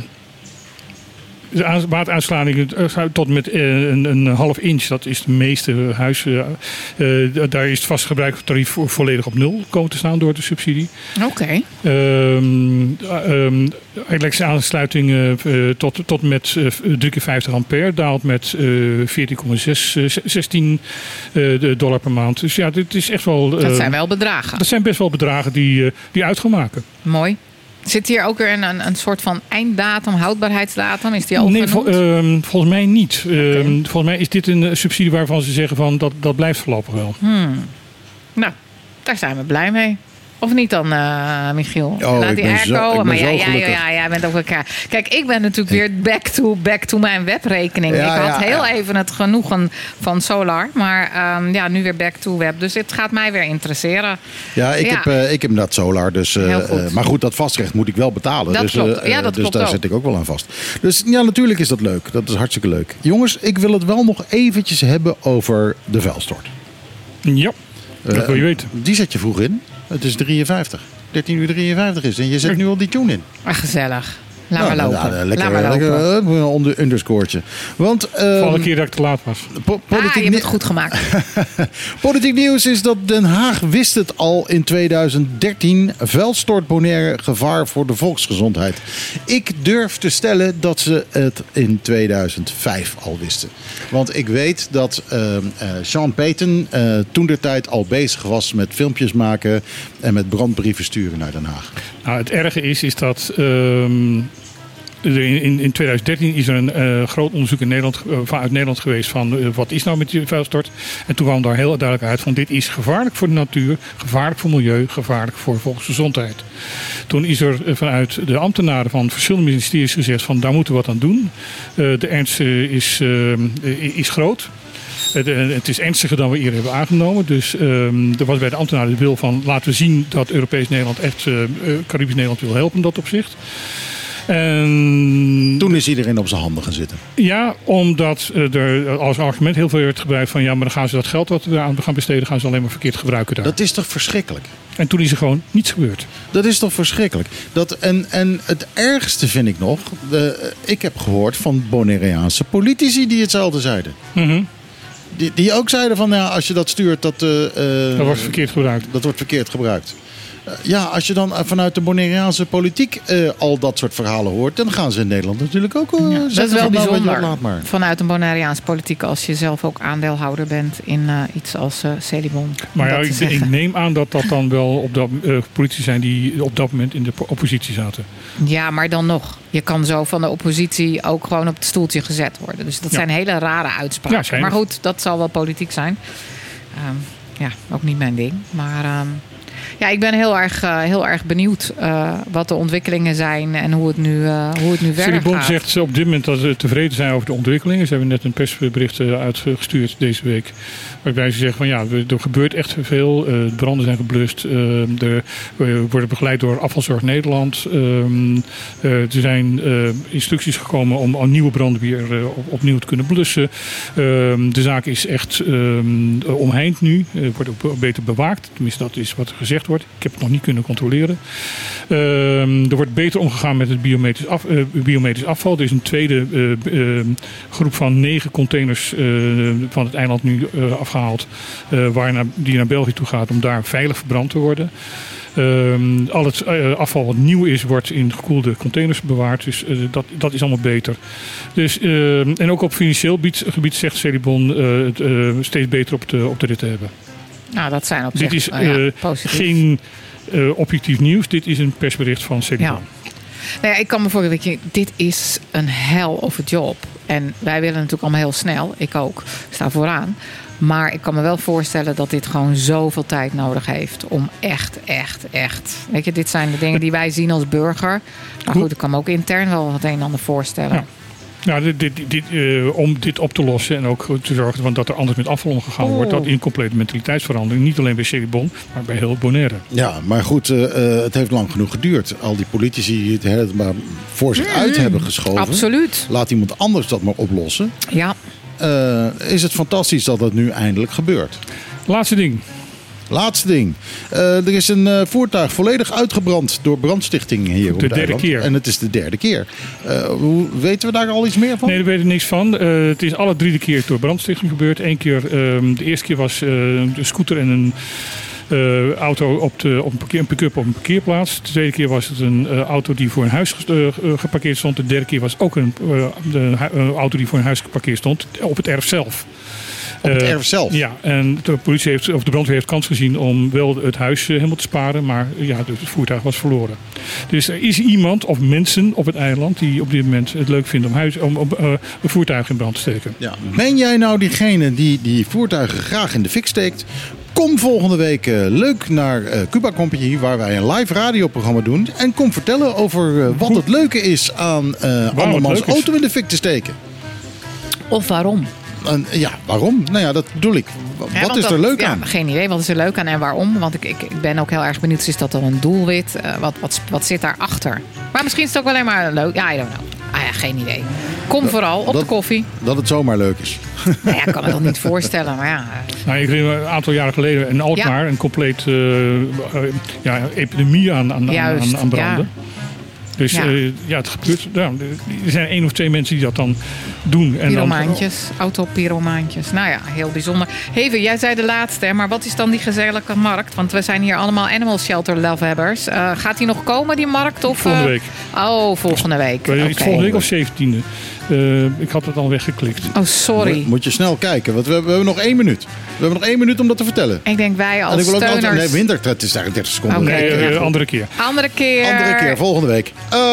de wateruitsluiting tot met een half inch, dat is de meeste huizen. Daar is het vastgebruiktarief volledig op 0 komen te staan door de subsidie. Oké. Elektrische aansluiting tot met 3 keer 50 ampère daalt met $14,16 per maand. Dus ja, dit is echt wel. Dat zijn wel bedragen. Dat zijn best wel bedragen die uit gaan maken. Mooi. Zit hier ook weer een soort van einddatum, houdbaarheidsdatum? Is die al genoemd? Nee, volgens mij niet. Volgens mij is dit een subsidie waarvan ze zeggen van dat blijft voorlopig wel. Nou, daar zijn we blij mee. Of niet dan, Michiel? Laat die airco. Maar jij bent ook elkaar. Kijk, ik ben natuurlijk weer back to mijn webrekening. Ik had heel even het genoegen van Solar. Maar nu weer back to web. Dus het gaat mij weer interesseren. Ja, ik heb inderdaad Solar. Dus, maar goed, dat vastrecht moet ik wel betalen. Dat klopt. Dat dus klopt daar zit ik ook wel aan vast. Dus ja, natuurlijk is dat leuk. Dat is hartstikke leuk. Jongens, ik wil het wel nog eventjes hebben over de vuilstort. Ja, dat wil je weten. Die zet je vroeg in. Het is 53. 13:53 is en je zet nu al die tune in. Gezellig. Laat maar lopen. Lekker onder underscore'tje. Want vorige keer dat ik te laat was. Je hebt het goed gemaakt. Politiek nieuws is dat Den Haag wist het al in 2013. Vuilstort Bonaire gevaar voor de volksgezondheid. Ik durf te stellen dat ze het in 2005 al wisten. Want ik weet dat Sean Payton toentertijd al bezig was met filmpjes maken en met brandbrieven sturen naar Den Haag. Nou, het erge is dat in 2013 is er een groot onderzoek in Nederland, vanuit Nederland geweest van wat is nou met die vuilstort. En toen kwam daar heel duidelijk uit van dit is gevaarlijk voor de natuur, gevaarlijk voor milieu, gevaarlijk voor de volksgezondheid. Toen is er vanuit de ambtenaren van verschillende ministeries gezegd van daar moeten we wat aan doen. De ernst is groot. Het is ernstiger dan we eerder hebben aangenomen. Dus er was bij de ambtenaren de wil van laten we zien dat Europees Nederland echt Caribisch Nederland wil helpen in dat opzicht. En toen is iedereen op zijn handen gaan zitten. Ja, omdat er als argument heel veel werd gebruikt van ja, maar dan gaan ze dat geld wat we aan gaan besteden, gaan ze alleen maar verkeerd gebruiken daar. Dat is toch verschrikkelijk? En toen is er gewoon niets gebeurd. Dat is toch verschrikkelijk? En het ergste vind ik nog, ik heb gehoord van Bonaireaanse politici die hetzelfde zeiden. Mm-hmm. Die ook zeiden van ja, als je dat stuurt, dat wordt verkeerd gebruikt. Dat wordt verkeerd gebruikt. Als je dan vanuit de Bonaireaanse politiek al dat soort verhalen hoort, dan gaan ze in Nederland natuurlijk ook dat is wel bijzonder. Laat maar. Vanuit een Bonaireaanse politiek als je zelf ook aandeelhouder bent in iets als Celibon. Maar ik neem aan dat dan wel op dat politici zijn die op dat moment in de oppositie zaten. Ja, maar dan nog. Je kan zo van de oppositie ook gewoon op het stoeltje gezet worden. Dus dat zijn hele rare uitspraken. Ja, maar goed, dat zal wel politiek zijn. Ook niet mijn ding. Maar ik ben heel erg benieuwd wat de ontwikkelingen zijn en hoe het nu verder gaat. Celibon zegt op dit moment dat ze tevreden zijn over de ontwikkelingen. Ze hebben net een persbericht uitgestuurd deze week. Waarbij ze zeggen van er gebeurt echt veel. Branden zijn geblust. Er worden begeleid door Afvalzorg Nederland. Er zijn instructies gekomen om nieuwe branden weer opnieuw te kunnen blussen. De zaak is echt omheind nu. Wordt ook beter bewaakt. Tenminste, dat is wat er gezegd wordt. Ik heb het nog niet kunnen controleren. Er wordt beter omgegaan met het biometrisch afval. Er is een tweede groep van 9 containers van het eiland nu afgehaald. Die naar België toe gaat om daar veilig verbrand te worden. Al het afval wat nieuw is, wordt in gekoelde containers bewaard. Dus dat is allemaal beter. Dus, en ook op financieel gebied zegt Celibon steeds beter op de rit te hebben. Nou, dat zijn op zich dit is positief. Geen objectief nieuws. Dit is een persbericht van Celibon. Ja. Nou ja, ik kan me voorstellen, dit is een hell of a job. En wij willen natuurlijk allemaal heel snel. Ik ook. Sta vooraan. Maar ik kan me wel voorstellen dat dit gewoon zoveel tijd nodig heeft om echt. Weet je, dit zijn de dingen die wij zien als burger. Maar goed, ik kan me ook intern wel het een en ander voorstellen. Ja. Nou, om dit op te lossen en ook te zorgen dat er anders met afval omgegaan wordt, dat een complete mentaliteitsverandering. Niet alleen bij Celibon, maar bij heel Bonaire. Ja, maar goed, het heeft lang genoeg geduurd. Al die politici het maar voor zich uit hebben geschoven. Absoluut. Laat iemand anders dat maar oplossen. Ja. Is het fantastisch dat dat nu eindelijk gebeurt. Laatste ding. Er is een voertuig volledig uitgebrand door brandstichting hier op het eiland. De derde keer. En het is de derde keer. Weten we daar al iets meer van? Nee, daar weten we niks van. Het is alle 3 keer door brandstichting gebeurd. Eén keer, de eerste keer was een scooter en een auto op een pick-up op een parkeerplaats. De tweede keer was het een auto die voor een huis geparkeerd stond. De derde keer was ook een auto die voor een huis geparkeerd stond op het erf zelf. Op het erf zelf? Ja, en de brandweer heeft kans gezien om wel het huis helemaal te sparen, maar het voertuig was verloren. Dus er is iemand of mensen op het eiland die op dit moment het leuk vinden om een voertuig in brand te steken. Ja. Ben jij nou diegene die voertuigen graag in de fik steekt? Kom volgende week leuk naar Cuba Company, waar wij een live radioprogramma doen. En kom vertellen over wat het leuke is aan andermans auto in de fik te steken. Of waarom? Waarom? Nou ja, dat bedoel ik. Wat is er leuk aan? Geen idee, wat is er leuk aan en waarom? Want ik ben ook heel erg benieuwd. Is dat dan een doelwit? Wat zit daarachter? Maar misschien is het ook alleen maar leuk. Ja, I don't know. Geen idee. Kom vooral op de koffie. Dat het zomaar leuk is. Nou ja, ik kan me dat niet voorstellen, maar ja. Nou, ik weet een aantal jaren geleden in Alkmaar een compleet epidemie aan branden. Ja. Dus het gebeurt. Ja, er zijn 1 of 2 mensen die dat dan doen. Pyromaantjes, autopyromaantjes. Nou ja, heel bijzonder. Heven, jij zei de laatste, maar wat is dan die gezellige markt? Want we zijn hier allemaal animal shelter lovehebbers. Gaat die nog komen, die markt? Of, volgende week. Volgende week. Volgende week of 17e. Ik had het al weggeklikt. Oh, sorry. Moet je snel kijken, want we hebben nog 1 minuut. We hebben nog 1 minuut om dat te vertellen. Ik denk wij als steuners... Nee, wintertred is eigenlijk 30 seconden. Nee, andere keer. Andere keer, volgende week.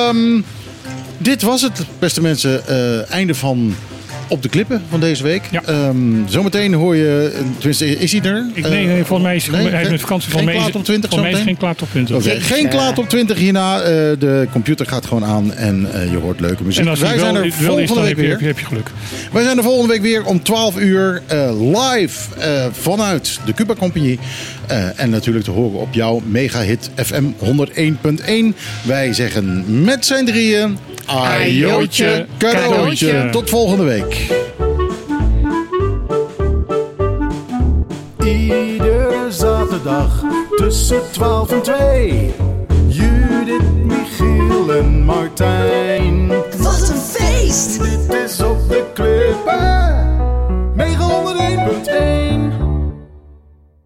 Dit was het, beste mensen. Einde van Op de Klippen van deze week. Ja. Zometeen hoor je... Tenminste, is hij er? Nee, volgens mij is hij met vakantie. Geen klaar top 20 Volgens mij is geen klaar top 20. Okay. Geen klaar top 20 hierna. De computer gaat gewoon aan en je hoort leuke muziek. En als wij zijn er volgende week weer. Heb je geluk. Wij zijn er volgende week weer om 12 uur live vanuit de Cuba Company. En natuurlijk te horen op jouw megahit FM 101.1. Wij zeggen met z'n drieën... Ajootje, cadeautje. Tot volgende week. Iedere zaterdag tussen 12 en 2. Judith, Michiel en Martijn.